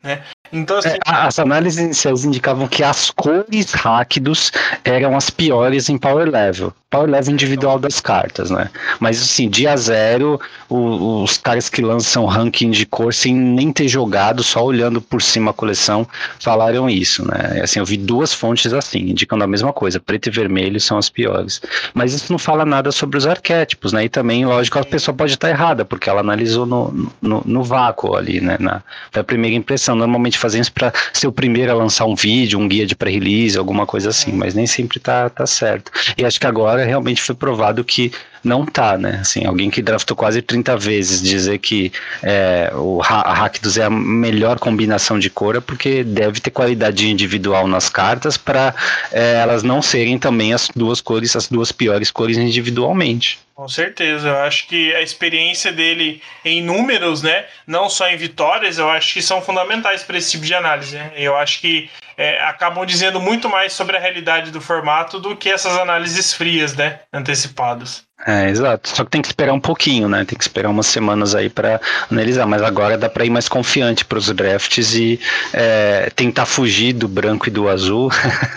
Então, assim... É, as análises iniciais indicavam que as cores Rakdos eram as piores em Power Level. Power Level individual das cartas, né? Mas assim, dia zero, o, os caras que lançam ranking de cor sem nem ter jogado, só olhando por cima a coleção, falaram isso, né? Assim, eu vi duas fontes assim, indicando a mesma coisa, preto e vermelho são as piores. Mas isso não fala nada sobre os arquétipos, né? E também, lógico, a pessoa pode estar errada, porque ela analisou no, no, no vácuo ali, né? Na, na primeira impressão. Normalmente fazem isso para ser o primeiro a lançar um vídeo, um guia de pré-release, alguma coisa assim, mas nem sempre tá, tá certo. E acho que agora realmente foi provado que não tá, né? Assim, alguém que draftou quase trinta vezes dizer que é, o Rakdos é a melhor combinação de cor é porque deve ter qualidade individual nas cartas para é, elas não serem também as duas cores, as duas piores cores individualmente. Com certeza, eu acho que a experiência dele em números, né, não só em vitórias, eu acho que são fundamentais para esse tipo de análise, né? Eu acho que é, acabam dizendo muito mais sobre a realidade do formato do que essas análises frias, né, antecipadas. É, exato. Só que tem que esperar um pouquinho, né? Tem que esperar umas semanas aí para analisar. Mas agora dá para ir mais confiante para os drafts e é, tentar fugir do branco e do azul.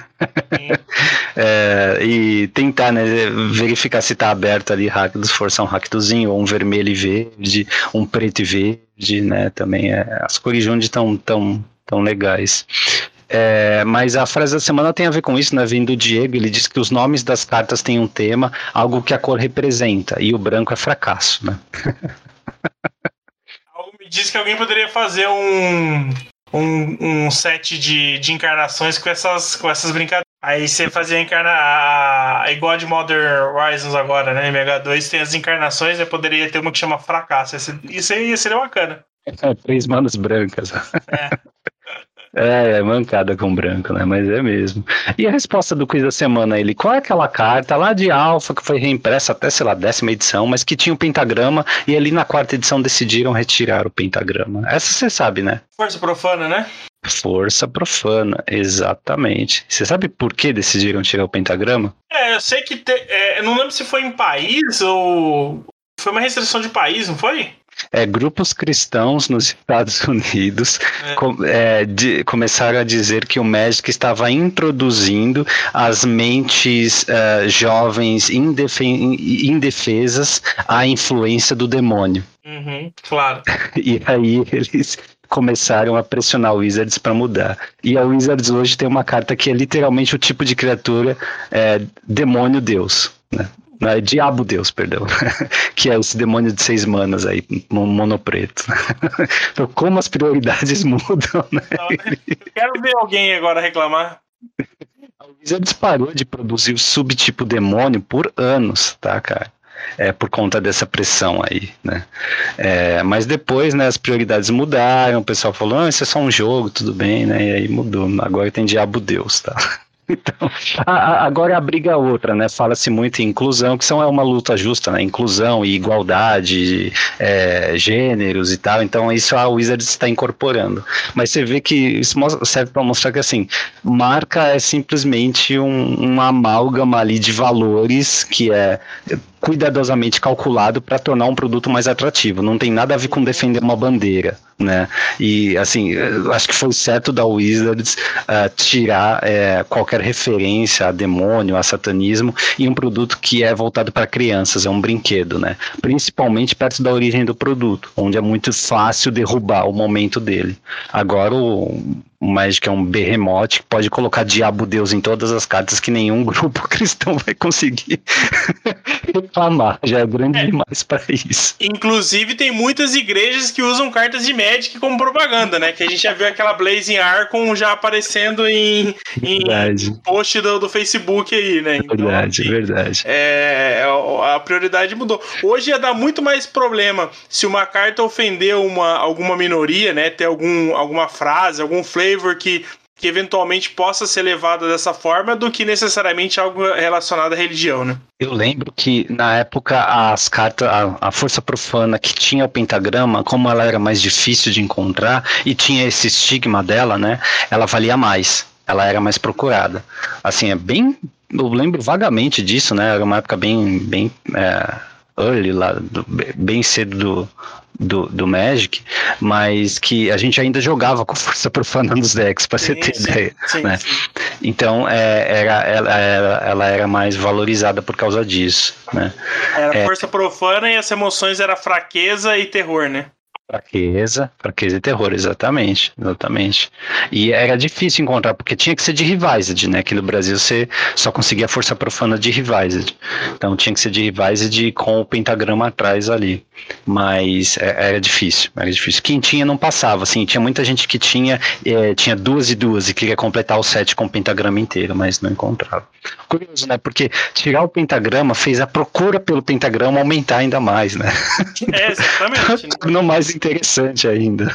é, e tentar, né, verificar se está aberto ali Rakdos, forçar um Rakdozinho, ou um vermelho e verde, um preto e verde, né? Também é, as cores juntas estão tão, tão legais. É, mas a frase da semana tem a ver com isso, né? Vindo do Diego, ele diz que os nomes das cartas têm um tema, algo que a cor representa, e o branco é fracasso, né? Algo me diz que alguém poderia fazer um, um, um set de, de encarnações com essas, com essas brincadeiras. Aí você fazia encarnar a, a igual de Modern Horizons agora, né? M H dois tem as encarnações, aí poderia ter uma que chama fracasso. Isso aí seria bacana. É, três manos brancas. É. É, é mancada com branco, né? Mas é mesmo. E a resposta do quiz da semana, ele, qual é aquela carta lá de Alpha que foi reimpressa até, sei lá, décima edição, mas que tinha um pentagrama e ali na quarta edição decidiram retirar o pentagrama? Essa você sabe, né? Força Profana, né? Força Profana, exatamente. Você sabe por que decidiram tirar o pentagrama? É, eu sei que... Te, é, eu não lembro se foi em país ou... Foi uma restrição de país, não foi? É, grupos cristãos nos Estados Unidos é. Com, é, de, começaram a dizer que o Magic estava introduzindo as mentes uh, jovens indefe, indefesas à influência do demônio. Uhum, claro. E aí eles começaram a pressionar o Wizards para mudar. E a Wizards hoje tem uma carta que é literalmente o tipo de criatura é, demônio deus, né? Não, é Diabo Deus, perdão. Que é esse demônio de seis manas aí, monopreto. Então, como as prioridades mudam, né? Eu quero ver alguém agora reclamar. A Wizards parou de produzir o subtipo demônio por anos, tá, cara? É, por conta dessa pressão aí, né? É, mas depois, né, as prioridades mudaram, o pessoal falou, ah, isso é só um jogo, tudo bem, né? E aí mudou. Agora tem Diabo Deus, tá? Então, a, a, agora a briga é outra, né? Fala-se muito em inclusão, que são, é uma luta justa, né? Inclusão e igualdade, é, gêneros e tal. Então, isso a Wizards está incorporando. Mas você vê que isso serve para mostrar que, assim, marca é simplesmente um, uma amálgama ali de valores que é cuidadosamente calculado para tornar um produto mais atrativo. Não tem nada a ver com defender uma bandeira, né? E, assim, acho que foi certo da Wizards uh, tirar uh, qualquer referência a demônio, a satanismo, em um produto que é voltado para crianças, é um brinquedo, né? Principalmente perto da origem do produto, onde é muito fácil derrubar o momento dele. Agora o O Magic é um behemoth que pode colocar Diabo Deus em todas as cartas que nenhum grupo cristão vai conseguir reclamar. Já é grande é. demais para isso. Inclusive, tem muitas igrejas que usam cartas de Magic como propaganda, né? Que a gente já viu aquela Blazing Archon já aparecendo em, em post do, do Facebook aí, né? Então, verdade, assim, verdade. É, a prioridade mudou. Hoje ia dar muito mais problema se uma carta ofender uma, alguma minoria, né? Ter algum, alguma frase, algum flavor que, que eventualmente possa ser levado dessa forma do que necessariamente algo relacionado à religião, né? Eu lembro que na época as cartas, a, a força profana que tinha o pentagrama, como ela era mais difícil de encontrar e tinha esse estigma dela, né? Ela valia mais, ela era mais procurada. Assim, é bem... Eu lembro vagamente disso, né? Era uma época bem... bem é, early lá, do, bem cedo do, do, do Magic, mas que a gente ainda jogava com força profana nos decks, para você ter sim, ideia. Sim, né? sim. Então é, era, ela, era, ela era mais valorizada por causa disso. Né? Era é, força profana e as emoções era fraqueza e terror, né? Fraqueza, fraqueza e terror, exatamente, exatamente. E era difícil encontrar, porque tinha que ser de Revised, né? Aqui no Brasil você só conseguia força profana de Revised. Então tinha que ser de Revised com o pentagrama atrás ali. Mas era difícil, era difícil. Quem tinha não passava, assim, tinha muita gente que tinha, é, tinha duas e duas e queria completar o set com o pentagrama inteiro, mas não encontrava. Curioso, né? Porque tirar o pentagrama fez a procura pelo pentagrama aumentar ainda mais, né? É, exatamente. Né? Tornou mais interessante ainda.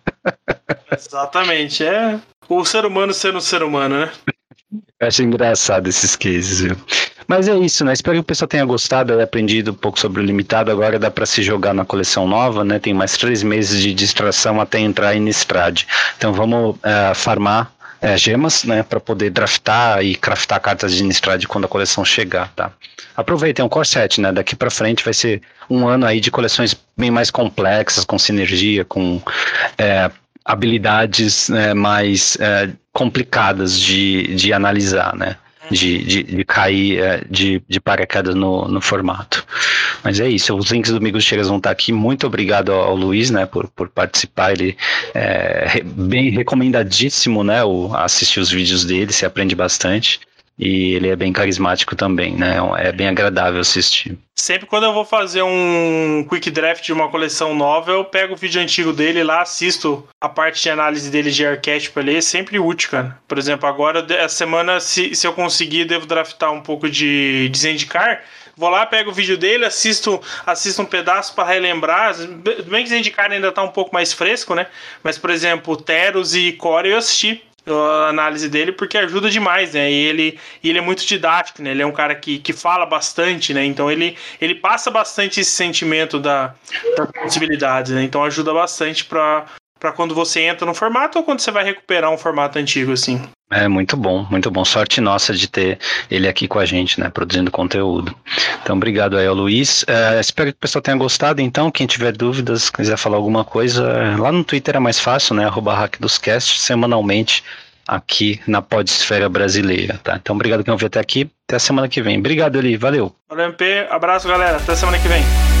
Exatamente, é o ser humano sendo um ser humano, né? Eu acho engraçado esses cases, viu? Mas é isso, né? Espero que o pessoal tenha gostado, tenha aprendido um pouco sobre o limitado. Agora dá para se jogar na coleção nova, né? Tem mais três meses de distração até entrar em Innistrad. Então vamos uh, farmar uh, gemas, né? Para poder draftar e craftar cartas de Innistrad quando a coleção chegar, tá? Aproveitem o Core set, né? Daqui para frente vai ser um ano aí de coleções bem mais complexas, com sinergia, com é, habilidades é, mais é, complicadas de, de analisar, né? De, de, de cair é, de, de paraquedas no, no formato. Mas é isso, os links do Amigos Cheiras vão estar aqui. Muito obrigado ao, ao Luiz, né, por, por participar. Ele é bem recomendadíssimo, né, o, assistir os vídeos dele, se aprende bastante. E ele é bem carismático também, né? É bem agradável assistir. Sempre quando eu vou fazer um quick draft de uma coleção nova, eu pego o vídeo antigo dele lá, assisto a parte de análise dele de arquétipo ali, é sempre útil, cara. Por exemplo, agora, essa semana, se, se eu conseguir, devo draftar um pouco de, de Zendikar. Vou lá, pego o vídeo dele, assisto, assisto um pedaço para relembrar. Bem que Zendikar ainda tá um pouco mais fresco, né? Mas, por exemplo, Teros e Core eu assisti a análise dele, porque ajuda demais, né? E ele, e ele é muito didático, né? Ele é um cara que, que fala bastante, né? Então ele, ele passa bastante esse sentimento da, das possibilidades, né? Então ajuda bastante para para quando você entra no formato ou quando você vai recuperar um formato antigo, assim. É muito bom, muito bom. Sorte nossa de ter ele aqui com a gente, né? Produzindo conteúdo. Então, obrigado aí ao Luiz. Uh, espero que o pessoal tenha gostado, então. Quem tiver dúvidas, quiser falar alguma coisa, lá no Twitter é mais fácil, né? Arroba HackDosCast, semanalmente aqui na Podesfera Brasileira, tá? Então, obrigado quem ouviu até aqui. Até a semana que vem. Obrigado, Eli. Valeu. Valeu, M P. Abraço, galera. Até semana que vem.